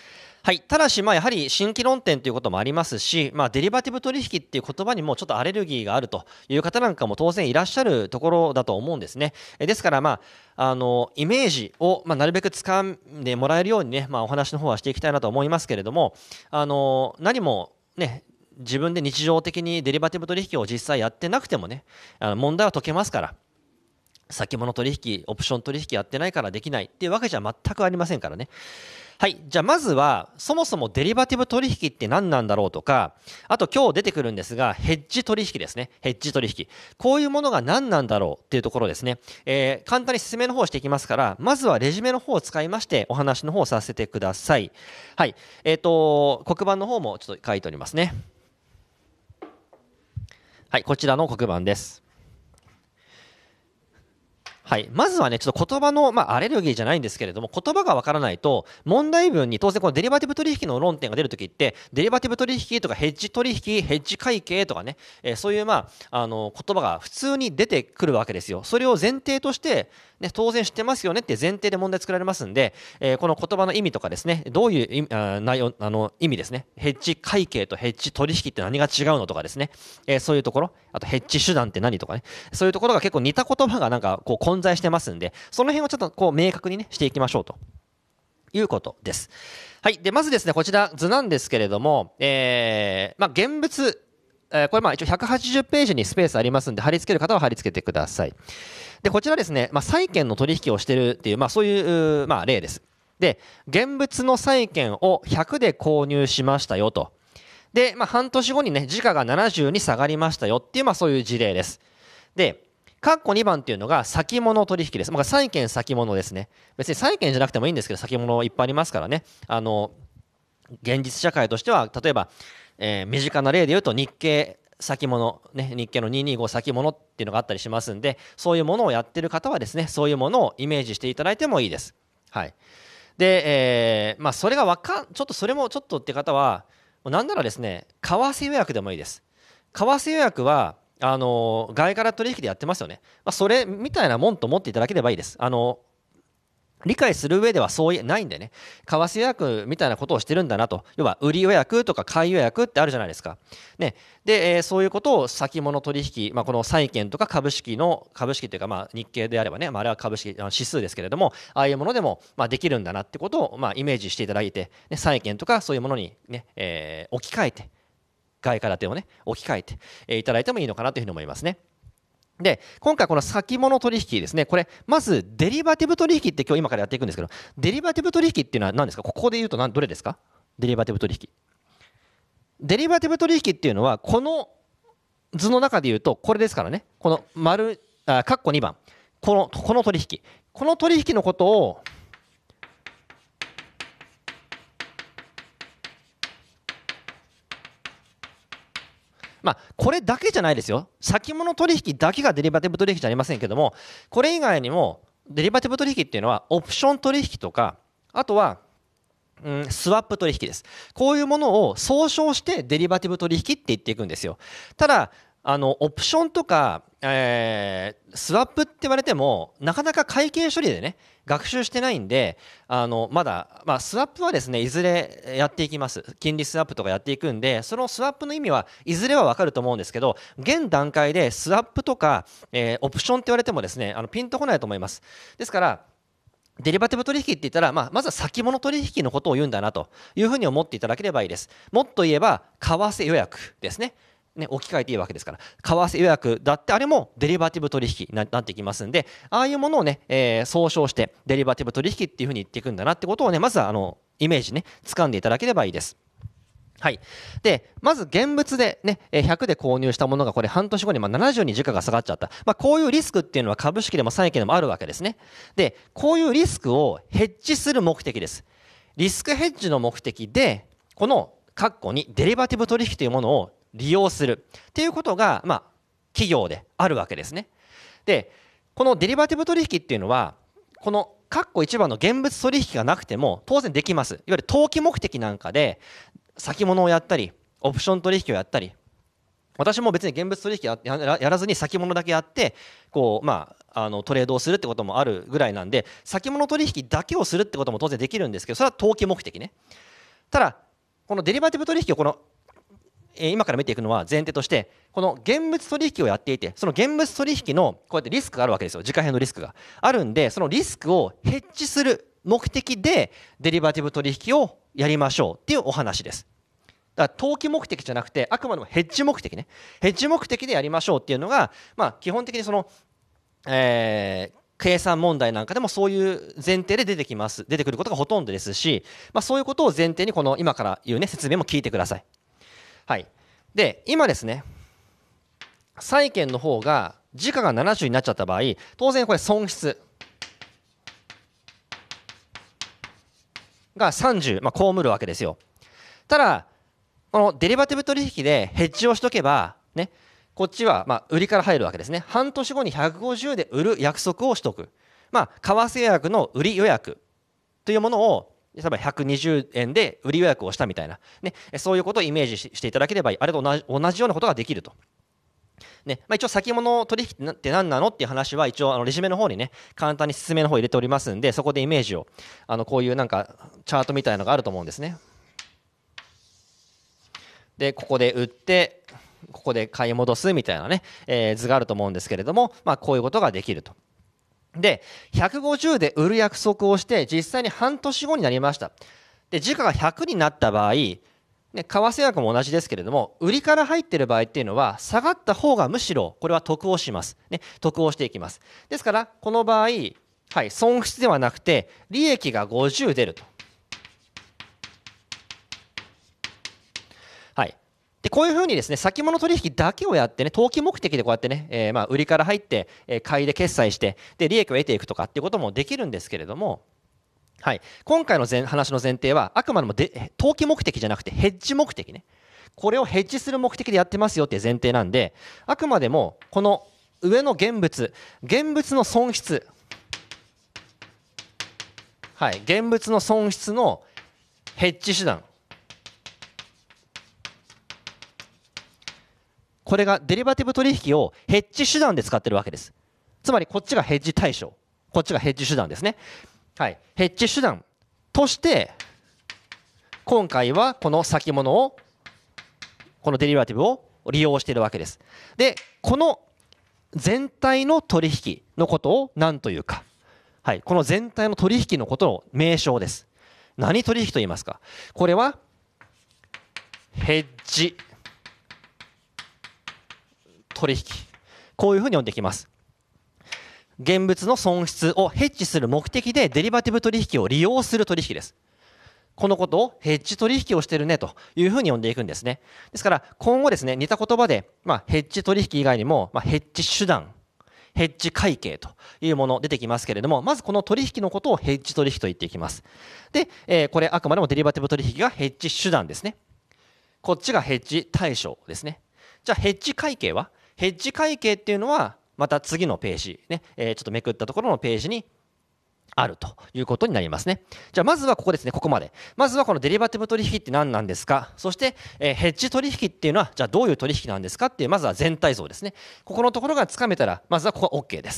はい、ただし、やはり新規論点ということもありますし、デリバティブ取引っていう言葉にもちょっとアレルギーがあるという方なんかも当然いらっしゃるところだと思うんですね。ですから、イメージを、なるべく掴んでもらえるようにね、お話の方はしていきたいなと思いますけれども、何もね、自分で日常的にデリバティブ取引を実際やってなくてもね、問題は解けますから。先物取引、オプション取引やってないからできないっていうわけじゃ全くありませんからね。はい。じゃあまずは、そもそもデリバティブ取引って何なんだろうとか、あと今日出てくるんですが、ヘッジ取引ですね。ヘッジ取引。こういうものが何なんだろうっていうところですね。簡単に説明の方をしていきますから、まずはレジュメの方を使いましてお話の方をさせてください。はい。黒板の方もちょっと書いておりますね。はい。こちらの黒板です。はい。まずはね、ちょっと言葉の、アレルギーじゃないんですけれども、言葉がわからないと、問題文に当然このデリバティブ取引の論点が出るときって、デリバティブ取引とかヘッジ取引、ヘッジ会計とかね、そういう言葉が普通に出てくるわけですよ。それを前提として、ね、当然知ってますよねって前提で問題作られますんで、この言葉の意味とかですね、どういう内容、意味ですね、ヘッジ会計とヘッジ取引って何が違うのとかですね、そういうところ、あとヘッジ手段って何とかね、そういうところが結構似た言葉がなんかこう混在してますんで、その辺をちょっとこう明確にねしていきましょうということです。はい。で、まずですね、こちら図なんですけれども、現物、これ一応180ページにスペースありますんで、貼り付ける方は貼り付けてください。で、こちらですね、債券の取引をしているっていう、そういう、例です。で、現物の債券を100で購入しましたよと。で、半年後にね、時価が70に下がりましたよっていう、そういう事例です。で、括弧2番っていうのが先物取引です。債券先物ですね。別に債券じゃなくてもいいんですけど、先物いっぱいありますからね。現実社会としては、例えば、身近な例で言うと日経先物、ね、日経の225先物っていうのがあったりしますんで、そういうものをやってる方はですね、そういうものをイメージしていただいてもいいです。はい。で、それがちょっとそれもちょっとって方は、なんならですね、為替予約でもいいです。為替予約は、外貨取引でやってますよね。それみたいなもんと思っていただければいいです。理解する上ではそうないんでね、為替予約みたいなことをしてるんだなと。要は、売り予約とか買い予約ってあるじゃないですか。ね。で、そういうことを先物取引、この債券とか株式というか、日経であればね、あれは株式、指数ですけれども、ああいうものでも、できるんだなってことを、イメージしていただいて、ね、債券とかそういうものにね、置き換えて、外貨建てをね、置き換えて、いただいてもいいのかなというふうに思いますね。で、今回この先物取引ですね、これ、まずデリバティブ取引って今日今からやっていくんですけど、デリバティブ取引っていうのは何ですか？ここで言うとどれですか？デリバティブ取引。デリバティブ取引っていうのは、この図の中で言うと、これですからね、この括弧2番、この取引。この取引のことを、これだけじゃないですよ。先物取引だけがデリバティブ取引じゃありませんけども、これ以外にもデリバティブ取引っていうのはオプション取引とか、あとは、スワップ取引です。こういうものを総称してデリバティブ取引って言っていくんですよ。ただ、オプションとか、スワップって言われても、なかなか会計処理でね、学習してないんで、まだ、スワップはですね、いずれやっていきます。金利スワップとかやっていくんで、そのスワップの意味はいずれはわかると思うんですけど、現段階でスワップとか、オプションって言われてもですね、ピンとこないと思います。ですから、デリバティブ取引って言ったら、まずは先物取引のことを言うんだなというふうに思っていただければいいです。もっと言えば、為替予約ですね。置き換えていいわけですから、為替予約だってあれもデリバティブ取引になってきますんで、ああいうものをね、総称してデリバティブ取引っていうふうに言っていくんだなってことをね、まずはイメージね、掴んでいただければいいです。はい。で、まず現物でね、100で購入したものがこれ半年後に70に時価が下がっちゃった。こういうリスクっていうのは株式でも債券でもあるわけですね。で、こういうリスクをヘッジする目的です。リスクヘッジの目的で、この括弧にデリバティブ取引というものを利用するっていうことが、企業であるわけですね。で、このデリバティブ取引っていうのは、この括弧1番の現物取引がなくても当然できます。いわゆる投機目的なんかで、先物をやったり、オプション取引をやったり、私も別に現物取引やらずに先物だけやって、トレードをするってこともあるぐらいなんで、先物取引だけをするってことも当然できるんですけど、それは投機目的ね。 ただこのデリバティブ取引を今から見ていくのは前提として、この現物取引をやっていて、その現物取引のこうやってリスクがあるわけですよ。時価変動リスクがあるんで、そのリスクをヘッジする目的でデリバティブ取引をやりましょうっていうお話です。だから投機目的じゃなくて、あくまでもヘッジ目的ね。ヘッジ目的でやりましょうっていうのが、基本的に計算問題なんかでもそういう前提で出てくることがほとんどですし、そういうことを前提にこの今から言うね説明も聞いてください。はい。で、今ですね、債券の方が時価が70になっちゃった場合、当然これ損失が30、被るわけですよ。ただこのデリバティブ取引でヘッジをしとけばね、こっちは売りから入るわけですね。半年後に150で売る約束をしとく。為替予約の売り予約というものを例えば120円で売り予約をしたみたいな、ね、そういうことをイメージしていただければいい。あれと同じようなことができると。ね、一応先物取引って何なのっていう話は一応レジュメの方にね簡単に説明の方を入れておりますんで、そこでイメージをこういうなんかチャートみたいなのがあると思うんですね。でここで売ってここで買い戻すみたいなね、図があると思うんですけれども、こういうことができると。で150で売る約束をして実際に半年後になりました。で時価が100になった場合、為替約も同じですけれども、売りから入っている場合っていうのは下がった方がむしろこれは得をします、ね、得をしていきます。ですからこの場合、損失ではなくて利益が50出ると。でこういうふうにですね、先物取引だけをやってね、投機目的でこうやってね、売りから入って買いで決済してで利益を得ていくとかっていうこともできるんですけれども、今回の話の前提はあくまでも投機目的じゃなくてヘッジ目的ね。これをヘッジする目的でやってますよっていう前提なんで、あくまでもこの上の現物の損失、現物の損失のヘッジ手段、これがデリバティブ取引をヘッジ手段で使ってるわけです。つまりこっちがヘッジ対象、こっちがヘッジ手段ですね。ヘッジ手段として今回はこの先物をこのデリバティブを利用しているわけです。でこの全体の取引のことを何というか、この全体の取引のことの名称です。何取引と言いますか。これはヘッジ取引、こういうふうに呼んできます。現物の損失をヘッジする目的でデリバティブ取引を利用する取引です。このことをヘッジ取引をしているねというふうに呼んでいくんですね。ですから今後ですね、似た言葉で、ヘッジ取引以外にも、ヘッジ手段、ヘッジ会計というもの出てきますけれども、まずこの取引のことをヘッジ取引と言っていきます。で、これあくまでもデリバティブ取引がヘッジ手段ですね。こっちがヘッジ対象ですね。じゃあヘッジ会計は、ヘッジ会計っていうのはまた次のページね、ちょっとめくったところのページにあるということになりますね。じゃあまずはここですね、ここまで。まずはこのデリバティブ取引って何なんですか。そして、ヘッジ取引っていうのはじゃあどういう取引なんですかっていう、まずは全体像ですね。ここのところがつかめたらまずはここは OK です。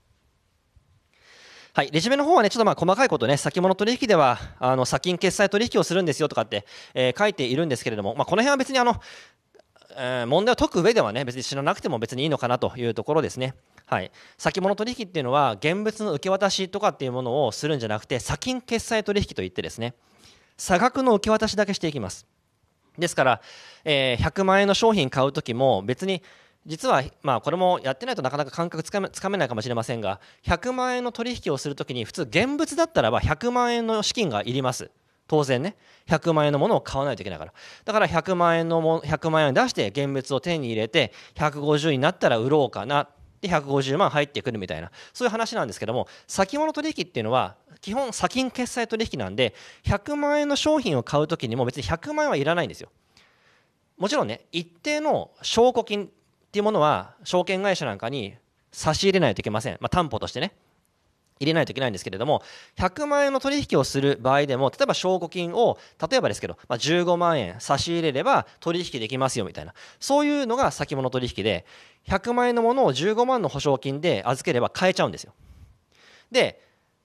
レジュメの方はね、ちょっと細かいことね、先物取引では先金決済取引をするんですよとかって、書いているんですけれども、この辺は別に問題を解く上ではね、別に知らなくても別にいいのかなというところですね。先物取引っていうのは現物の受け渡しとかっていうものをするんじゃなくて、先金決済取引といってですね、差額の受け渡しだけしていきます。ですから、100万円の商品買う時も別に実はこれもやってないとなかなか感覚つかめないかもしれませんが、100万円の取引をするときに普通現物だったらば100万円の資金がいります。当然ね、100万円のものを買わないといけないから。だから100万円を出して現物を手に入れて150になったら売ろうかなで150万入ってくるみたいな、そういう話なんですけども、先物取引っていうのは基本先金決済取引なんで、100万円の商品を買うときにも別に100万円はいらないんですよ。もちろんね、一定の証拠金っていうものは証券会社なんかに差し入れないといけません。担保としてね入れないといけないんですけれども、100万円の取引をする場合でも、例えば証拠金を例えばですけど、15万円差し入れれば取引できますよみたいな、そういうのが先物取引で、100万円のものを15万の保証金で預ければ買えちゃうんですよ。で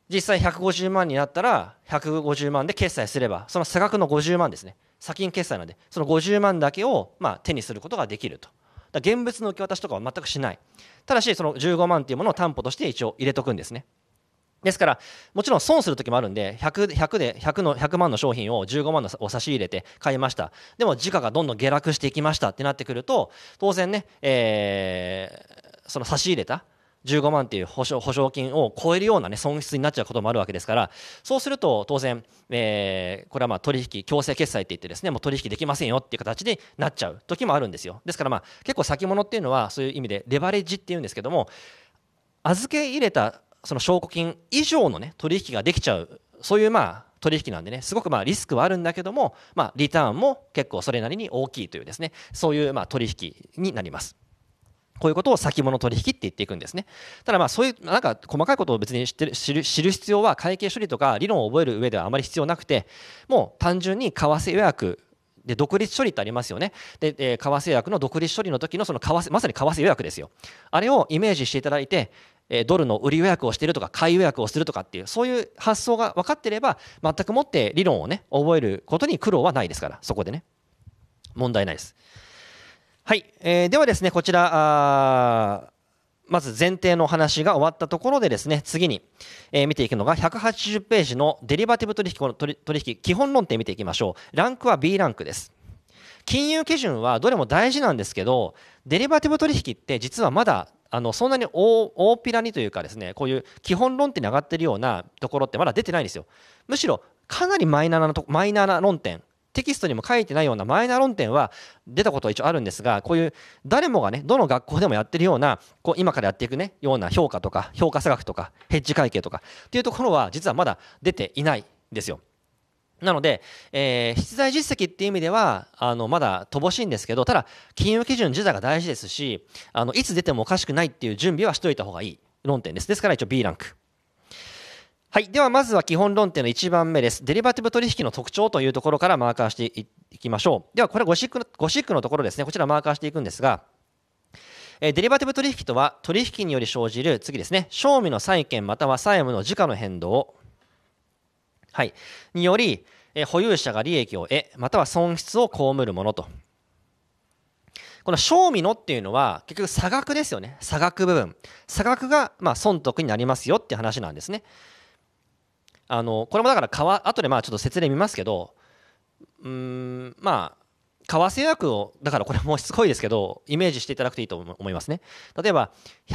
実際150万になったら150万で決済すれば、その差額の50万ですね、先金決済なんで、その50万だけを手にすることができると。だから現物の受け渡しとかは全くしない。ただしその15万というものを担保として一応入れとくんですね。ですからもちろん損する時もあるんで、100万の商品を15万のを差し入れて買いました。でも時価がどんどん下落していきましたってなってくると、当然ね、その差し入れた15万っていう保証金を超えるような、ね、損失になっちゃうこともあるわけですから、そうすると当然、これは取引強制決済って言ってですね、もう取引できませんよっていう形になっちゃう時もあるんですよ。ですから結構先物っていうのはそういう意味でレバレッジっていうんですけども、預け入れたその証拠金以上の、ね、取引ができちゃう、そういう取引なんでね、すごくリスクはあるんだけども、リターンも結構それなりに大きいというですね、そういう取引になります。こういうことを先物取引って言っていくんですね。ただそういう細かいことを別に知る必要は会計処理とか理論を覚える上ではあまり必要なくて、もう単純に為替予約で独立処理ってありますよね。で、為替予約の独立処理の時のそのまさに為替予約ですよ。あれをイメージしていただいて、ドルの売り予約をしているとか買い予約をするとかっていう、そういう発想が分かっていれば全くもって理論をね覚えることに苦労はないですから、そこでね問題ないです。はい、ではですね、こちらまず前提の話が終わったところでですね、次に、見ていくのが180ページのデリバティブ取引基本論点見ていきましょう。ランクは B ランクです。金融基準はどれも大事なんですけど、デリバティブ取引って実はまだそんなに大っぴらにというかですね、こういう基本論点に上がっているようなところってまだ出てないんですよ。むしろかなりマイナーな論点、テキストにも書いてないようなマイナー論点は出たことは一応あるんですが、こういう誰もがねどの学校でもやってるような今からやっていくねような評価とか評価差額とかヘッジ会計とかっていうところは実はまだ出ていないんですよ。なので、出題実績っていう意味ではまだ乏しいんですけど、ただ金融基準自体が大事ですし、いつ出てもおかしくないっていう準備はしといた方がいい論点です。ですから一応 B ランク。はい、ではまずは基本論点の1番目です。デリバティブ取引の特徴というところからマーカーしていきましょう。ではこれゴシックのところですね、こちらマーカーしていくんですが、デリバティブ取引とは取引により生じる、次ですね、賞味の債権または債務の時価の変動、はい、により保有者が利益を得または損失を被るものと。この賞味のっていうのは結局差額ですよね。差額部分、差額が損得になりますよって話なんですね。これもだから後でちょっと説例見ますけど、為替予約をだからこれもしつこいですけどイメージしていただくといいと思いますね。例えば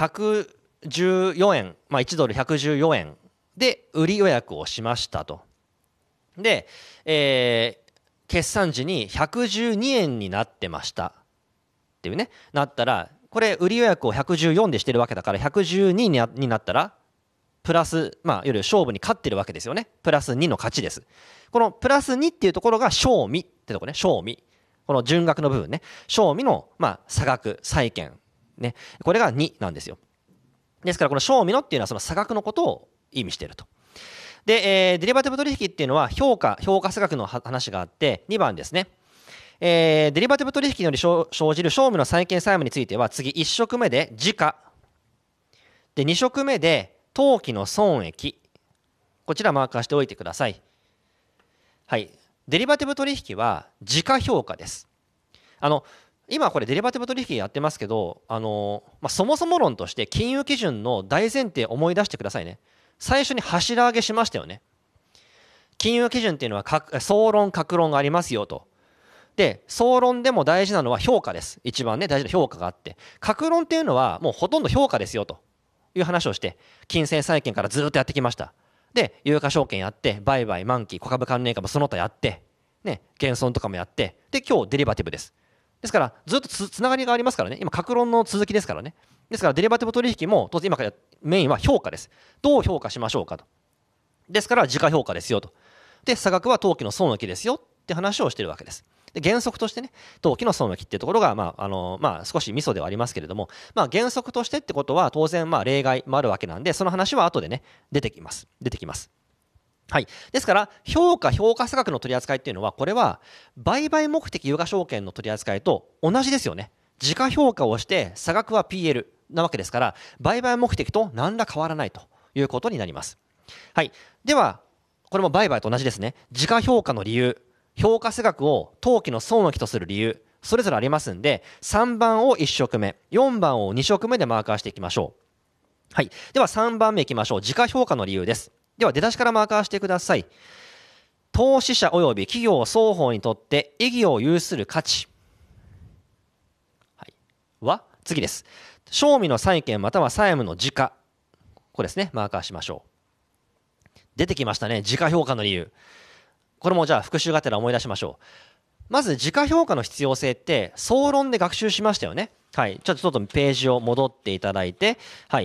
114円、1ドル114円で売り予約をしましたと。で、決算時に112円になってましたっていうね、なったらこれ売り予約を114でしてるわけだから112になったらプラス、いわゆる勝負に勝ってるわけですよね。プラス2の勝ちです。このプラス2っていうところが賞味ってところね、賞味、この純額の部分ね、賞味の差額債権ね、これが2なんですよ。ですからこの賞味のっていうのはその差額のことを意味していると。で、デリバティブ取引っていうのは評価差額の話があって、2番ですね。デリバティブ取引により生じる賞味の債権債務については次1色目で時価で、2色目で当期の損益、こちらマーカーしておいてください。はい、デリバティブ取引は時価評価です。今これデリバティブ取引やってますけど、そもそも論として金融基準の大前提思い出してくださいね。最初に柱上げしましたよね。金融基準っていうのは総論格論がありますよと。で総論でも大事なのは評価です。一番ね大事な評価があって、格論っていうのはもうほとんど評価ですよという話をして、金銭債権からずっとやってきました。で有価証券やって売買満期小株関連株その他やってね、減損とかもやって、で今日デリバティブです。ですからずっとつながりがありますからね。今格論の続きですからね。ですからデリバティブ取引も当然今からメインは評価です。どう評価しましょうかと。ですから時価評価ですよと。で差額は当期の損益ですよって話をしているわけです。で原則としてね、当期の損益っていうところが少しミソではありますけれども、原則としてってことは当然例外もあるわけなんで、その話は後でね出てきます。はい、ですから評価差額の取り扱いっていうのは、これは売買目的有価証券の取り扱いと同じですよね。時価評価をして差額は PL なわけですから、売買目的と何ら変わらないということになります。 はい。では、これも売買と同じですね。時価評価の理由、評価差額を当期の損益とする理由、それぞれありますんで、3番を1色目、4番を2色目でマーカーしていきましょう。はい。では3番目いきましょう。時価評価の理由です。では出だしからマーカーしてください。投資者及び企業双方にとって意義を有する価値、はい、は次です。賞味の債権または債務の時価、これですね、マーカーしましょう。出てきましたね、時価評価の理由。これもじゃあ復習がてら思い出しましょう。まず時価評価の必要性って総論で学習しましたよね。はい、ちょっとページを戻っていただいて、はい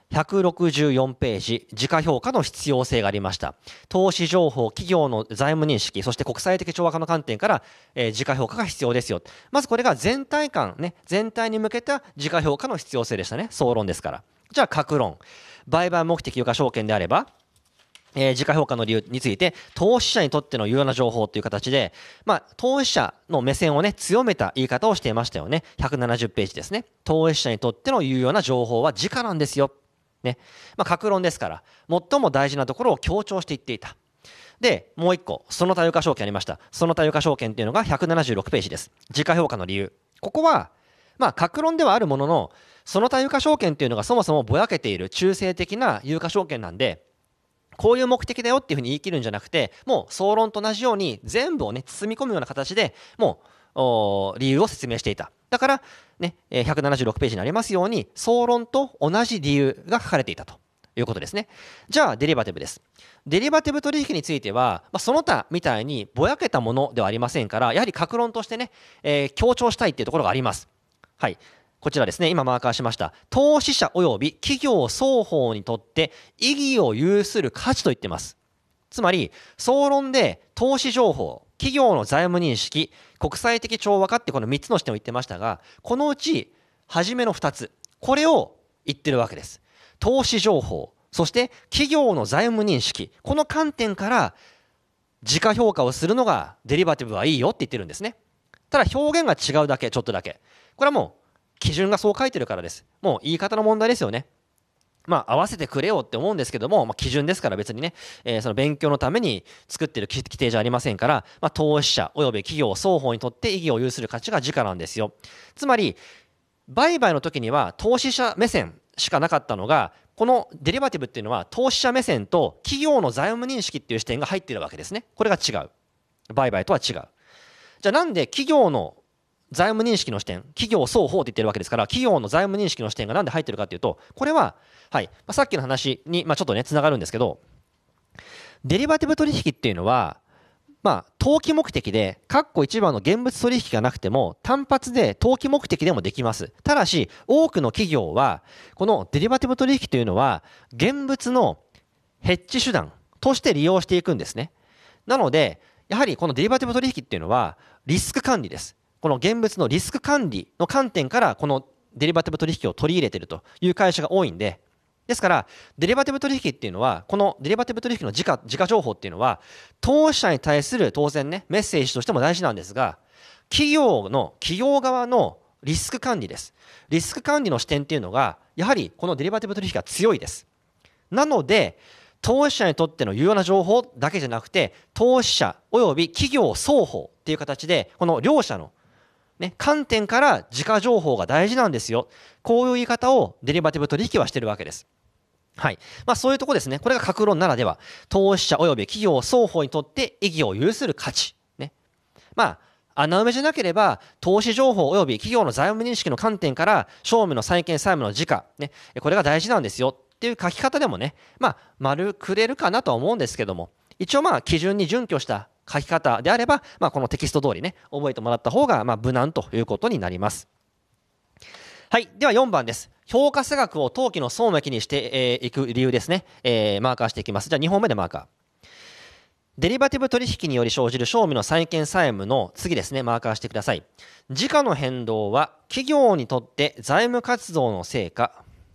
、164ページ、時価評価の必要性がありました。投資情報、企業の財務認識、そして国際的調和化の観点から、時価評価が必要ですよ。まずこれが全体感、ね、全体に向けた時価評価の必要性でしたね。総論ですから。じゃあ、各論。売買目的有価証券であれば、時価評価の理由について、投資者にとっての有用な情報という形で、投資者の目線をね、強めた言い方をしていましたよね。170ページですね。投資者にとっての有用な情報は時価なんですよ。ね。各論ですから、最も大事なところを強調していっていた。で、もう一個、その他有価証券ありました。その他有価証券っていうのが176ページです。時価評価の理由。ここは、各論ではあるものの、その他有価証券っていうのがそもそもぼやけている中性的な有価証券なんで、こういう目的だよっていうふうに言い切るんじゃなくて、もう総論と同じように全部をね、包み込むような形でもう理由を説明していた。だからね、176ページにありますように、総論と同じ理由が書かれていたということですね。じゃあデリバティブです。デリバティブ取引については、その他みたいにぼやけたものではありませんから、やはり各論としてね、強調したいっていうところがあります。はい。こちらですね、今マーカーしました。投資者及び企業双方にとって意義を有する価値と言っています。つまり、総論で投資情報、企業の財務認識、国際的調和化ってこの3つの視点を言ってましたが、このうち初めの2つ、これを言ってるわけです。投資情報、そして企業の財務認識、この観点から時価評価をするのがデリバティブはいいよって言ってるんですね。ただ表現が違うだけ、ちょっとだけ。これはもう基準がそう書いてるからです。もう言い方の問題ですよね。合わせてくれよって思うんですけども、基準ですから別にね、その勉強のために作ってる規定じゃありませんから、投資者及び企業双方にとって意義を有する価値が時価なんですよ。つまり、売買の時には投資者目線しかなかったのが、このデリバティブっていうのは投資者目線と企業の財務認識っていう視点が入っているわけですね。これが違う。売買とは違う。じゃあなんで企業の財務認識の視点、企業双方って言ってるわけですから、企業の財務認識の視点がなんで入ってるかっていうと、これは、はい、さっきの話に、ちょっとね、つながるんですけど、デリバティブ取引っていうのは、投機目的で、括弧1番の現物取引がなくても、単発で投機目的でもできます。ただし、多くの企業は、このデリバティブ取引というのは、現物のヘッジ手段として利用していくんですね。なので、やはりこのデリバティブ取引っていうのは、リスク管理です。この現物のリスク管理の観点から、このデリバティブ取引を取り入れているという会社が多いんで、ですから、デリバティブ取引っていうのは、このデリバティブ取引の時価情報っていうのは、投資者に対する当然ね、メッセージとしても大事なんですが、企業側のリスク管理です。リスク管理の視点っていうのが、やはりこのデリバティブ取引が強いです。なので、投資者にとっての有用な情報だけじゃなくて、投資者及び企業双方っていう形で、この両者の観点から時価情報が大事なんですよ。こういう言い方をデリバティブ取引はしているわけです。はい。そういうところですね。これが各論ならでは、投資者及び企業双方にとって意義を有する価値。ね。穴埋めじゃなければ、投資情報及び企業の財務認識の観点から、賞味の債権債務の時価。ね。これが大事なんですよ。っていう書き方でもね、丸くれるかなとは思うんですけども、一応基準に準拠した書き方であれば、このテキスト通りね、覚えてもらった方が、無難ということになります。はい。では4番です。評価差額を当期の損益にしていく理由ですね。マーカーしていきます。じゃあ2本目でマーカー。デリバティブ取引により生じる賞味の債権債務の次ですね、マーカーしてください。時価の変動は企業にとって財務活動の成果。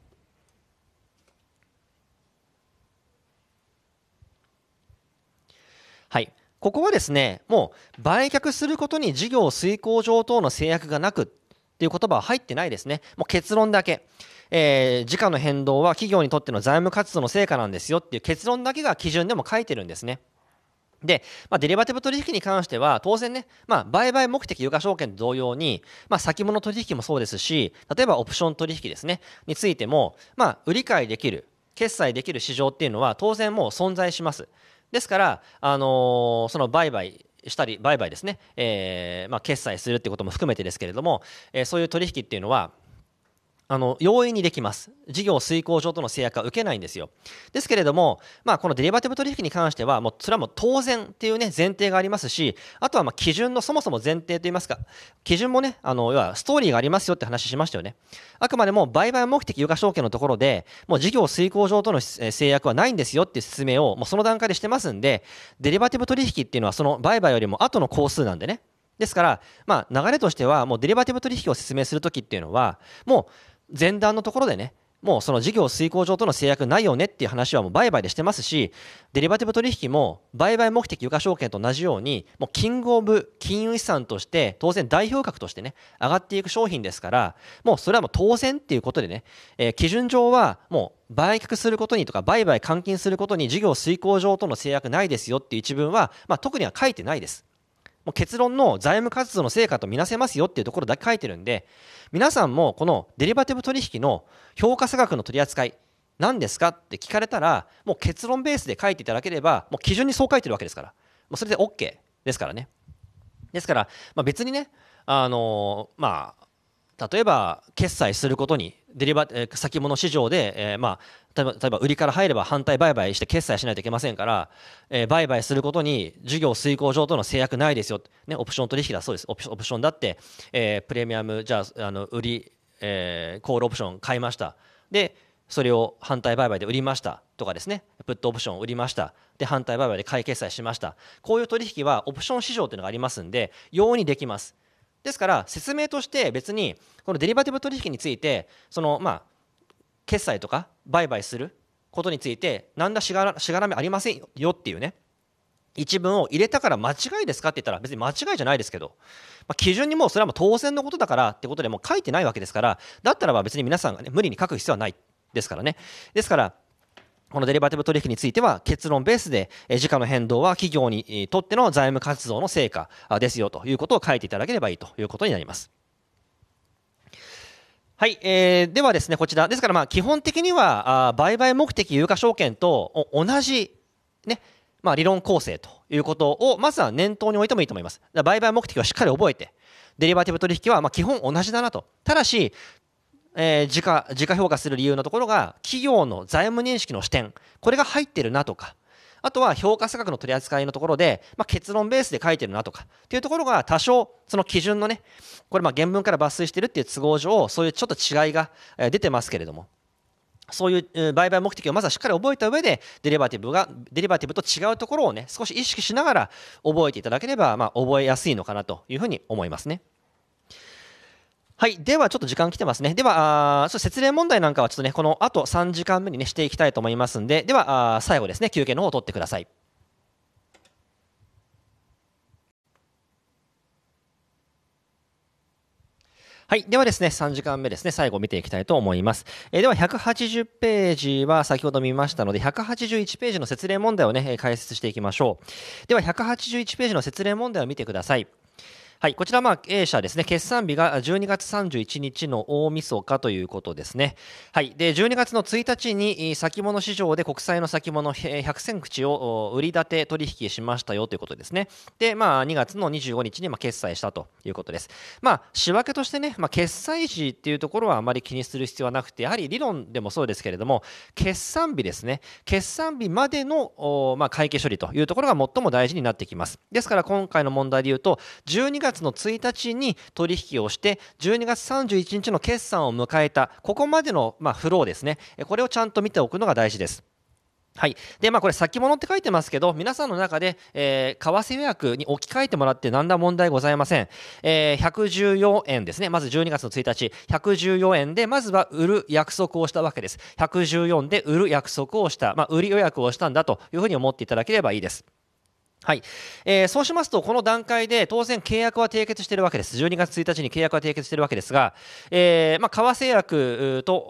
はい。ここはですね、もう売却することに事業遂行上等の制約がなくっていう言葉は入ってないですね。もう結論だけ。 時価の変動は企業にとっての財務活動の成果なんですよっていう結論だけが基準でも書いてるんですね。で、デリバティブ取引に関しては当然ね、売買目的有価証券と同様に、先物取引もそうですし、例えばオプション取引ですねについても、売り買いできる決済できる市場っていうのは当然もう存在します。ですから、その売買したり売買ですね、決済するっていうことも含めてですけれども、そういう取引っていうのは容易にできます。事業遂行上との制約は受けないんですよ。ですけれども、このデリバティブ取引に関しては、もうそれはもう当然っていうね、前提がありますし、あとは基準のそもそも前提といいますか、基準もね、要はストーリーがありますよって話しましたよね。あくまでも売買目的有価証券のところで、もう事業遂行上との制約はないんですよっていう説明を、もうその段階でしてますんで、デリバティブ取引っていうのはその売買よりも後の工数なんでね。ですから、流れとしては、もうデリバティブ取引を説明するときっていうのは、もう前段のところでね、もうその事業遂行上との制約ないよねっていう話はもう売買でしてますし、デリバティブ取引も売買目的有価証券と同じように、もうキングオブ金融資産として当然代表格としてね上がっていく商品ですから、もうそれはもう当然っていうことでね、基準上はもう売却することにとか売買換金することに事業遂行上との制約ないですよっていう一文は、特には書いてないです。もう結論の財務活動の成果とみなせますよっていうところだけ書いてるんで、皆さんもこのデリバティブ取引の評価差額の取り扱い何ですかって聞かれたら、もう結論ベースで書いていただければ、もう基準にそう書いてるわけですから、もうそれで OK ですからね。ですから、別にね、例えば決済することに先物市場で、例えば売りから入れば反対売買して決済しないといけませんから、売買することに事業遂行上との制約ないですよ、ね、オプション取引だそうです。オプションだって、プレミアムじゃあ売り、コールオプション買いました。でそれを反対売買で売りましたとかですね、プットオプションを売りました。で反対売買で買い決済しました。こういう取引はオプション市場というのがありますんで、容易にできます。ですから説明として別にこのデリバティブ取引について決済とか売買することについて何らしがらみありませんよっていうね一文を入れたから間違いですかって言ったら別に間違いじゃないですけど、基準にもうそれはもう当然のことだからってことでもう書いてないわけですから、だったらば別に皆さんがね無理に書く必要はないですからね。ですからこのデリバティブ取引については結論ベースで時価の変動は企業にとっての財務活動の成果ですよということを書いていただければいいということになります。はい、ではですね、こちらですから基本的には売買目的有価証券と同じね、理論構成ということをまずは念頭に置いてもいいと思います。売買目的をしっかり覚えて、デリバティブ取引は基本同じだなと。ただし時価評価する理由のところが企業の財務認識の視点、これが入ってるなとか、あとは評価差額の取り扱いのところで、結論ベースで書いてるなとかっていうところが多少その基準のね、これ原文から抜粋してるっていう都合上そういうちょっと違いが出てますけれども、そういう売買目的をまずはしっかり覚えた上でデリバティブと違うところをね少し意識しながら覚えていただければ覚えやすいのかなというふうに思いますね。はい。では、ちょっと時間来てますね。では、説明問題なんかはちょっとね、この後3時間目にね、していきたいと思いますんで、では、最後ですね、休憩の方を取ってください。はい。ではですね、3時間目ですね、最後見ていきたいと思います。では、180ページは先ほど見ましたので、181ページの説明問題をね、解説していきましょう。では、181ページの説明問題を見てください。はい、こちらA社ですね、決算日が12月31日の大晦日ということですね。はい、で12月の1日に先物市場で国債の先物100銭口を売り立て取引しましたよということですね。で、2月の25日に決済したということです。仕分けとしてね、決済時っていうところはあまり気にする必要はなくて、やはり理論でもそうですけれども、決算日ですね、決算日までの会計処理というところが最も大事になってきます。ですから今回の問題で言うと、12月の1日に取引をして12月31日の決算を迎えたここまでのフローですね、これをちゃんと見ておくのが大事です。はい。で、これ先物って書いてますけど、皆さんの中で、為替予約に置き換えてもらって何ら問題ございません。114円ですね。まず12月の1日、114円で、まずは売る約束をしたわけです。114で売る約束をした、売り予約をしたんだというふうに思っていただければいいです。はい。そうしますとこの段階で当然契約は締結しているわけです。12月1日に契約は締結しているわけですが、為替約と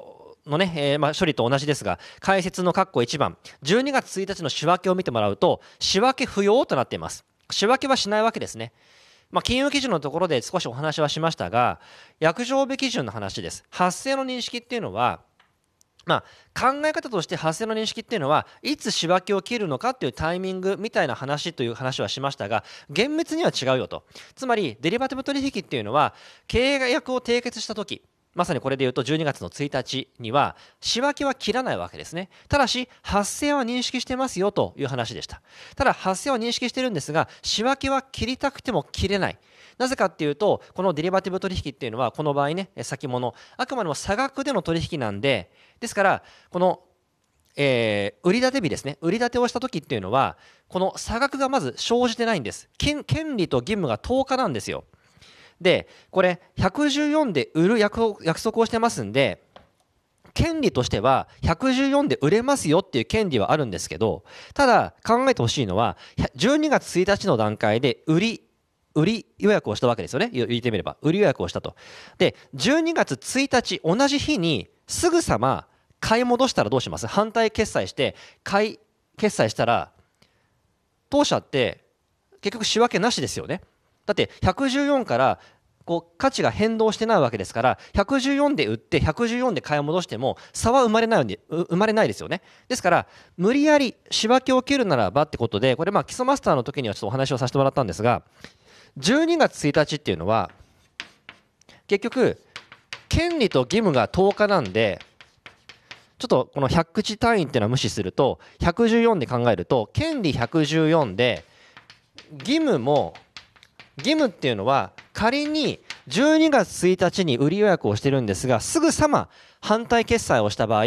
のね、処理と同じですが、解説の括弧1番、12月1日の仕分けを見てもらうと、仕分け不要となっています。仕分けはしないわけですね。金融基準のところで少しお話はしましたが、約定日基準の話です。発生の認識っていうのは、考え方として発生の認識っていうのはいつ仕分けを切るのかっていうタイミングみたいな話という話はしましたが、厳密には違うよと。つまりデリバティブ取引っていうのは経営約を締結した時、まさにこれでいうと12月の1日には仕分けは切らないわけですね。ただし発生は認識してますよという話でした。ただ発生は認識してるんですが、仕分けは切りたくても切れない。なぜかっていうと、このデリバティブ取引っていうのはこの場合ね、先物、あくまでも差額での取引なんで、ですからこの売り立て日ですね、売り立てをした時っていうのはこの差額がまず生じてないんです。権利と義務が10日なんですよ。でこれ114で売る約束をしてますんで、権利としては114で売れますよっていう権利はあるんですけど、ただ考えてほしいのは12月1日の段階で売り予約をしたわけですよね。言ってみれば売り予約をしたと。で12月1日同じ日にすぐさま買い戻したらどうします？反対決済して買い決済したら当社って結局仕分けなしですよね。だって114から価値が変動してないわけですから、114で売って114で買い戻しても差は生まれないですよね。ですから無理やり仕分けを切るならばってことで、これ基礎マスターの時にはちょっとお話をさせてもらったんですが、12月1日っていうのは結局権利と義務が10日なんで、ちょっとこの100口単位っていうのは無視すると114で考えると、権利114で義務っていうのは仮に12月1日に売り予約をしてるんですが、すぐさま反対決済をした場合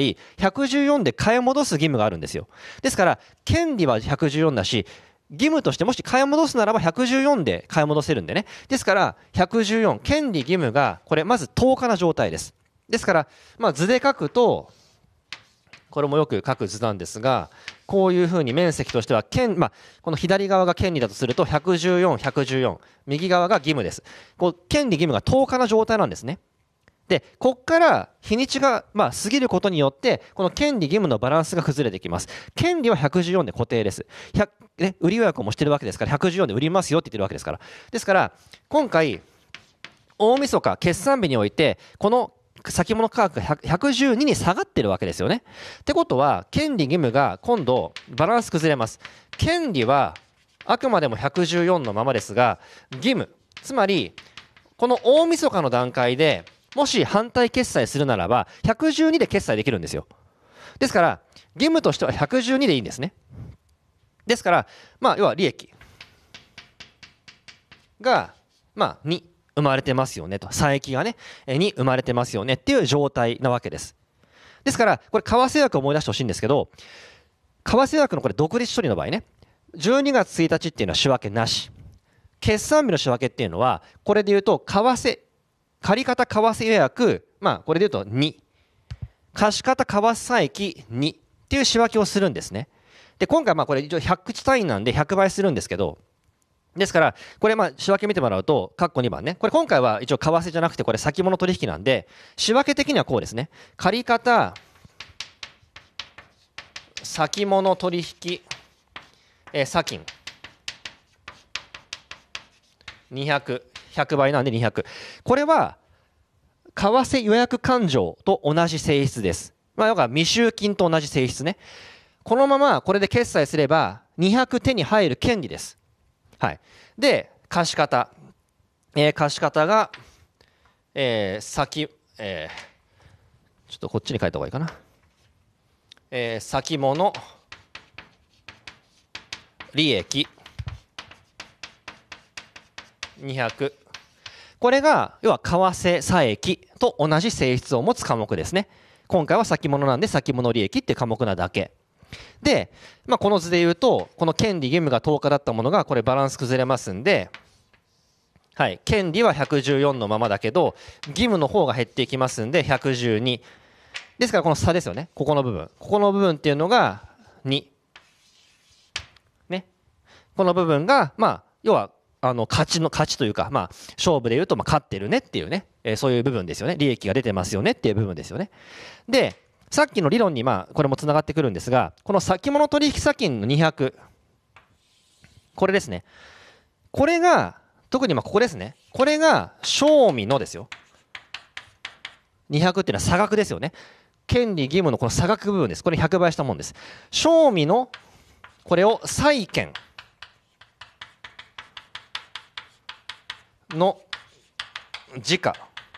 114で買い戻す義務があるんですよ。ですから権利は114だし、義務としてもし買い戻すならば114で買い戻せるんでね。ですから114、権利義務がこれまず10日な状態です。ですから図で書くと、これもよく書く図なんですが、こういうふうに面積としてはこの左側が権利だとすると114、114、右側が義務です。権利義務が10日な状態なんですね。でここから日にちが過ぎることによってこの権利義務のバランスが崩れてきます。権利は114で固定です。売り予約もしてるわけですから114で売りますよって言ってるわけですから。ですから今回大晦日決算日においてこの先物価格が112に下がってるわけですよね。ってことは権利義務が今度バランス崩れます。権利はあくまでも114のままですが、義務、つまりこの大晦日の段階でもし反対決済するならば112で決済できるんですよ。ですから義務としては112でいいんですね。ですから要は利益が2生まれてますよねと、差益がねに生まれてますよねっていう状態なわけです。ですからこれ為替予約を思い出してほしいんですけど、為替予約のこれ独立処理の場合ね、12月1日っていうのは仕分けなし、決算日の仕分けっていうのはこれでいうと借方為替予約、これでいうと2、貸方為替差益2っていう仕分けをするんですね。で今回これ一応100口単位なんで100倍するんですけど、ですからこれ仕分け見てもらうと括弧2番ね、これ今回は一応為替じゃなくてこれ先物取引なんで、仕分け的にはこうですね。借方先物取引差金200、100倍なんで200、これは為替予約勘定と同じ性質です。要は未収金と同じ性質ね。このままこれで決済すれば200手に入る権利です。はい、で貸方、貸方が、ちょっとこっちに書いた方がいいかな。先物利益200、これが要は為替差益と同じ性質を持つ科目ですね。今回は先物なんで先物利益っていう科目なだけで、この図でいうとこの権利義務が10日だったものがこれバランス崩れますんで、はい、権利は114のままだけど義務の方が減っていきますんで112ですから、この差ですよね。ここの部分っていうのが2ね。この部分が要は勝ちというか、勝負でいうと勝ってるねっていうね、そういう部分ですよね。利益が出てますよねっていう部分ですよね。でさっきの理論にこれもつながってくるんですが、この先物取引先金の200、これですね。これが、特にここですね。これが、賞味のですよ。200っていうのは差額ですよね。権利義務のこの差額部分です。これ100倍したもんです。賞味の、これを債権の時価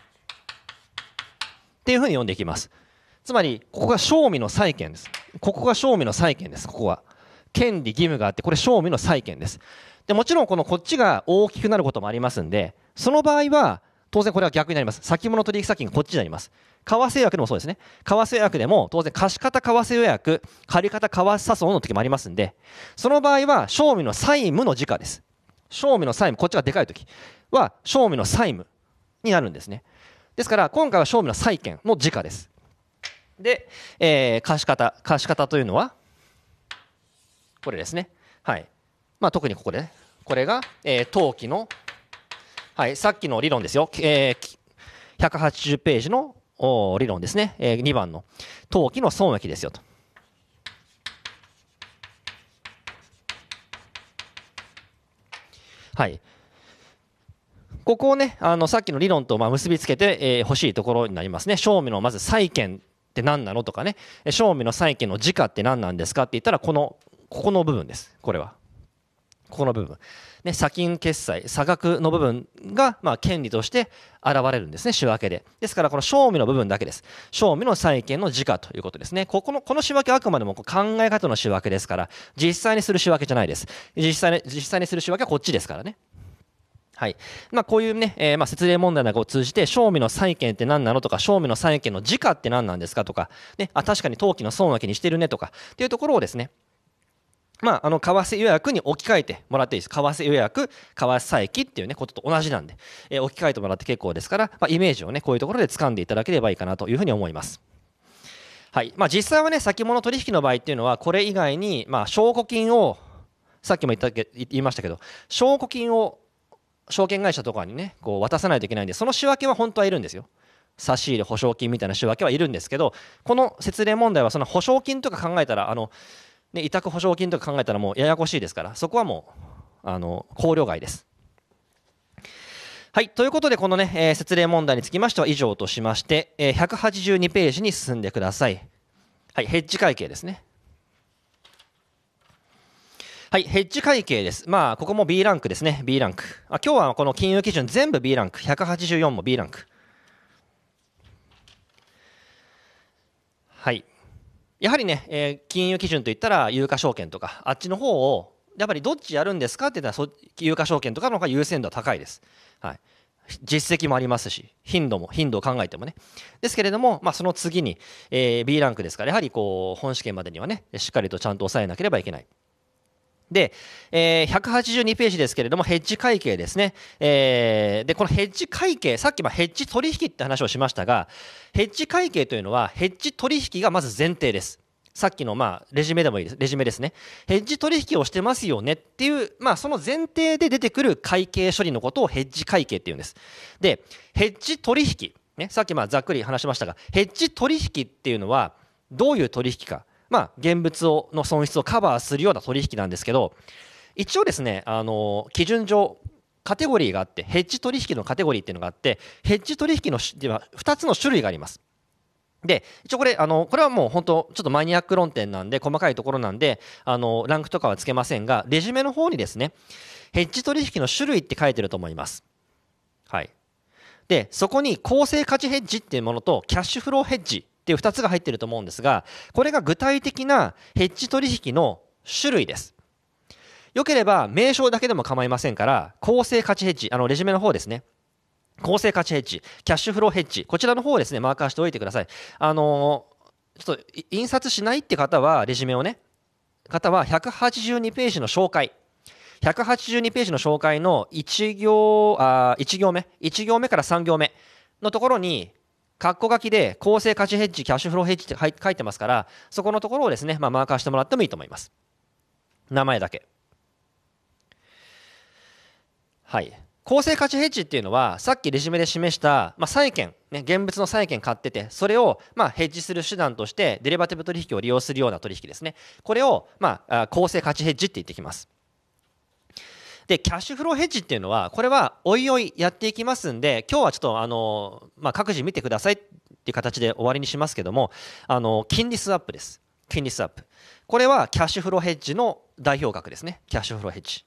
っていうふうに読んでいきます。つまり、ここが賞味の債権です。ここが賞味の債権です。ここは。権利義務があって、これ賞味の債権です。で、もちろんこっちが大きくなることもありますんで、その場合は、当然これは逆になります。先物取引先がこっちになります。為替予約でもそうですね。為替予約でも当然貸方為替予約、借方為替差損の時もありますんで、その場合は賞味の債務の時価です。賞味の債務、こっちがでかい時は賞味の債務になるんですね。ですから今回は賞味の債権の時価です。で、貸方というのはこれですね。はい。特にここで、これが、当期の、はい、さっきの理論ですよ。180ページの理論ですね。2番の当期の損益ですよと。はい。ここをね、さっきの理論と結びつけて欲しいところになりますね。賞味のまず債権って何なのとかね、賞味の債権の時価って何なんですかって言ったら、ここの部分です。これは。ここの部分。ね、差金決済、差額の部分が、権利として現れるんですね、仕分けで。ですから、この賞味の部分だけです。賞味の債権の時価ということですね。この仕分けはあくまでも考え方の仕分けですから、実際にする仕分けじゃないです。実際にする仕分けはこっちですからね。はい。こういうね、説明問題なんかを通じて、賞味の債権って何なのとか、賞味の債権の時価って何なんですかとか、ね、確かに当期の損益にしてるねとか、っていうところをですね、為替予約に置き換えてもらっていいです。為替予約、為替差益っていうね、ことと同じなんで、置き換えてもらって結構ですから、イメージをね、こういうところで掴んでいただければいいかなというふうに思います。はい。実際はね、先物取引の場合っていうのは、これ以外に、証拠金を、さっきも言いましたけど、証拠金を証券会社とかにね、こう渡さないといけないんで、その仕分けは本当はいるんですよ。差し入れ保証金みたいな仕分けはいるんですけど、この節例問題はその保証金とか考えたら、委託保証金とか考えたらもうややこしいですから、そこはもう考慮外です。はい、ということでこのね、節例問題につきましては以上としまして、182ページに進んでください。はい、ヘッジ会計ですね。はい、ヘッジ会計です。ここも B ランクですね。B ランク。今日はこの金融基準全部 B ランク。184も B ランク。はい。やはりね、金融基準といったら有価証券とか、あっちの方を、やっぱりどっちやるんですかって言ったら、有価証券とかの方が優先度は高いです。はい。実績もありますし、頻度を考えてもね。ですけれども、その次に、B ランクですから、やはり本試験までにはね、しっかりとちゃんと抑えなければいけない。で、182ページですけれども、ヘッジ会計ですね。で、このヘッジ会計、さっきヘッジ取引って話をしましたが、ヘッジ会計というのは、ヘッジ取引がまず前提です。さっきのレジュメでもいいです。レジュメですね。ヘッジ取引をしてますよねっていう、その前提で出てくる会計処理のことをヘッジ会計っていうんです。で、ヘッジ取引、ね、さっきざっくり話しましたが、ヘッジ取引っていうのは、どういう取引か。現物の損失をカバーするような取引なんですけど、一応ですね、基準上、カテゴリーがあって、ヘッジ取引のカテゴリーっていうのがあって、ヘッジ取引では2つの種類があります。で、一応これはもう本当、ちょっとマニアック論点なんで、細かいところなんで、ランクとかはつけませんが、レジュメの方にですね、ヘッジ取引の種類って書いてると思います。はい。で、そこに公正価値ヘッジっていうものと、キャッシュフローヘッジっていう2つが入っていると思うんですが、これが具体的なヘッジ取引の種類です。よければ名称だけでも構いませんから、公正価値ヘッジ、レジュメの方ですね。公正価値ヘッジ、キャッシュフローヘッジ、こちらの方をですね、マーカーしておいてください。ちょっと印刷しないって方は、レジュメをね、方は182ページの紹介。182ページの紹介の1行目から3行目のところに、括弧書きで公正価値ヘッジ、キャッシュフローヘッジって書いてますから、そこのところをですね、マーカーしてもらってもいいと思います。名前だけ。はい。 公正価値ヘッジっていうのは、さっきレジュメで示した、債券、ね、現物の債券買ってて、それをヘッジする手段として、デリバティブ取引を利用するような取引ですね。これを公正価値ヘッジって言ってきます。で、キャッシュフローヘッジっていうのは、これはおいおいやっていきますんで、今日はちょっと各自見てくださいっていう形で終わりにしますけども、金利スワップです。金利スワップ。これはキャッシュフローヘッジの代表格ですね。キャッシュフローヘッジ。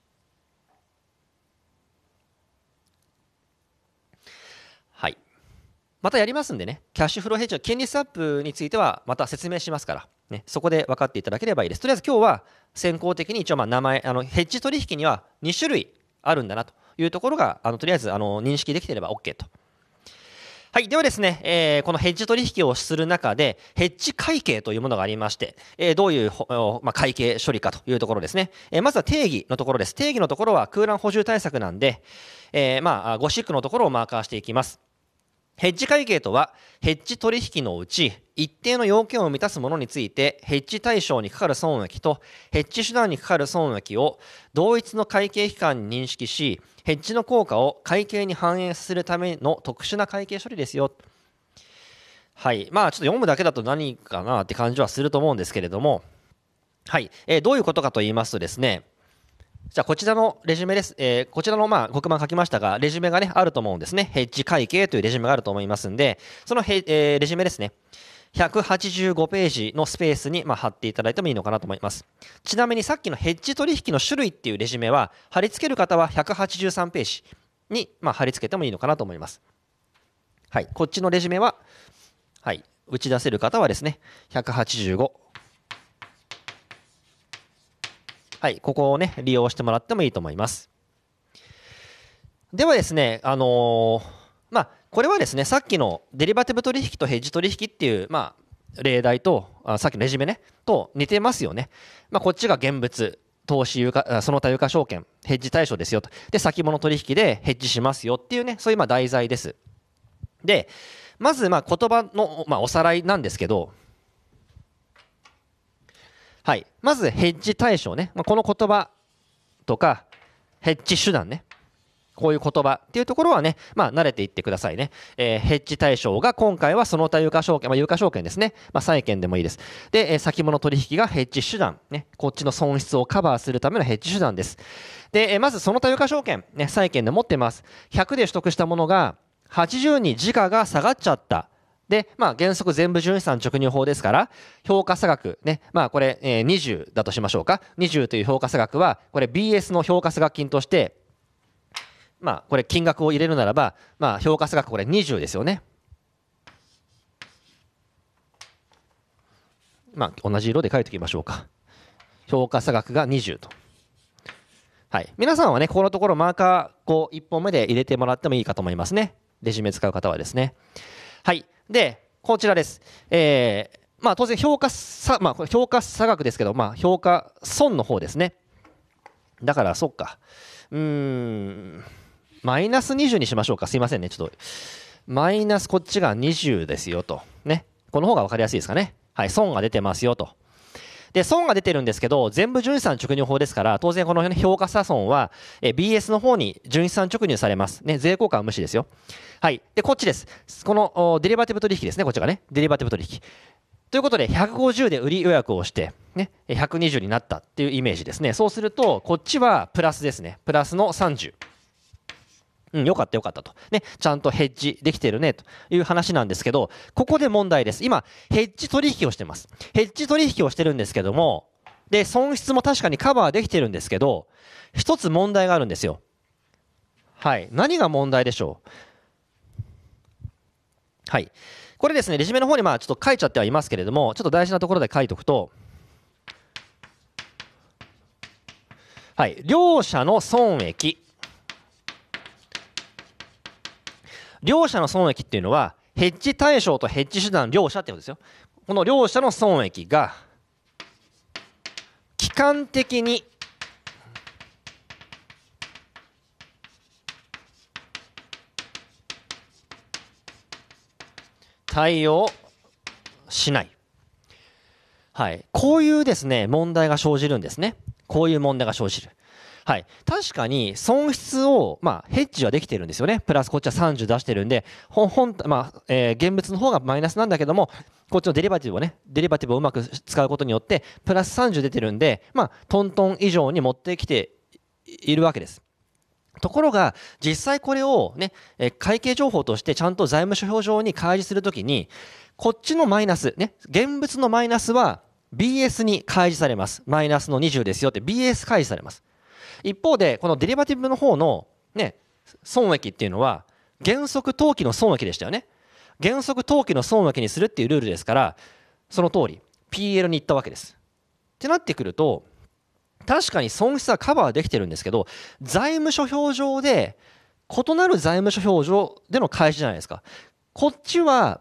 はい。またやりますんでね、キャッシュフローヘッジの金利スワップについてはまた説明しますから、ね、そこで分かっていただければいいです。とりあえず今日は先行的に一応名前、ヘッジ取引には2種類あるんだなというところが、とりあえず認識できていれば OK と。はい。ではですね、このヘッジ取引をする中で、ヘッジ会計というものがありまして、どういう、会計処理かというところですね。まずは定義のところです。定義のところは空欄補充対策なんで、ゴシックのところをマーカーしていきます。ヘッジ会計とは、ヘッジ取引のうち、一定の要件を満たすものについて、ヘッジ対象にかかる損益と、ヘッジ手段にかかる損益を同一の会計期間に認識し、ヘッジの効果を会計に反映するための特殊な会計処理ですよ。はい。ちょっと読むだけだと何かなって感じはすると思うんですけれども、はい。どういうことかと言いますとですね、じゃあこちらのレジュメです。こちらの黒板書きましたが、レジュメがね、あると思うんですね。ヘッジ会計というレジュメがあると思いますんで、そのレジュメですね。185ページのスペースに貼っていただいてもいいのかなと思います。ちなみにさっきのヘッジ取引の種類っていうレジュメは、貼り付ける方は183ページに貼り付けてもいいのかなと思います。はい。こっちのレジュメは、はい。打ち出せる方はですね、185。はい、ここをね、利用してもらってもいいと思います。ではですね、これはですね、さっきのデリバティブ取引とヘッジ取引っていう、例題と、さっきのレジュメね、と似てますよね。こっちが現物、投資有価、その他有価証券、ヘッジ対象ですよと。で、先物取引でヘッジしますよっていうね、そういう題材です。で、まず言葉の、おさらいなんですけど、はい。まず、ヘッジ対象ね。この言葉とか、ヘッジ手段ね。こういう言葉っていうところはね、慣れていってくださいね。ヘッジ対象が今回はその他有価証券、有価証券ですね。債券でもいいです。で、先物取引がヘッジ手段。ね。こっちの損失をカバーするためのヘッジ手段です。で、まずその他有価証券、ね、債券で持ってます。100で取得したものが、80に時価が下がっちゃった。で、原則全部純資産直入法ですから、評価差額、ね、これ、20だとしましょうか。20という評価差額は、これ BS の評価差額金として、これ金額を入れるならば、評価差額これ20ですよね。同じ色で書いておきましょうか。評価差額が20と。はい。皆さんはね、ここのところマーカー1本目で入れてもらってもいいかと思いますね。レジュメ使う方はですね。はい。で、こちらです。当然評価差額ですけど、評価損の方ですね。だから、そっか。マイナス20にしましょうか。すいませんね。ちょっと、マイナスこっちが20ですよと。ね。この方が分かりやすいですかね。はい。損が出てますよと。で、損が出てるんですけど、全部純資産直入法ですから、当然この評価差損は、BS の方に純資産直入されます。ね。税効果は無視ですよ。はい。で、こっちです。このデリバティブ取引ですね。こっちがね。デリバティブ取引。ということで、150で売り予約をして、ね。120になったっていうイメージですね。そうすると、こっちはプラスですね。プラスの30。よかったよかったと。ね。ちゃんとヘッジできてるねという話なんですけど、ここで問題です。今、ヘッジ取引をしてます。ヘッジ取引をしてるんですけども、で、損失も確かにカバーできてるんですけど、一つ問題があるんですよ。はい。何が問題でしょう。はい。これですね、レジュメの方にちょっと書いちゃってはいますけれども、ちょっと大事なところで書いておくと、はい。両者の損益。両者の損益っていうのは、ヘッジ対象とヘッジ手段両者ってことですよ。この両者の損益が、期間的に対応しない。はい。こういうですね、問題が生じるんですね。こういう問題が生じる。 はい、確かに損失を、ヘッジはできてるんですよね。プラスこっちは30出してるんで、現物の方がマイナスなんだけども、こっちのデリバティブをうまく使うことによって、プラス30出てるんで、トントン以上に持ってきているわけです。ところが、実際これをね、会計情報としてちゃんと財務諸表上に開示するときに、こっちのマイナス、ね、現物のマイナスは BS に開示されます。マイナスの20ですよって BS 開示されます。一方で、このデリバティブの方のね、損益っていうのは、原則当期の損益でしたよね。原則当期の損益にするっていうルールですから、その通り、PL に行ったわけです。ってなってくると、確かに損失はカバーできてるんですけど、財務諸表上で、異なる財務諸表上での開示じゃないですか。こっちは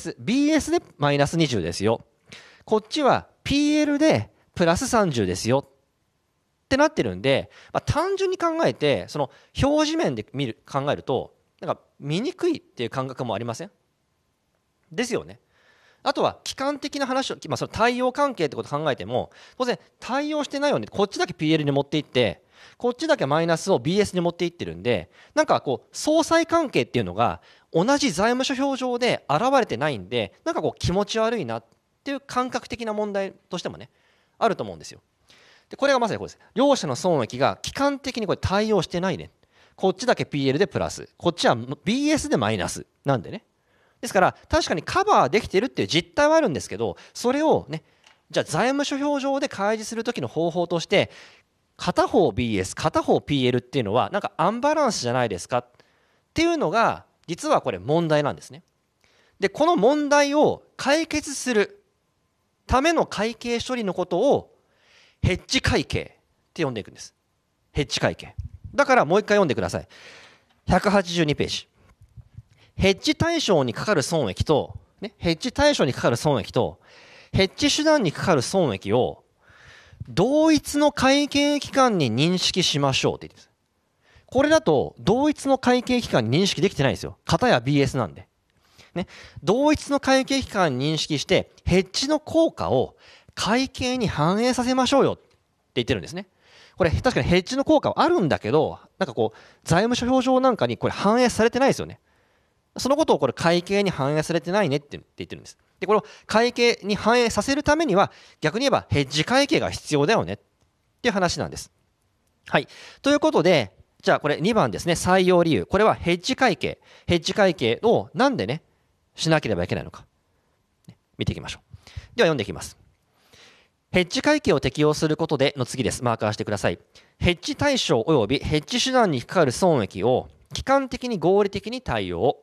BS でマイナス20ですよ。こっちは PL でプラス30ですよ。ってなってるんで、単純に考えて、その表示面で考えると、なんか見にくいっていう感覚もありません？ですよね。あとは期間的な話を、その対応関係ってことを考えても、当然対応してないよね、こっちだけ PL に持っていって、こっちだけマイナスを BS に持っていってるんで、なんかこう相殺関係っていうのが同じ財務諸表上で現れてないんで、なんかこう気持ち悪いなっていう感覚的な問題としてもね、あると思うんですよ。でこれがまさにこうです。両者の損益が期間的にこれ対応してないね。こっちだけ PL でプラス、こっちは BS でマイナスなんでね。ですから確かにカバーできてるっていう実態はあるんですけど、それをね、じゃあ財務諸表上で開示する時の方法として、片方 BS 片方 PL っていうのはなんかアンバランスじゃないですかっていうのが実はこれ問題なんですね。でこの問題を解決するための会計処理のことをヘッジ会計って呼んでいくんです。ヘッジ会計だからもう一回読んでください。182ページ。ヘッジ対象にかかる損益と、ね、ヘッジ対象にかかる損益とヘッジ手段にかかる損益を同一の会計期間に認識しましょうって言ってます。これだと同一の会計期間に認識できてないんですよ。片や BS なんで、ね、同一の会計期間に認識してヘッジの効果を会計に反映させましょうよって言ってるんですね。これ確かにヘッジの効果はあるんだけど、なんかこう財務諸表上なんかにこれ反映されてないですよね。そのことをこれ会計に反映されてないねって言ってるんです。でこれを会計に反映させるためには逆に言えばヘッジ会計が必要だよねっていう話なんです。はい。ということで、じゃあこれ2番ですね、採用理由。これはヘッジ会計。ヘッジ会計をなんでね、しなければいけないのか。見ていきましょう。では読んでいきます。ヘッジ会計を適用することでの次です。マーカーしてください。ヘッジ対象及びヘッジ手段にかかる損益を期間的に合理的に対応。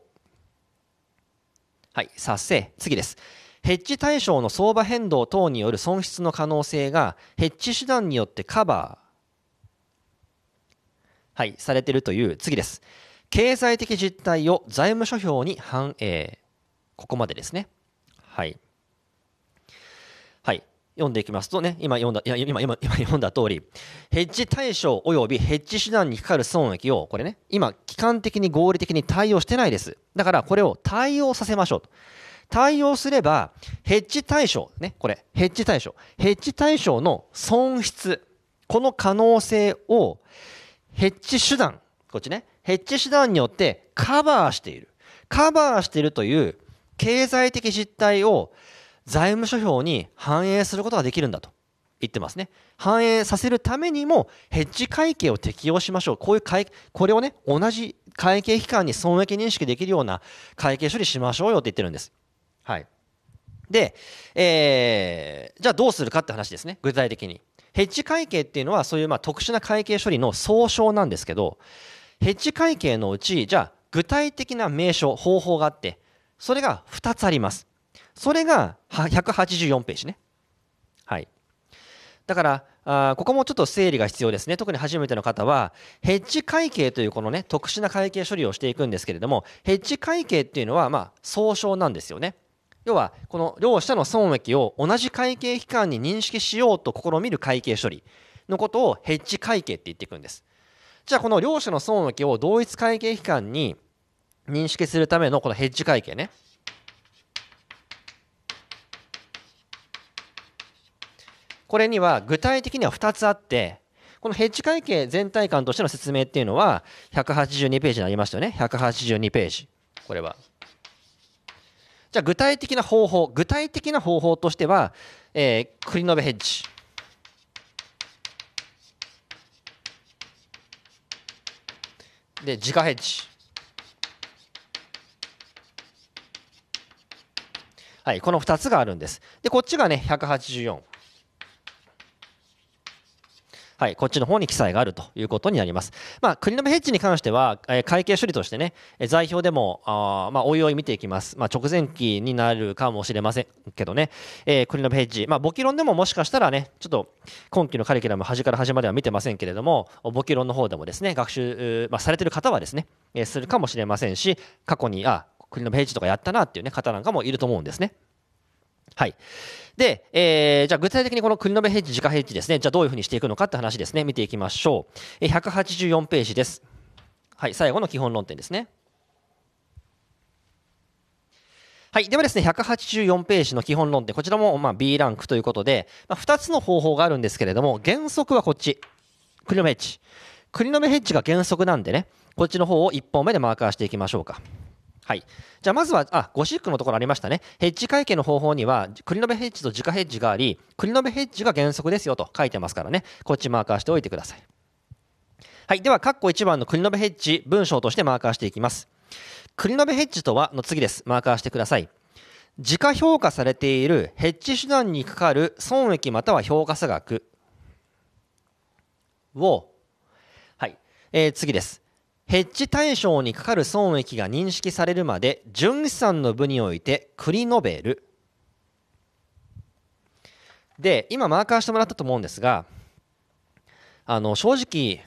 はい、冊成。次です。ヘッジ対象の相場変動等による損失の可能性がヘッジ手段によってカバー、はい、されているという次です。経済的実態を財務諸表に反映。ここまでですね。はい。はい。読んでいきますとね、今読んだ通り、ヘッジ対象及びヘッジ手段にかかる損益を、これね、今、期間的に合理的に対応してないです。だから、これを対応させましょうと。対応すれば、ヘッジ対象、ね、これ、ヘッジ対象の損失、この可能性を、ヘッジ手段、こっちね、ヘッジ手段によってカバーしている。カバーしているという経済的実態を、財務諸表に反映することができるんだと言ってますね。反映させるためにもヘッジ会計を適用しましょう。これをね、同じ会計期間に損益認識できるような会計処理しましょうよって言ってるんです。はい。で、じゃあどうするかって話ですね。具体的に。ヘッジ会計っていうのはそういう特殊な会計処理の総称なんですけど、ヘッジ会計のうち、じゃあ具体的な名称、方法があって、それが2つあります。それが184ページね。はい。だから、ここもちょっと整理が必要ですね。特に初めての方は、ヘッジ会計というこのね、特殊な会計処理をしていくんですけれども、ヘッジ会計っていうのは、総称なんですよね。要は、この両者の損益を同じ会計期間に認識しようと試みる会計処理のことをヘッジ会計って言っていくんです。じゃあ、この両者の損益を同一会計期間に認識するためのこのヘッジ会計ね。これには具体的には2つあって、 このヘッジ会計全体感としての説明っていうのは182ページになりましたよね。182ページ。これは。じゃあ具体的な方法としては、繰り延べヘッジ。で、時価ヘッジ。はい、この2つがあるんです。で、こっちがね、184。はい、こっちの方に記載があるということになります。繰り延べヘッジに関しては、会計処理としてね、座標でも、おいおい見ていきます。直前期になるかもしれませんけどね、繰り延べヘッジ、簿記論でももしかしたらね、ちょっと今期のカリキュラム端から端までは見てませんけれども、簿記論の方でもですね、学習、されている方はですね、するかもしれませんし、過去に、繰り延べヘッジとかやったなっていうね、方なんかもいると思うんですね。はい。で、じゃあ具体的にこの繰り延べヘッジ、時価ヘッジですね、じゃあどういうふうにしていくのかって話ですね、見ていきましょう。184ページです。はい、最後の基本論点ですね。はい、ではですね、184ページの基本論点、こちらもB ランクということで、2つの方法があるんですけれども、原則はこっち、繰り延べヘッジ。繰り延べヘッジが原則なんでね、こっちの方を1本目でマーカーしていきましょうか。はい。じゃあまずは、ゴシックのところありましたね。ヘッジ会計の方法には、繰り延べヘッジと時価ヘッジがあり、繰り延べヘッジが原則ですよと書いてますからね。こっちマーカーしておいてください。はい。では、括弧1番の繰り延べヘッジ、文章としてマーカーしていきます。繰り延べヘッジとはの次です。マーカーしてください。時価評価されているヘッジ手段にかかる損益または評価差額を、はい。次です。ヘッジ対象にかかる損益が認識されるまで純資産の部において繰り延べる。で、今マーカーしてもらったと思うんですが、正直、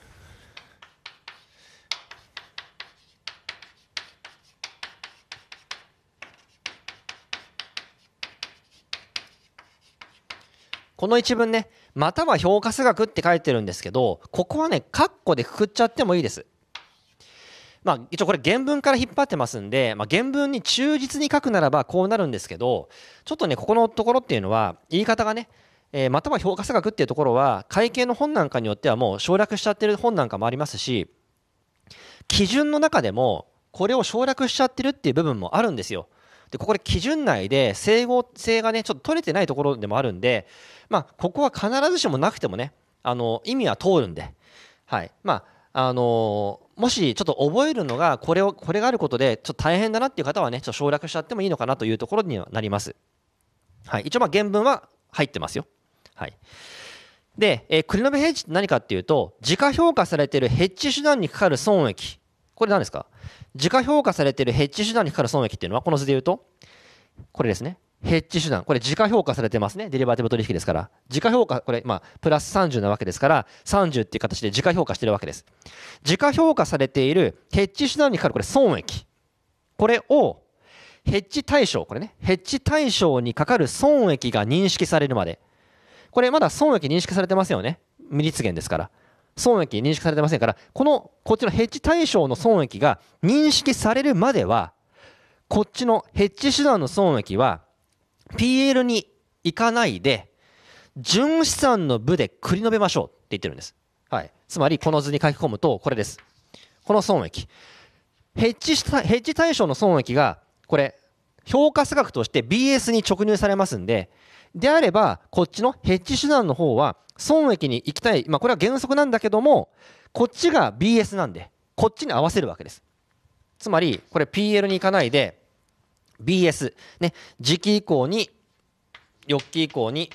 この一文ね、または評価差額って書いてるんですけど、ここはね、カッコでくくっちゃってもいいです。一応これ原文から引っ張ってますんで、原文に忠実に書くならばこうなるんですけど、ちょっとね、ここのところっていうのは、言い方がね、または評価差額っていうところは、会計の本なんかによってはもう省略しちゃってる本なんかもありますし、基準の中でも、これを省略しちゃってるっていう部分もあるんですよ。で、ここで基準内で整合性がね、ちょっと取れてないところでもあるんで、ここは必ずしもなくてもね、意味は通るんで、はい。もしちょっと覚えるのがこれがあることでちょっと大変だなっていう方はね、ちょっと省略しちゃってもいいのかなというところにはなります。はい。一応原文は入ってますよ。はい。で、繰り延べヘッジって何かっていうと、時価評価されているヘッジ手段にかかる損益。これ何ですか？時価評価されているヘッジ手段にかかる損益っていうのは、この図で言うと、これですね。ヘッジ手段。これ時価評価されてますね。デリバティブ取引ですから。時価評価、これ、プラス30なわけですから、30っていう形で時価評価してるわけです。時価評価されているヘッジ手段にかかるこれ損益。これを、ヘッジ対象、これね。ヘッジ対象にかかる損益が認識されるまで。これまだ損益認識されてますよね。未立元ですから。損益認識されてませんから、こっちのヘッジ対象の損益が認識されるまでは、こっちのヘッジ手段の損益は、PL に行かないで、純資産の部で繰り延べましょうって言ってるんです。はい。つまり、この図に書き込むと、これです。この損益。ヘッジ対象の損益が、これ、評価差額として BS に直入されますんで、であれば、こっちのヘッジ手段の方は、損益に行きたい。これは原則なんだけども、こっちが BS なんで、こっちに合わせるわけです。つまり、これ PL に行かないで、BS、ね、時期以降に、翌期以降に、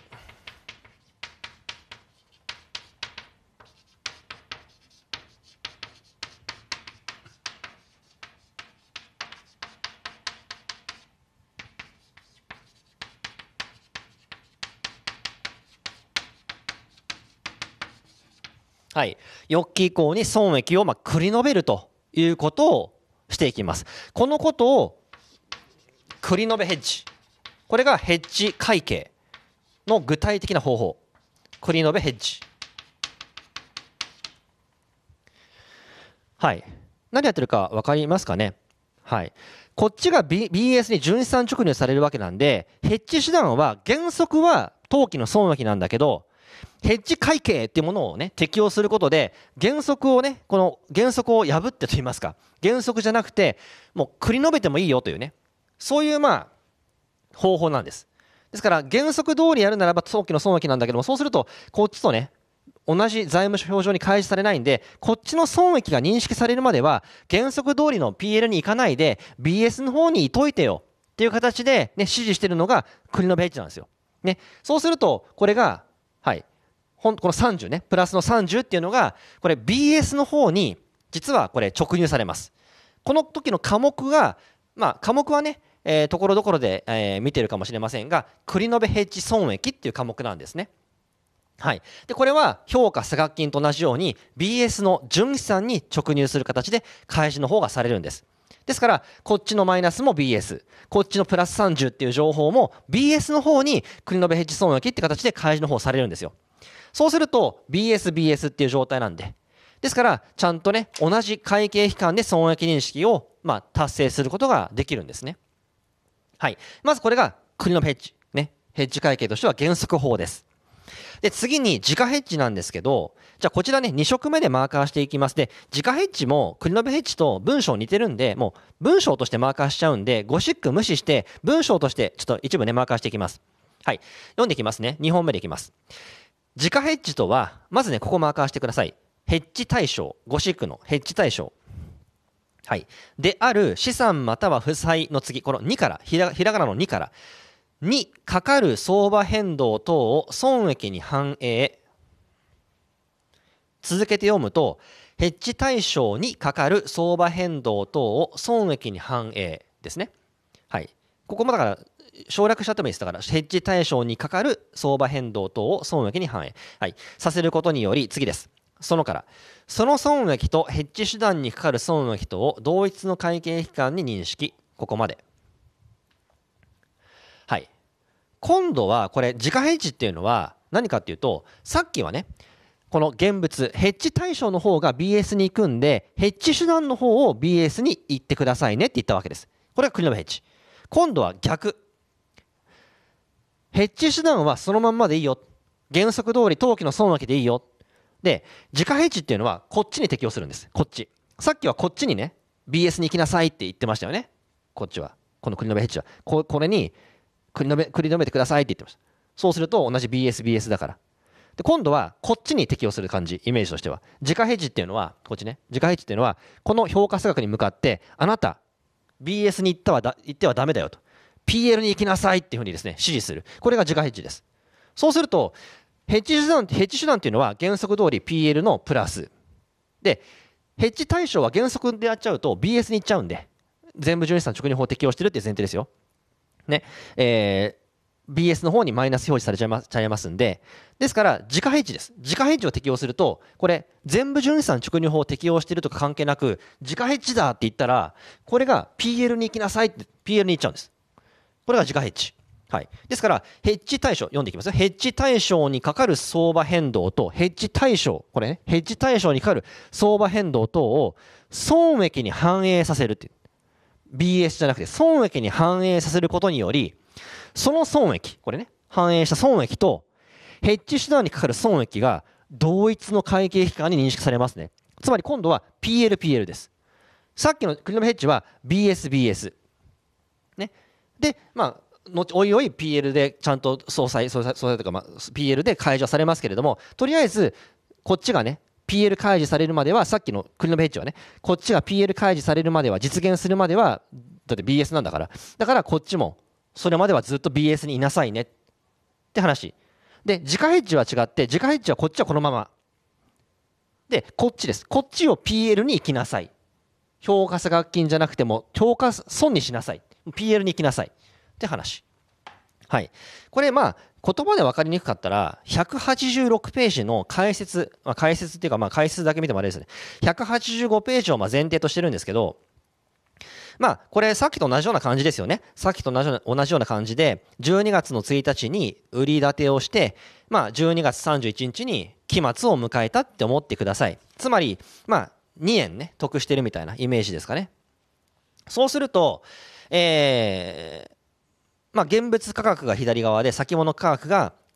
はい、翌期以降に損益を繰り延べるということをしていきます。このことを繰り延べヘッジ。これがヘッジ会計の具体的な方法。繰り延べヘッジ。はい。何やってるか分かりますかね。はい。こっちが、BS に純資産直入されるわけなんで、ヘッジ手段は原則は当期の損益なんだけど、 ヘッジ会計っていうものをね、適用することで、原則をね、この原則を破ってと言いますか、原則じゃなくて、もう繰り延べてもいいよというね、そういう方法なんです。ですから、原則通りやるならば早期の損益なんだけども、そうすると、こっちとね、同じ財務諸表上に開示されないんで、こっちの損益が認識されるまでは、原則通りの PL に行かないで、BS の方にいといてよっていう形で、ね、指示しているのが繰り延べヘッジなんですよ。ね、そうすると、これが、はい、この30ね、プラスの30っていうのが、これ BS の方に、実はこれ直入されます。この時の科目が、科目はね、ところどころで、見てるかもしれませんが、繰り延べヘッジ損益っていう科目なんですね。はい、でこれは評価差額金と同じように BS の純資産に直入する形で開示の方がされるんです。ですからこっちのマイナスも BS、 こっちのプラス30っていう情報も BS の方に繰り延べヘッジ損益って形で開示の方されるんですよ。そうすると BS っていう状態なんで、ですからちゃんとね、同じ会計期間で損益認識を達成することができるんですね。はい、まずこれが繰り延べヘッジね、ヘッジ会計としては原則法です。で、次に時価ヘッジなんですけど、じゃあこちらね、2色目でマーカーしていきます。で、時価ヘッジも繰り延べヘッジと文章似てるんで、もう文章としてマーカーしちゃうんで、ゴシック無視して文章としてちょっと一部ね、マーカーしていきます。はい。読んでいきますね。2本目でいきます。時価ヘッジとは、まずね、ここマーカーしてください。ヘッジ対象、ゴシックのヘッジ対象。はい。である資産または負債の次、この2から、ひらがなの2から、にかかる相場変動等を損益に反映。続けて読むと、ヘッジ対象にかかる相場変動等を損益に反映ですね。はい。ここもだから省略しちゃってもいいです。だからヘッジ対象にかかる相場変動等を損益に反映、はい、させることにより、次です。その損益とヘッジ手段にかかる損益とを同一の会計期間に認識。ここまで。はい。今度はこれ時価ヘッジっていうのは何かっていうと、さっきはね、この現物ヘッジ対象の方が BS に行くんで、ヘッジ手段の方を BS に行ってくださいねって言ったわけです。これが繰り延べヘッジ。今度は逆。ヘッジ手段はそのまんまでいいよ。原則通り当期の損益でいいよ。で、時価ヘッジっていうのはこっちに適用するんです。こっち。さっきはこっちにね、BS に行きなさいって言ってましたよね。こっちは。この繰り延べヘッジは。これに繰り延べてくださいって言ってました。そうすると同じ BS だから。で、今度はこっちに適用する感じ、イメージとしては。時価ヘッジっていうのは、こっちね。時価ヘッジっていうのは、この評価差額に向かって、あなた、BS に行ってはダメだよと。PL に行きなさいっていうふうにですね、指示する。これが時価ヘッジです。そうすると、ヘッジ手段っていうのは原則通り PL のプラス。で、ヘッジ対象は原則でやっちゃうと BS に行っちゃうんで、全部純資産直入法を適用してるっていう前提ですよ。ね。BS の方にマイナス表示されちゃいますんで、ですから時価ヘッジです。時価ヘッジを適用すると、これ全部純資産直入法を適用しているとか関係なく、時価ヘッジだって言ったら、これが PL に行きなさいって PL に行っちゃうんです。これが時価ヘッジ。はい。ですから、ヘッジ対象、読んでいきますよ。ヘッジ対象にかかる相場変動と、ヘッジ対象、これね、ヘッジ対象にかかる相場変動等を損益に反映させるっていう。BS じゃなくて損益に反映させることにより、その損益、これね、反映した損益と、ヘッジ手段にかかる損益が同一の会計期間に認識されますね。つまり今度は PL です。さっきの繰り延べヘッジは BS。ね。で、おいおい PL でちゃんと総裁とか、PL で解除されますけれども、とりあえず、こっちがね、PL 開示されるまでは、さっきの繰り延べヘッジはね、こっちが PL 開示されるまでは、実現するまでは、だって BS なんだから。だからこっちも、それまではずっと BS にいなさいねって話。で、時価ヘッジは違って、時価ヘッジはこっちはこのまま。で、こっちです。こっちを PL に行きなさい。評価差額金じゃなくても、評価損にしなさい。PL に行きなさい。って話。はい。これ言葉で分かりにくかったら、186ページの解説、解説っていうか解説だけ見てもあれですね。185ページを前提としてるんですけど、これさっきと同じような感じですよね。さっきと同じような感じで、12月の1日に売り立てをして、12月31日に期末を迎えたって思ってください。つまり、2円ね、得してるみたいなイメージですかね。そうすると、現物価格が左側で先物価格が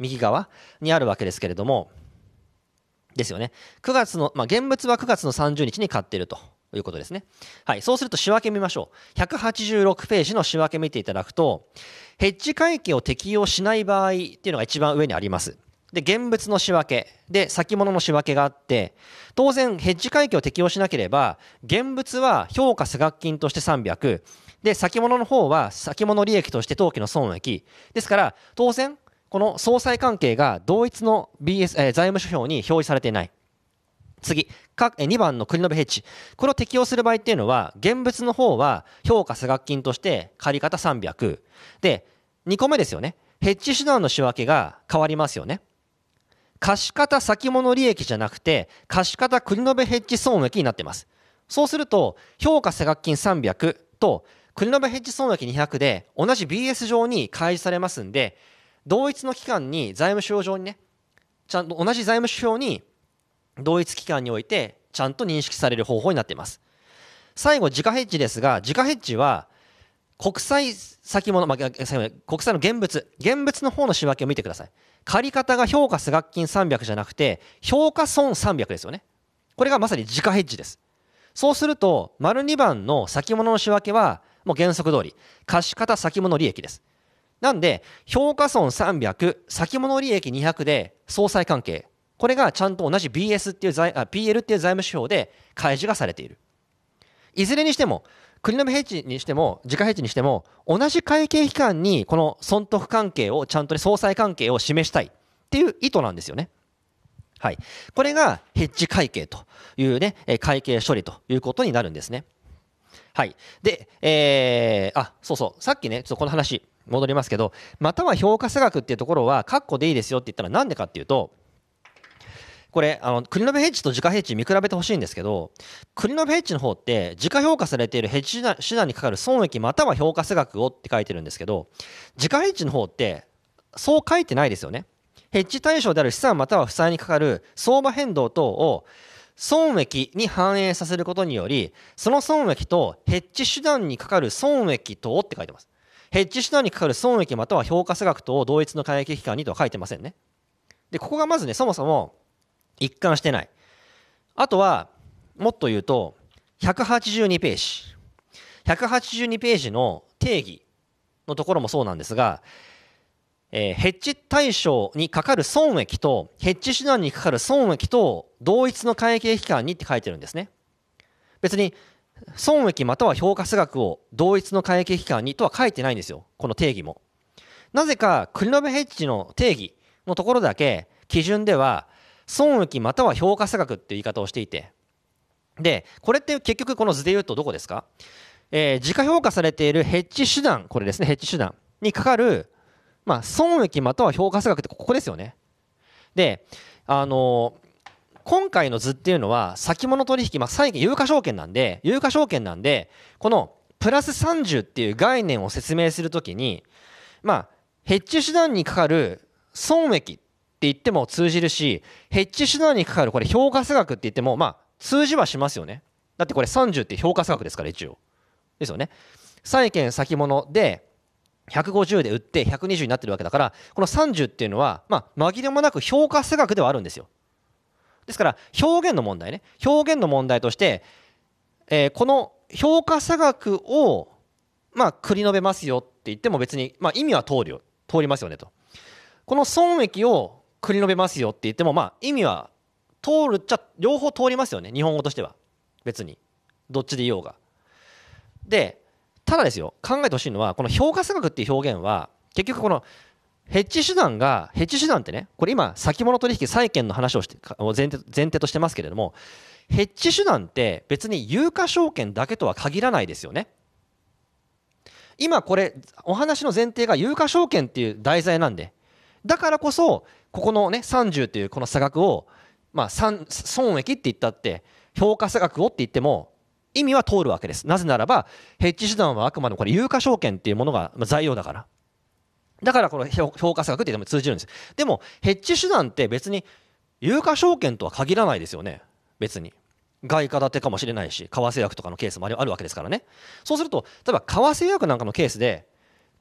右側にあるわけですけれども、ですよね。9月の、現物は9月の30日に買っているということですね。はい。そうすると仕分け見ましょう。186ページの仕分け見ていただくと、ヘッジ会計を適用しない場合っていうのが一番上にあります。で、現物の仕分け、で、先物の仕分けがあって、当然、ヘッジ会計を適用しなければ、現物は評価差額金として300、で、先物の方は先物利益として当期の損益。ですから、当然、この相殺関係が同一の 財務諸表に表示されていない。次、2番の繰延ヘッジ。これを適用する場合っていうのは、現物の方は評価差額金として借方300。で、2個目ですよね。ヘッジ手段の仕分けが変わりますよね。貸方先物利益じゃなくて、貸方繰延ヘッジ損益になっています。そうすると、評価差額金300と繰延ヘッジ損益200で同じ BS 上に開示されますんで、同一の期間に財務諸表上にね、ちゃんと同じ財務諸表に同一期間においてちゃんと認識される方法になっています。最後、時価ヘッジですが、時価ヘッジは国債先物、国債の現物の方の仕分けを見てください。借方が評価差額金300じゃなくて、評価損300ですよね。これがまさに時価ヘッジです。そうすると、丸2番の先物の仕分けは、もう原則通り、貸方先物利益です。なんで、評価損300、先物利益200で相殺関係。これがちゃんと同じ PL っていう財務指標で開示がされている。いずれにしても、繰延ヘッジにしても、時価ヘッジにしても、同じ会計期間にこの損得関係を、ちゃんと相殺関係を示したいっていう意図なんですよね。はい。これがヘッジ会計というね、会計処理ということになるんですね。はい。で、そうそう。さっきね、ちょっとこの話戻りますけど、または評価差額っていうところは、カッコでいいですよって言ったらなんでかっていうと、これ、繰延ヘッジと時価ヘッジ見比べてほしいんですけど、繰延ヘッジの方って、時価評価されているヘッジ手段にかかる損益または評価差額をって書いてるんですけど、時価ヘッジの方って、そう書いてないですよね。ヘッジ対象である資産または負債にかかる相場変動等を損益に反映させることにより、その損益とヘッジ手段にかかる損益等って書いてます。ヘッジ手段にかかる損益または評価差額等を同一の会計期間にとは書いてませんね。で、ここがまずね、そもそも一貫してない。あとは、もっと言うと、182ページ。182ページの定義のところもそうなんですが、ヘッジ対象にかかる損益とヘッジ手段にかかる損益と同一の会計期間にって書いてるんですね。別に損益または評価差額を同一の会計期間にとは書いてないんですよ、この定義も。なぜか繰延ヘッジの定義のところだけ基準では損益または評価差額っていう言い方をしていて、でこれって結局この図で言うとどこですか？時価評価されているヘッジ手段、これですね、ヘッジ手段にかかる損益または評価差額ってここですよね。で、今回の図っていうのは先物取引、債券有価証券なんで、このプラス30っていう概念を説明するときに、ヘッジ手段にかかる損益って言っても通じるし、ヘッジ手段にかかるこれ評価差額って言っても、数字はしますよね。だってこれ30って評価差額ですから一応。ですよね。債券先物で、150で売って120になってるわけだから、この30っていうのは紛れもなく評価差額ではあるんですよ。ですから表現の問題ね、表現の問題として、この評価差額を繰り延べますよって言っても別に意味は通りますよねと。この損益を繰り延べますよって言っても意味は通るっちゃ両方通りますよね、日本語としては。別にどっちで言おうが。でただですよ、考えてほしいのは、この評価差額っていう表現は、結局このヘッジ手段ってね、これ今、先物取引、債券の話を前提としてますけれども、ヘッジ手段って別に有価証券だけとは限らないですよね。今これ、お話の前提が有価証券っていう題材なんで、だからこそ、ここのね、30っていうこの差額を、損益って言ったって、評価差額をって言っても、意味は通るわけです。なぜならばヘッジ手段はあくまでもこれ有価証券っていうものが材料だから。だからこの評価差額って言っても通じるんです。でもヘッジ手段って別に有価証券とは限らないですよね。別に外貨建てかもしれないし、為替約とかのケースもあるわけですからね。そうすると例えば為替約なんかのケースで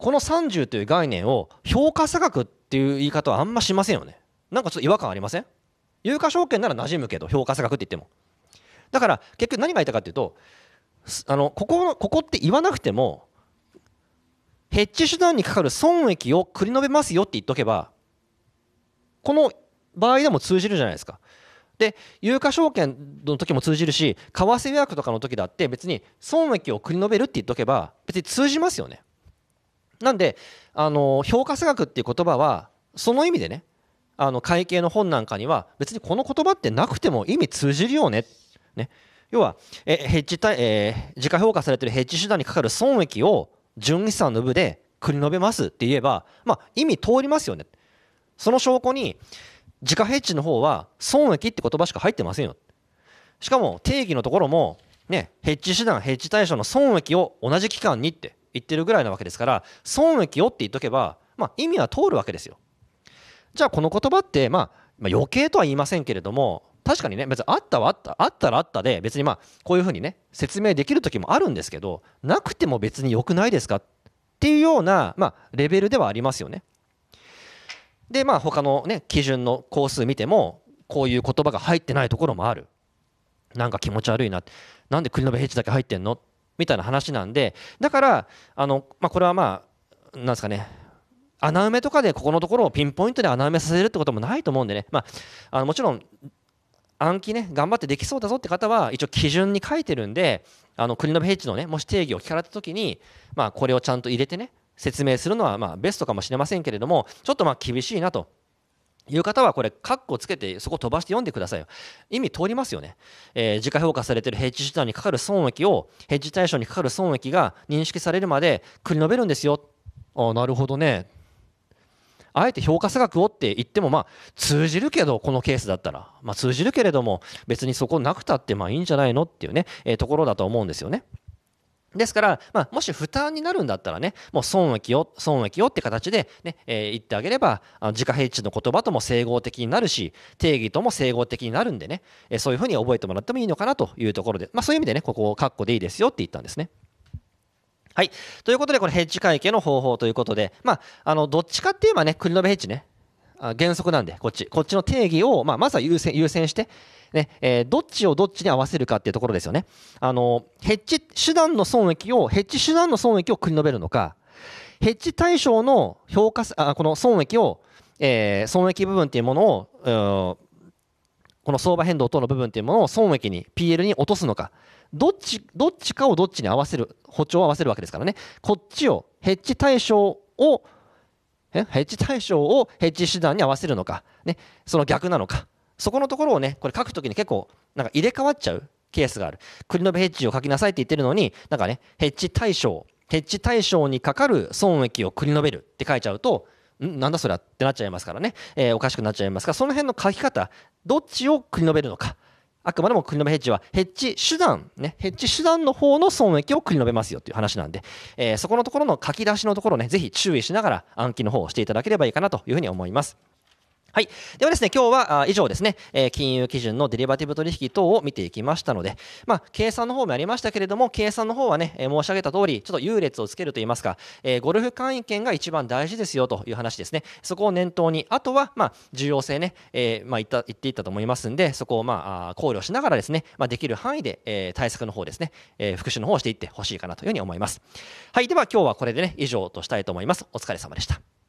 この30という概念を評価差額っていう言い方はあんましませんよね。なんかちょっと違和感ありません？有価証券なら馴染むけど評価差額って言っても。だから結局何が言いたいかっていうと、ここって言わなくてもヘッジ手段にかかる損益を繰り延べますよって言っとけばこの場合でも通じるじゃないですか。で有価証券の時も通じるし、為替予約とかの時だって別に損益を繰り延べるって言っとけば別に通じますよね。なんで評価差額っていう言葉はその意味でね、会計の本なんかには別にこの言葉ってなくても意味通じるよね。要は時価評価されているヘッジ手段にかかる損益を純資産の部で繰り延べますって言えば、意味通りますよね。その証拠に時価ヘッジの方は損益って言葉しか入ってませんよ。しかも定義のところもね、ヘッジ手段ヘッジ対象の損益を同じ期間にって言ってるぐらいなわけですから、損益をって言っとけば、意味は通るわけですよ。じゃあこの言葉って、余計とは言いませんけれども、確かにね、別にあったらあったで別にこういうふうにね説明できる時もあるんですけど、なくても別によくないですかっていうような、レベルではありますよね。で他のね基準の項数見てもこういう言葉が入ってないところもある。なんか気持ち悪いな、なんで繰り延べヘッジだけ入ってんのみたいな話なんで、だからこれはなんですかね、穴埋めとかでここのところをピンポイントで穴埋めさせるってこともないと思うんでね、もちろん暗記ね頑張ってできそうだぞって方は一応基準に書いてるんで、繰り延べヘッジのねもし定義を聞かれた時にこれをちゃんと入れてね説明するのはベストかもしれませんけれども、ちょっと厳しいなという方はこれカッコつけてそこ飛ばして読んでくださいよ。意味通りますよね。時価評価されているヘッジ手段にかかる損益をヘッジ対象にかかる損益が認識されるまで繰り延べるんですよ。なるほどね。あえて評価差額をって言っても通じるけど、このケースだったら通じるけれども別にそこなくたっていいんじゃないのっていうね、ところだと思うんですよね。ですから、もし負担になるんだったらね、もう損益をって形で、ね言ってあげれば時価ヘッジの言葉とも整合的になるし定義とも整合的になるんでね、そういうふうに覚えてもらってもいいのかなというところで、そういう意味でねここをカッコでいいですよって言ったんですね。はい。ということで、これヘッジ会計の方法ということで、どっちかって言えばね、繰り延べヘッジね、原則なんで、こっちの定義を、まずは優先して、ね、どっちをどっちに合わせるかっていうところですよね。ヘッジ手段の損益を繰り延べるのか、ヘッジ対象のこの損益を、損益部分っていうものを、この相場変動等の部分っていうものを損益に PL に落とすのか、どっちかをどっちに合わせる、歩調を合わせるわけですからね。こっちをヘッジ対象をヘッジ手段に合わせるのか、ね、その逆なのか、そこのところをねこれ書くときに結構なんか入れ替わっちゃうケースがある。繰り延べヘッジを書きなさいって言ってるのになんかねヘッジ対象にかかる損益を繰り延べるって書いちゃうとなんだそれってなっちゃいますからね、おかしくなっちゃいますから、その辺の書き方どっちを繰り延べるのか、あくまでも繰り延べヘッジはヘッジ手段の方の損益を繰り延べますよっていう話なんで、そこのところの書き出しのところねぜひ注意しながら暗記の方をしていただければいいかなというふうに思います。はい。ではですね、今日は以上ですね、金融基準のデリバティブ取引等を見ていきましたので、計算の方もありましたけれども、計算の方はね、申し上げた通り、ちょっと優劣をつけるといいますか、ゴルフ会員権が一番大事ですよという話ですね。そこを念頭に、あとは、重要性ね、言っていったと思いますんで、そこを考慮しながらですね、できる範囲で、対策の方ですね、復習の方をしていってほしいかなというふうに思います。はい。では今日はこれでね、以上としたいと思います。お疲れ様でした。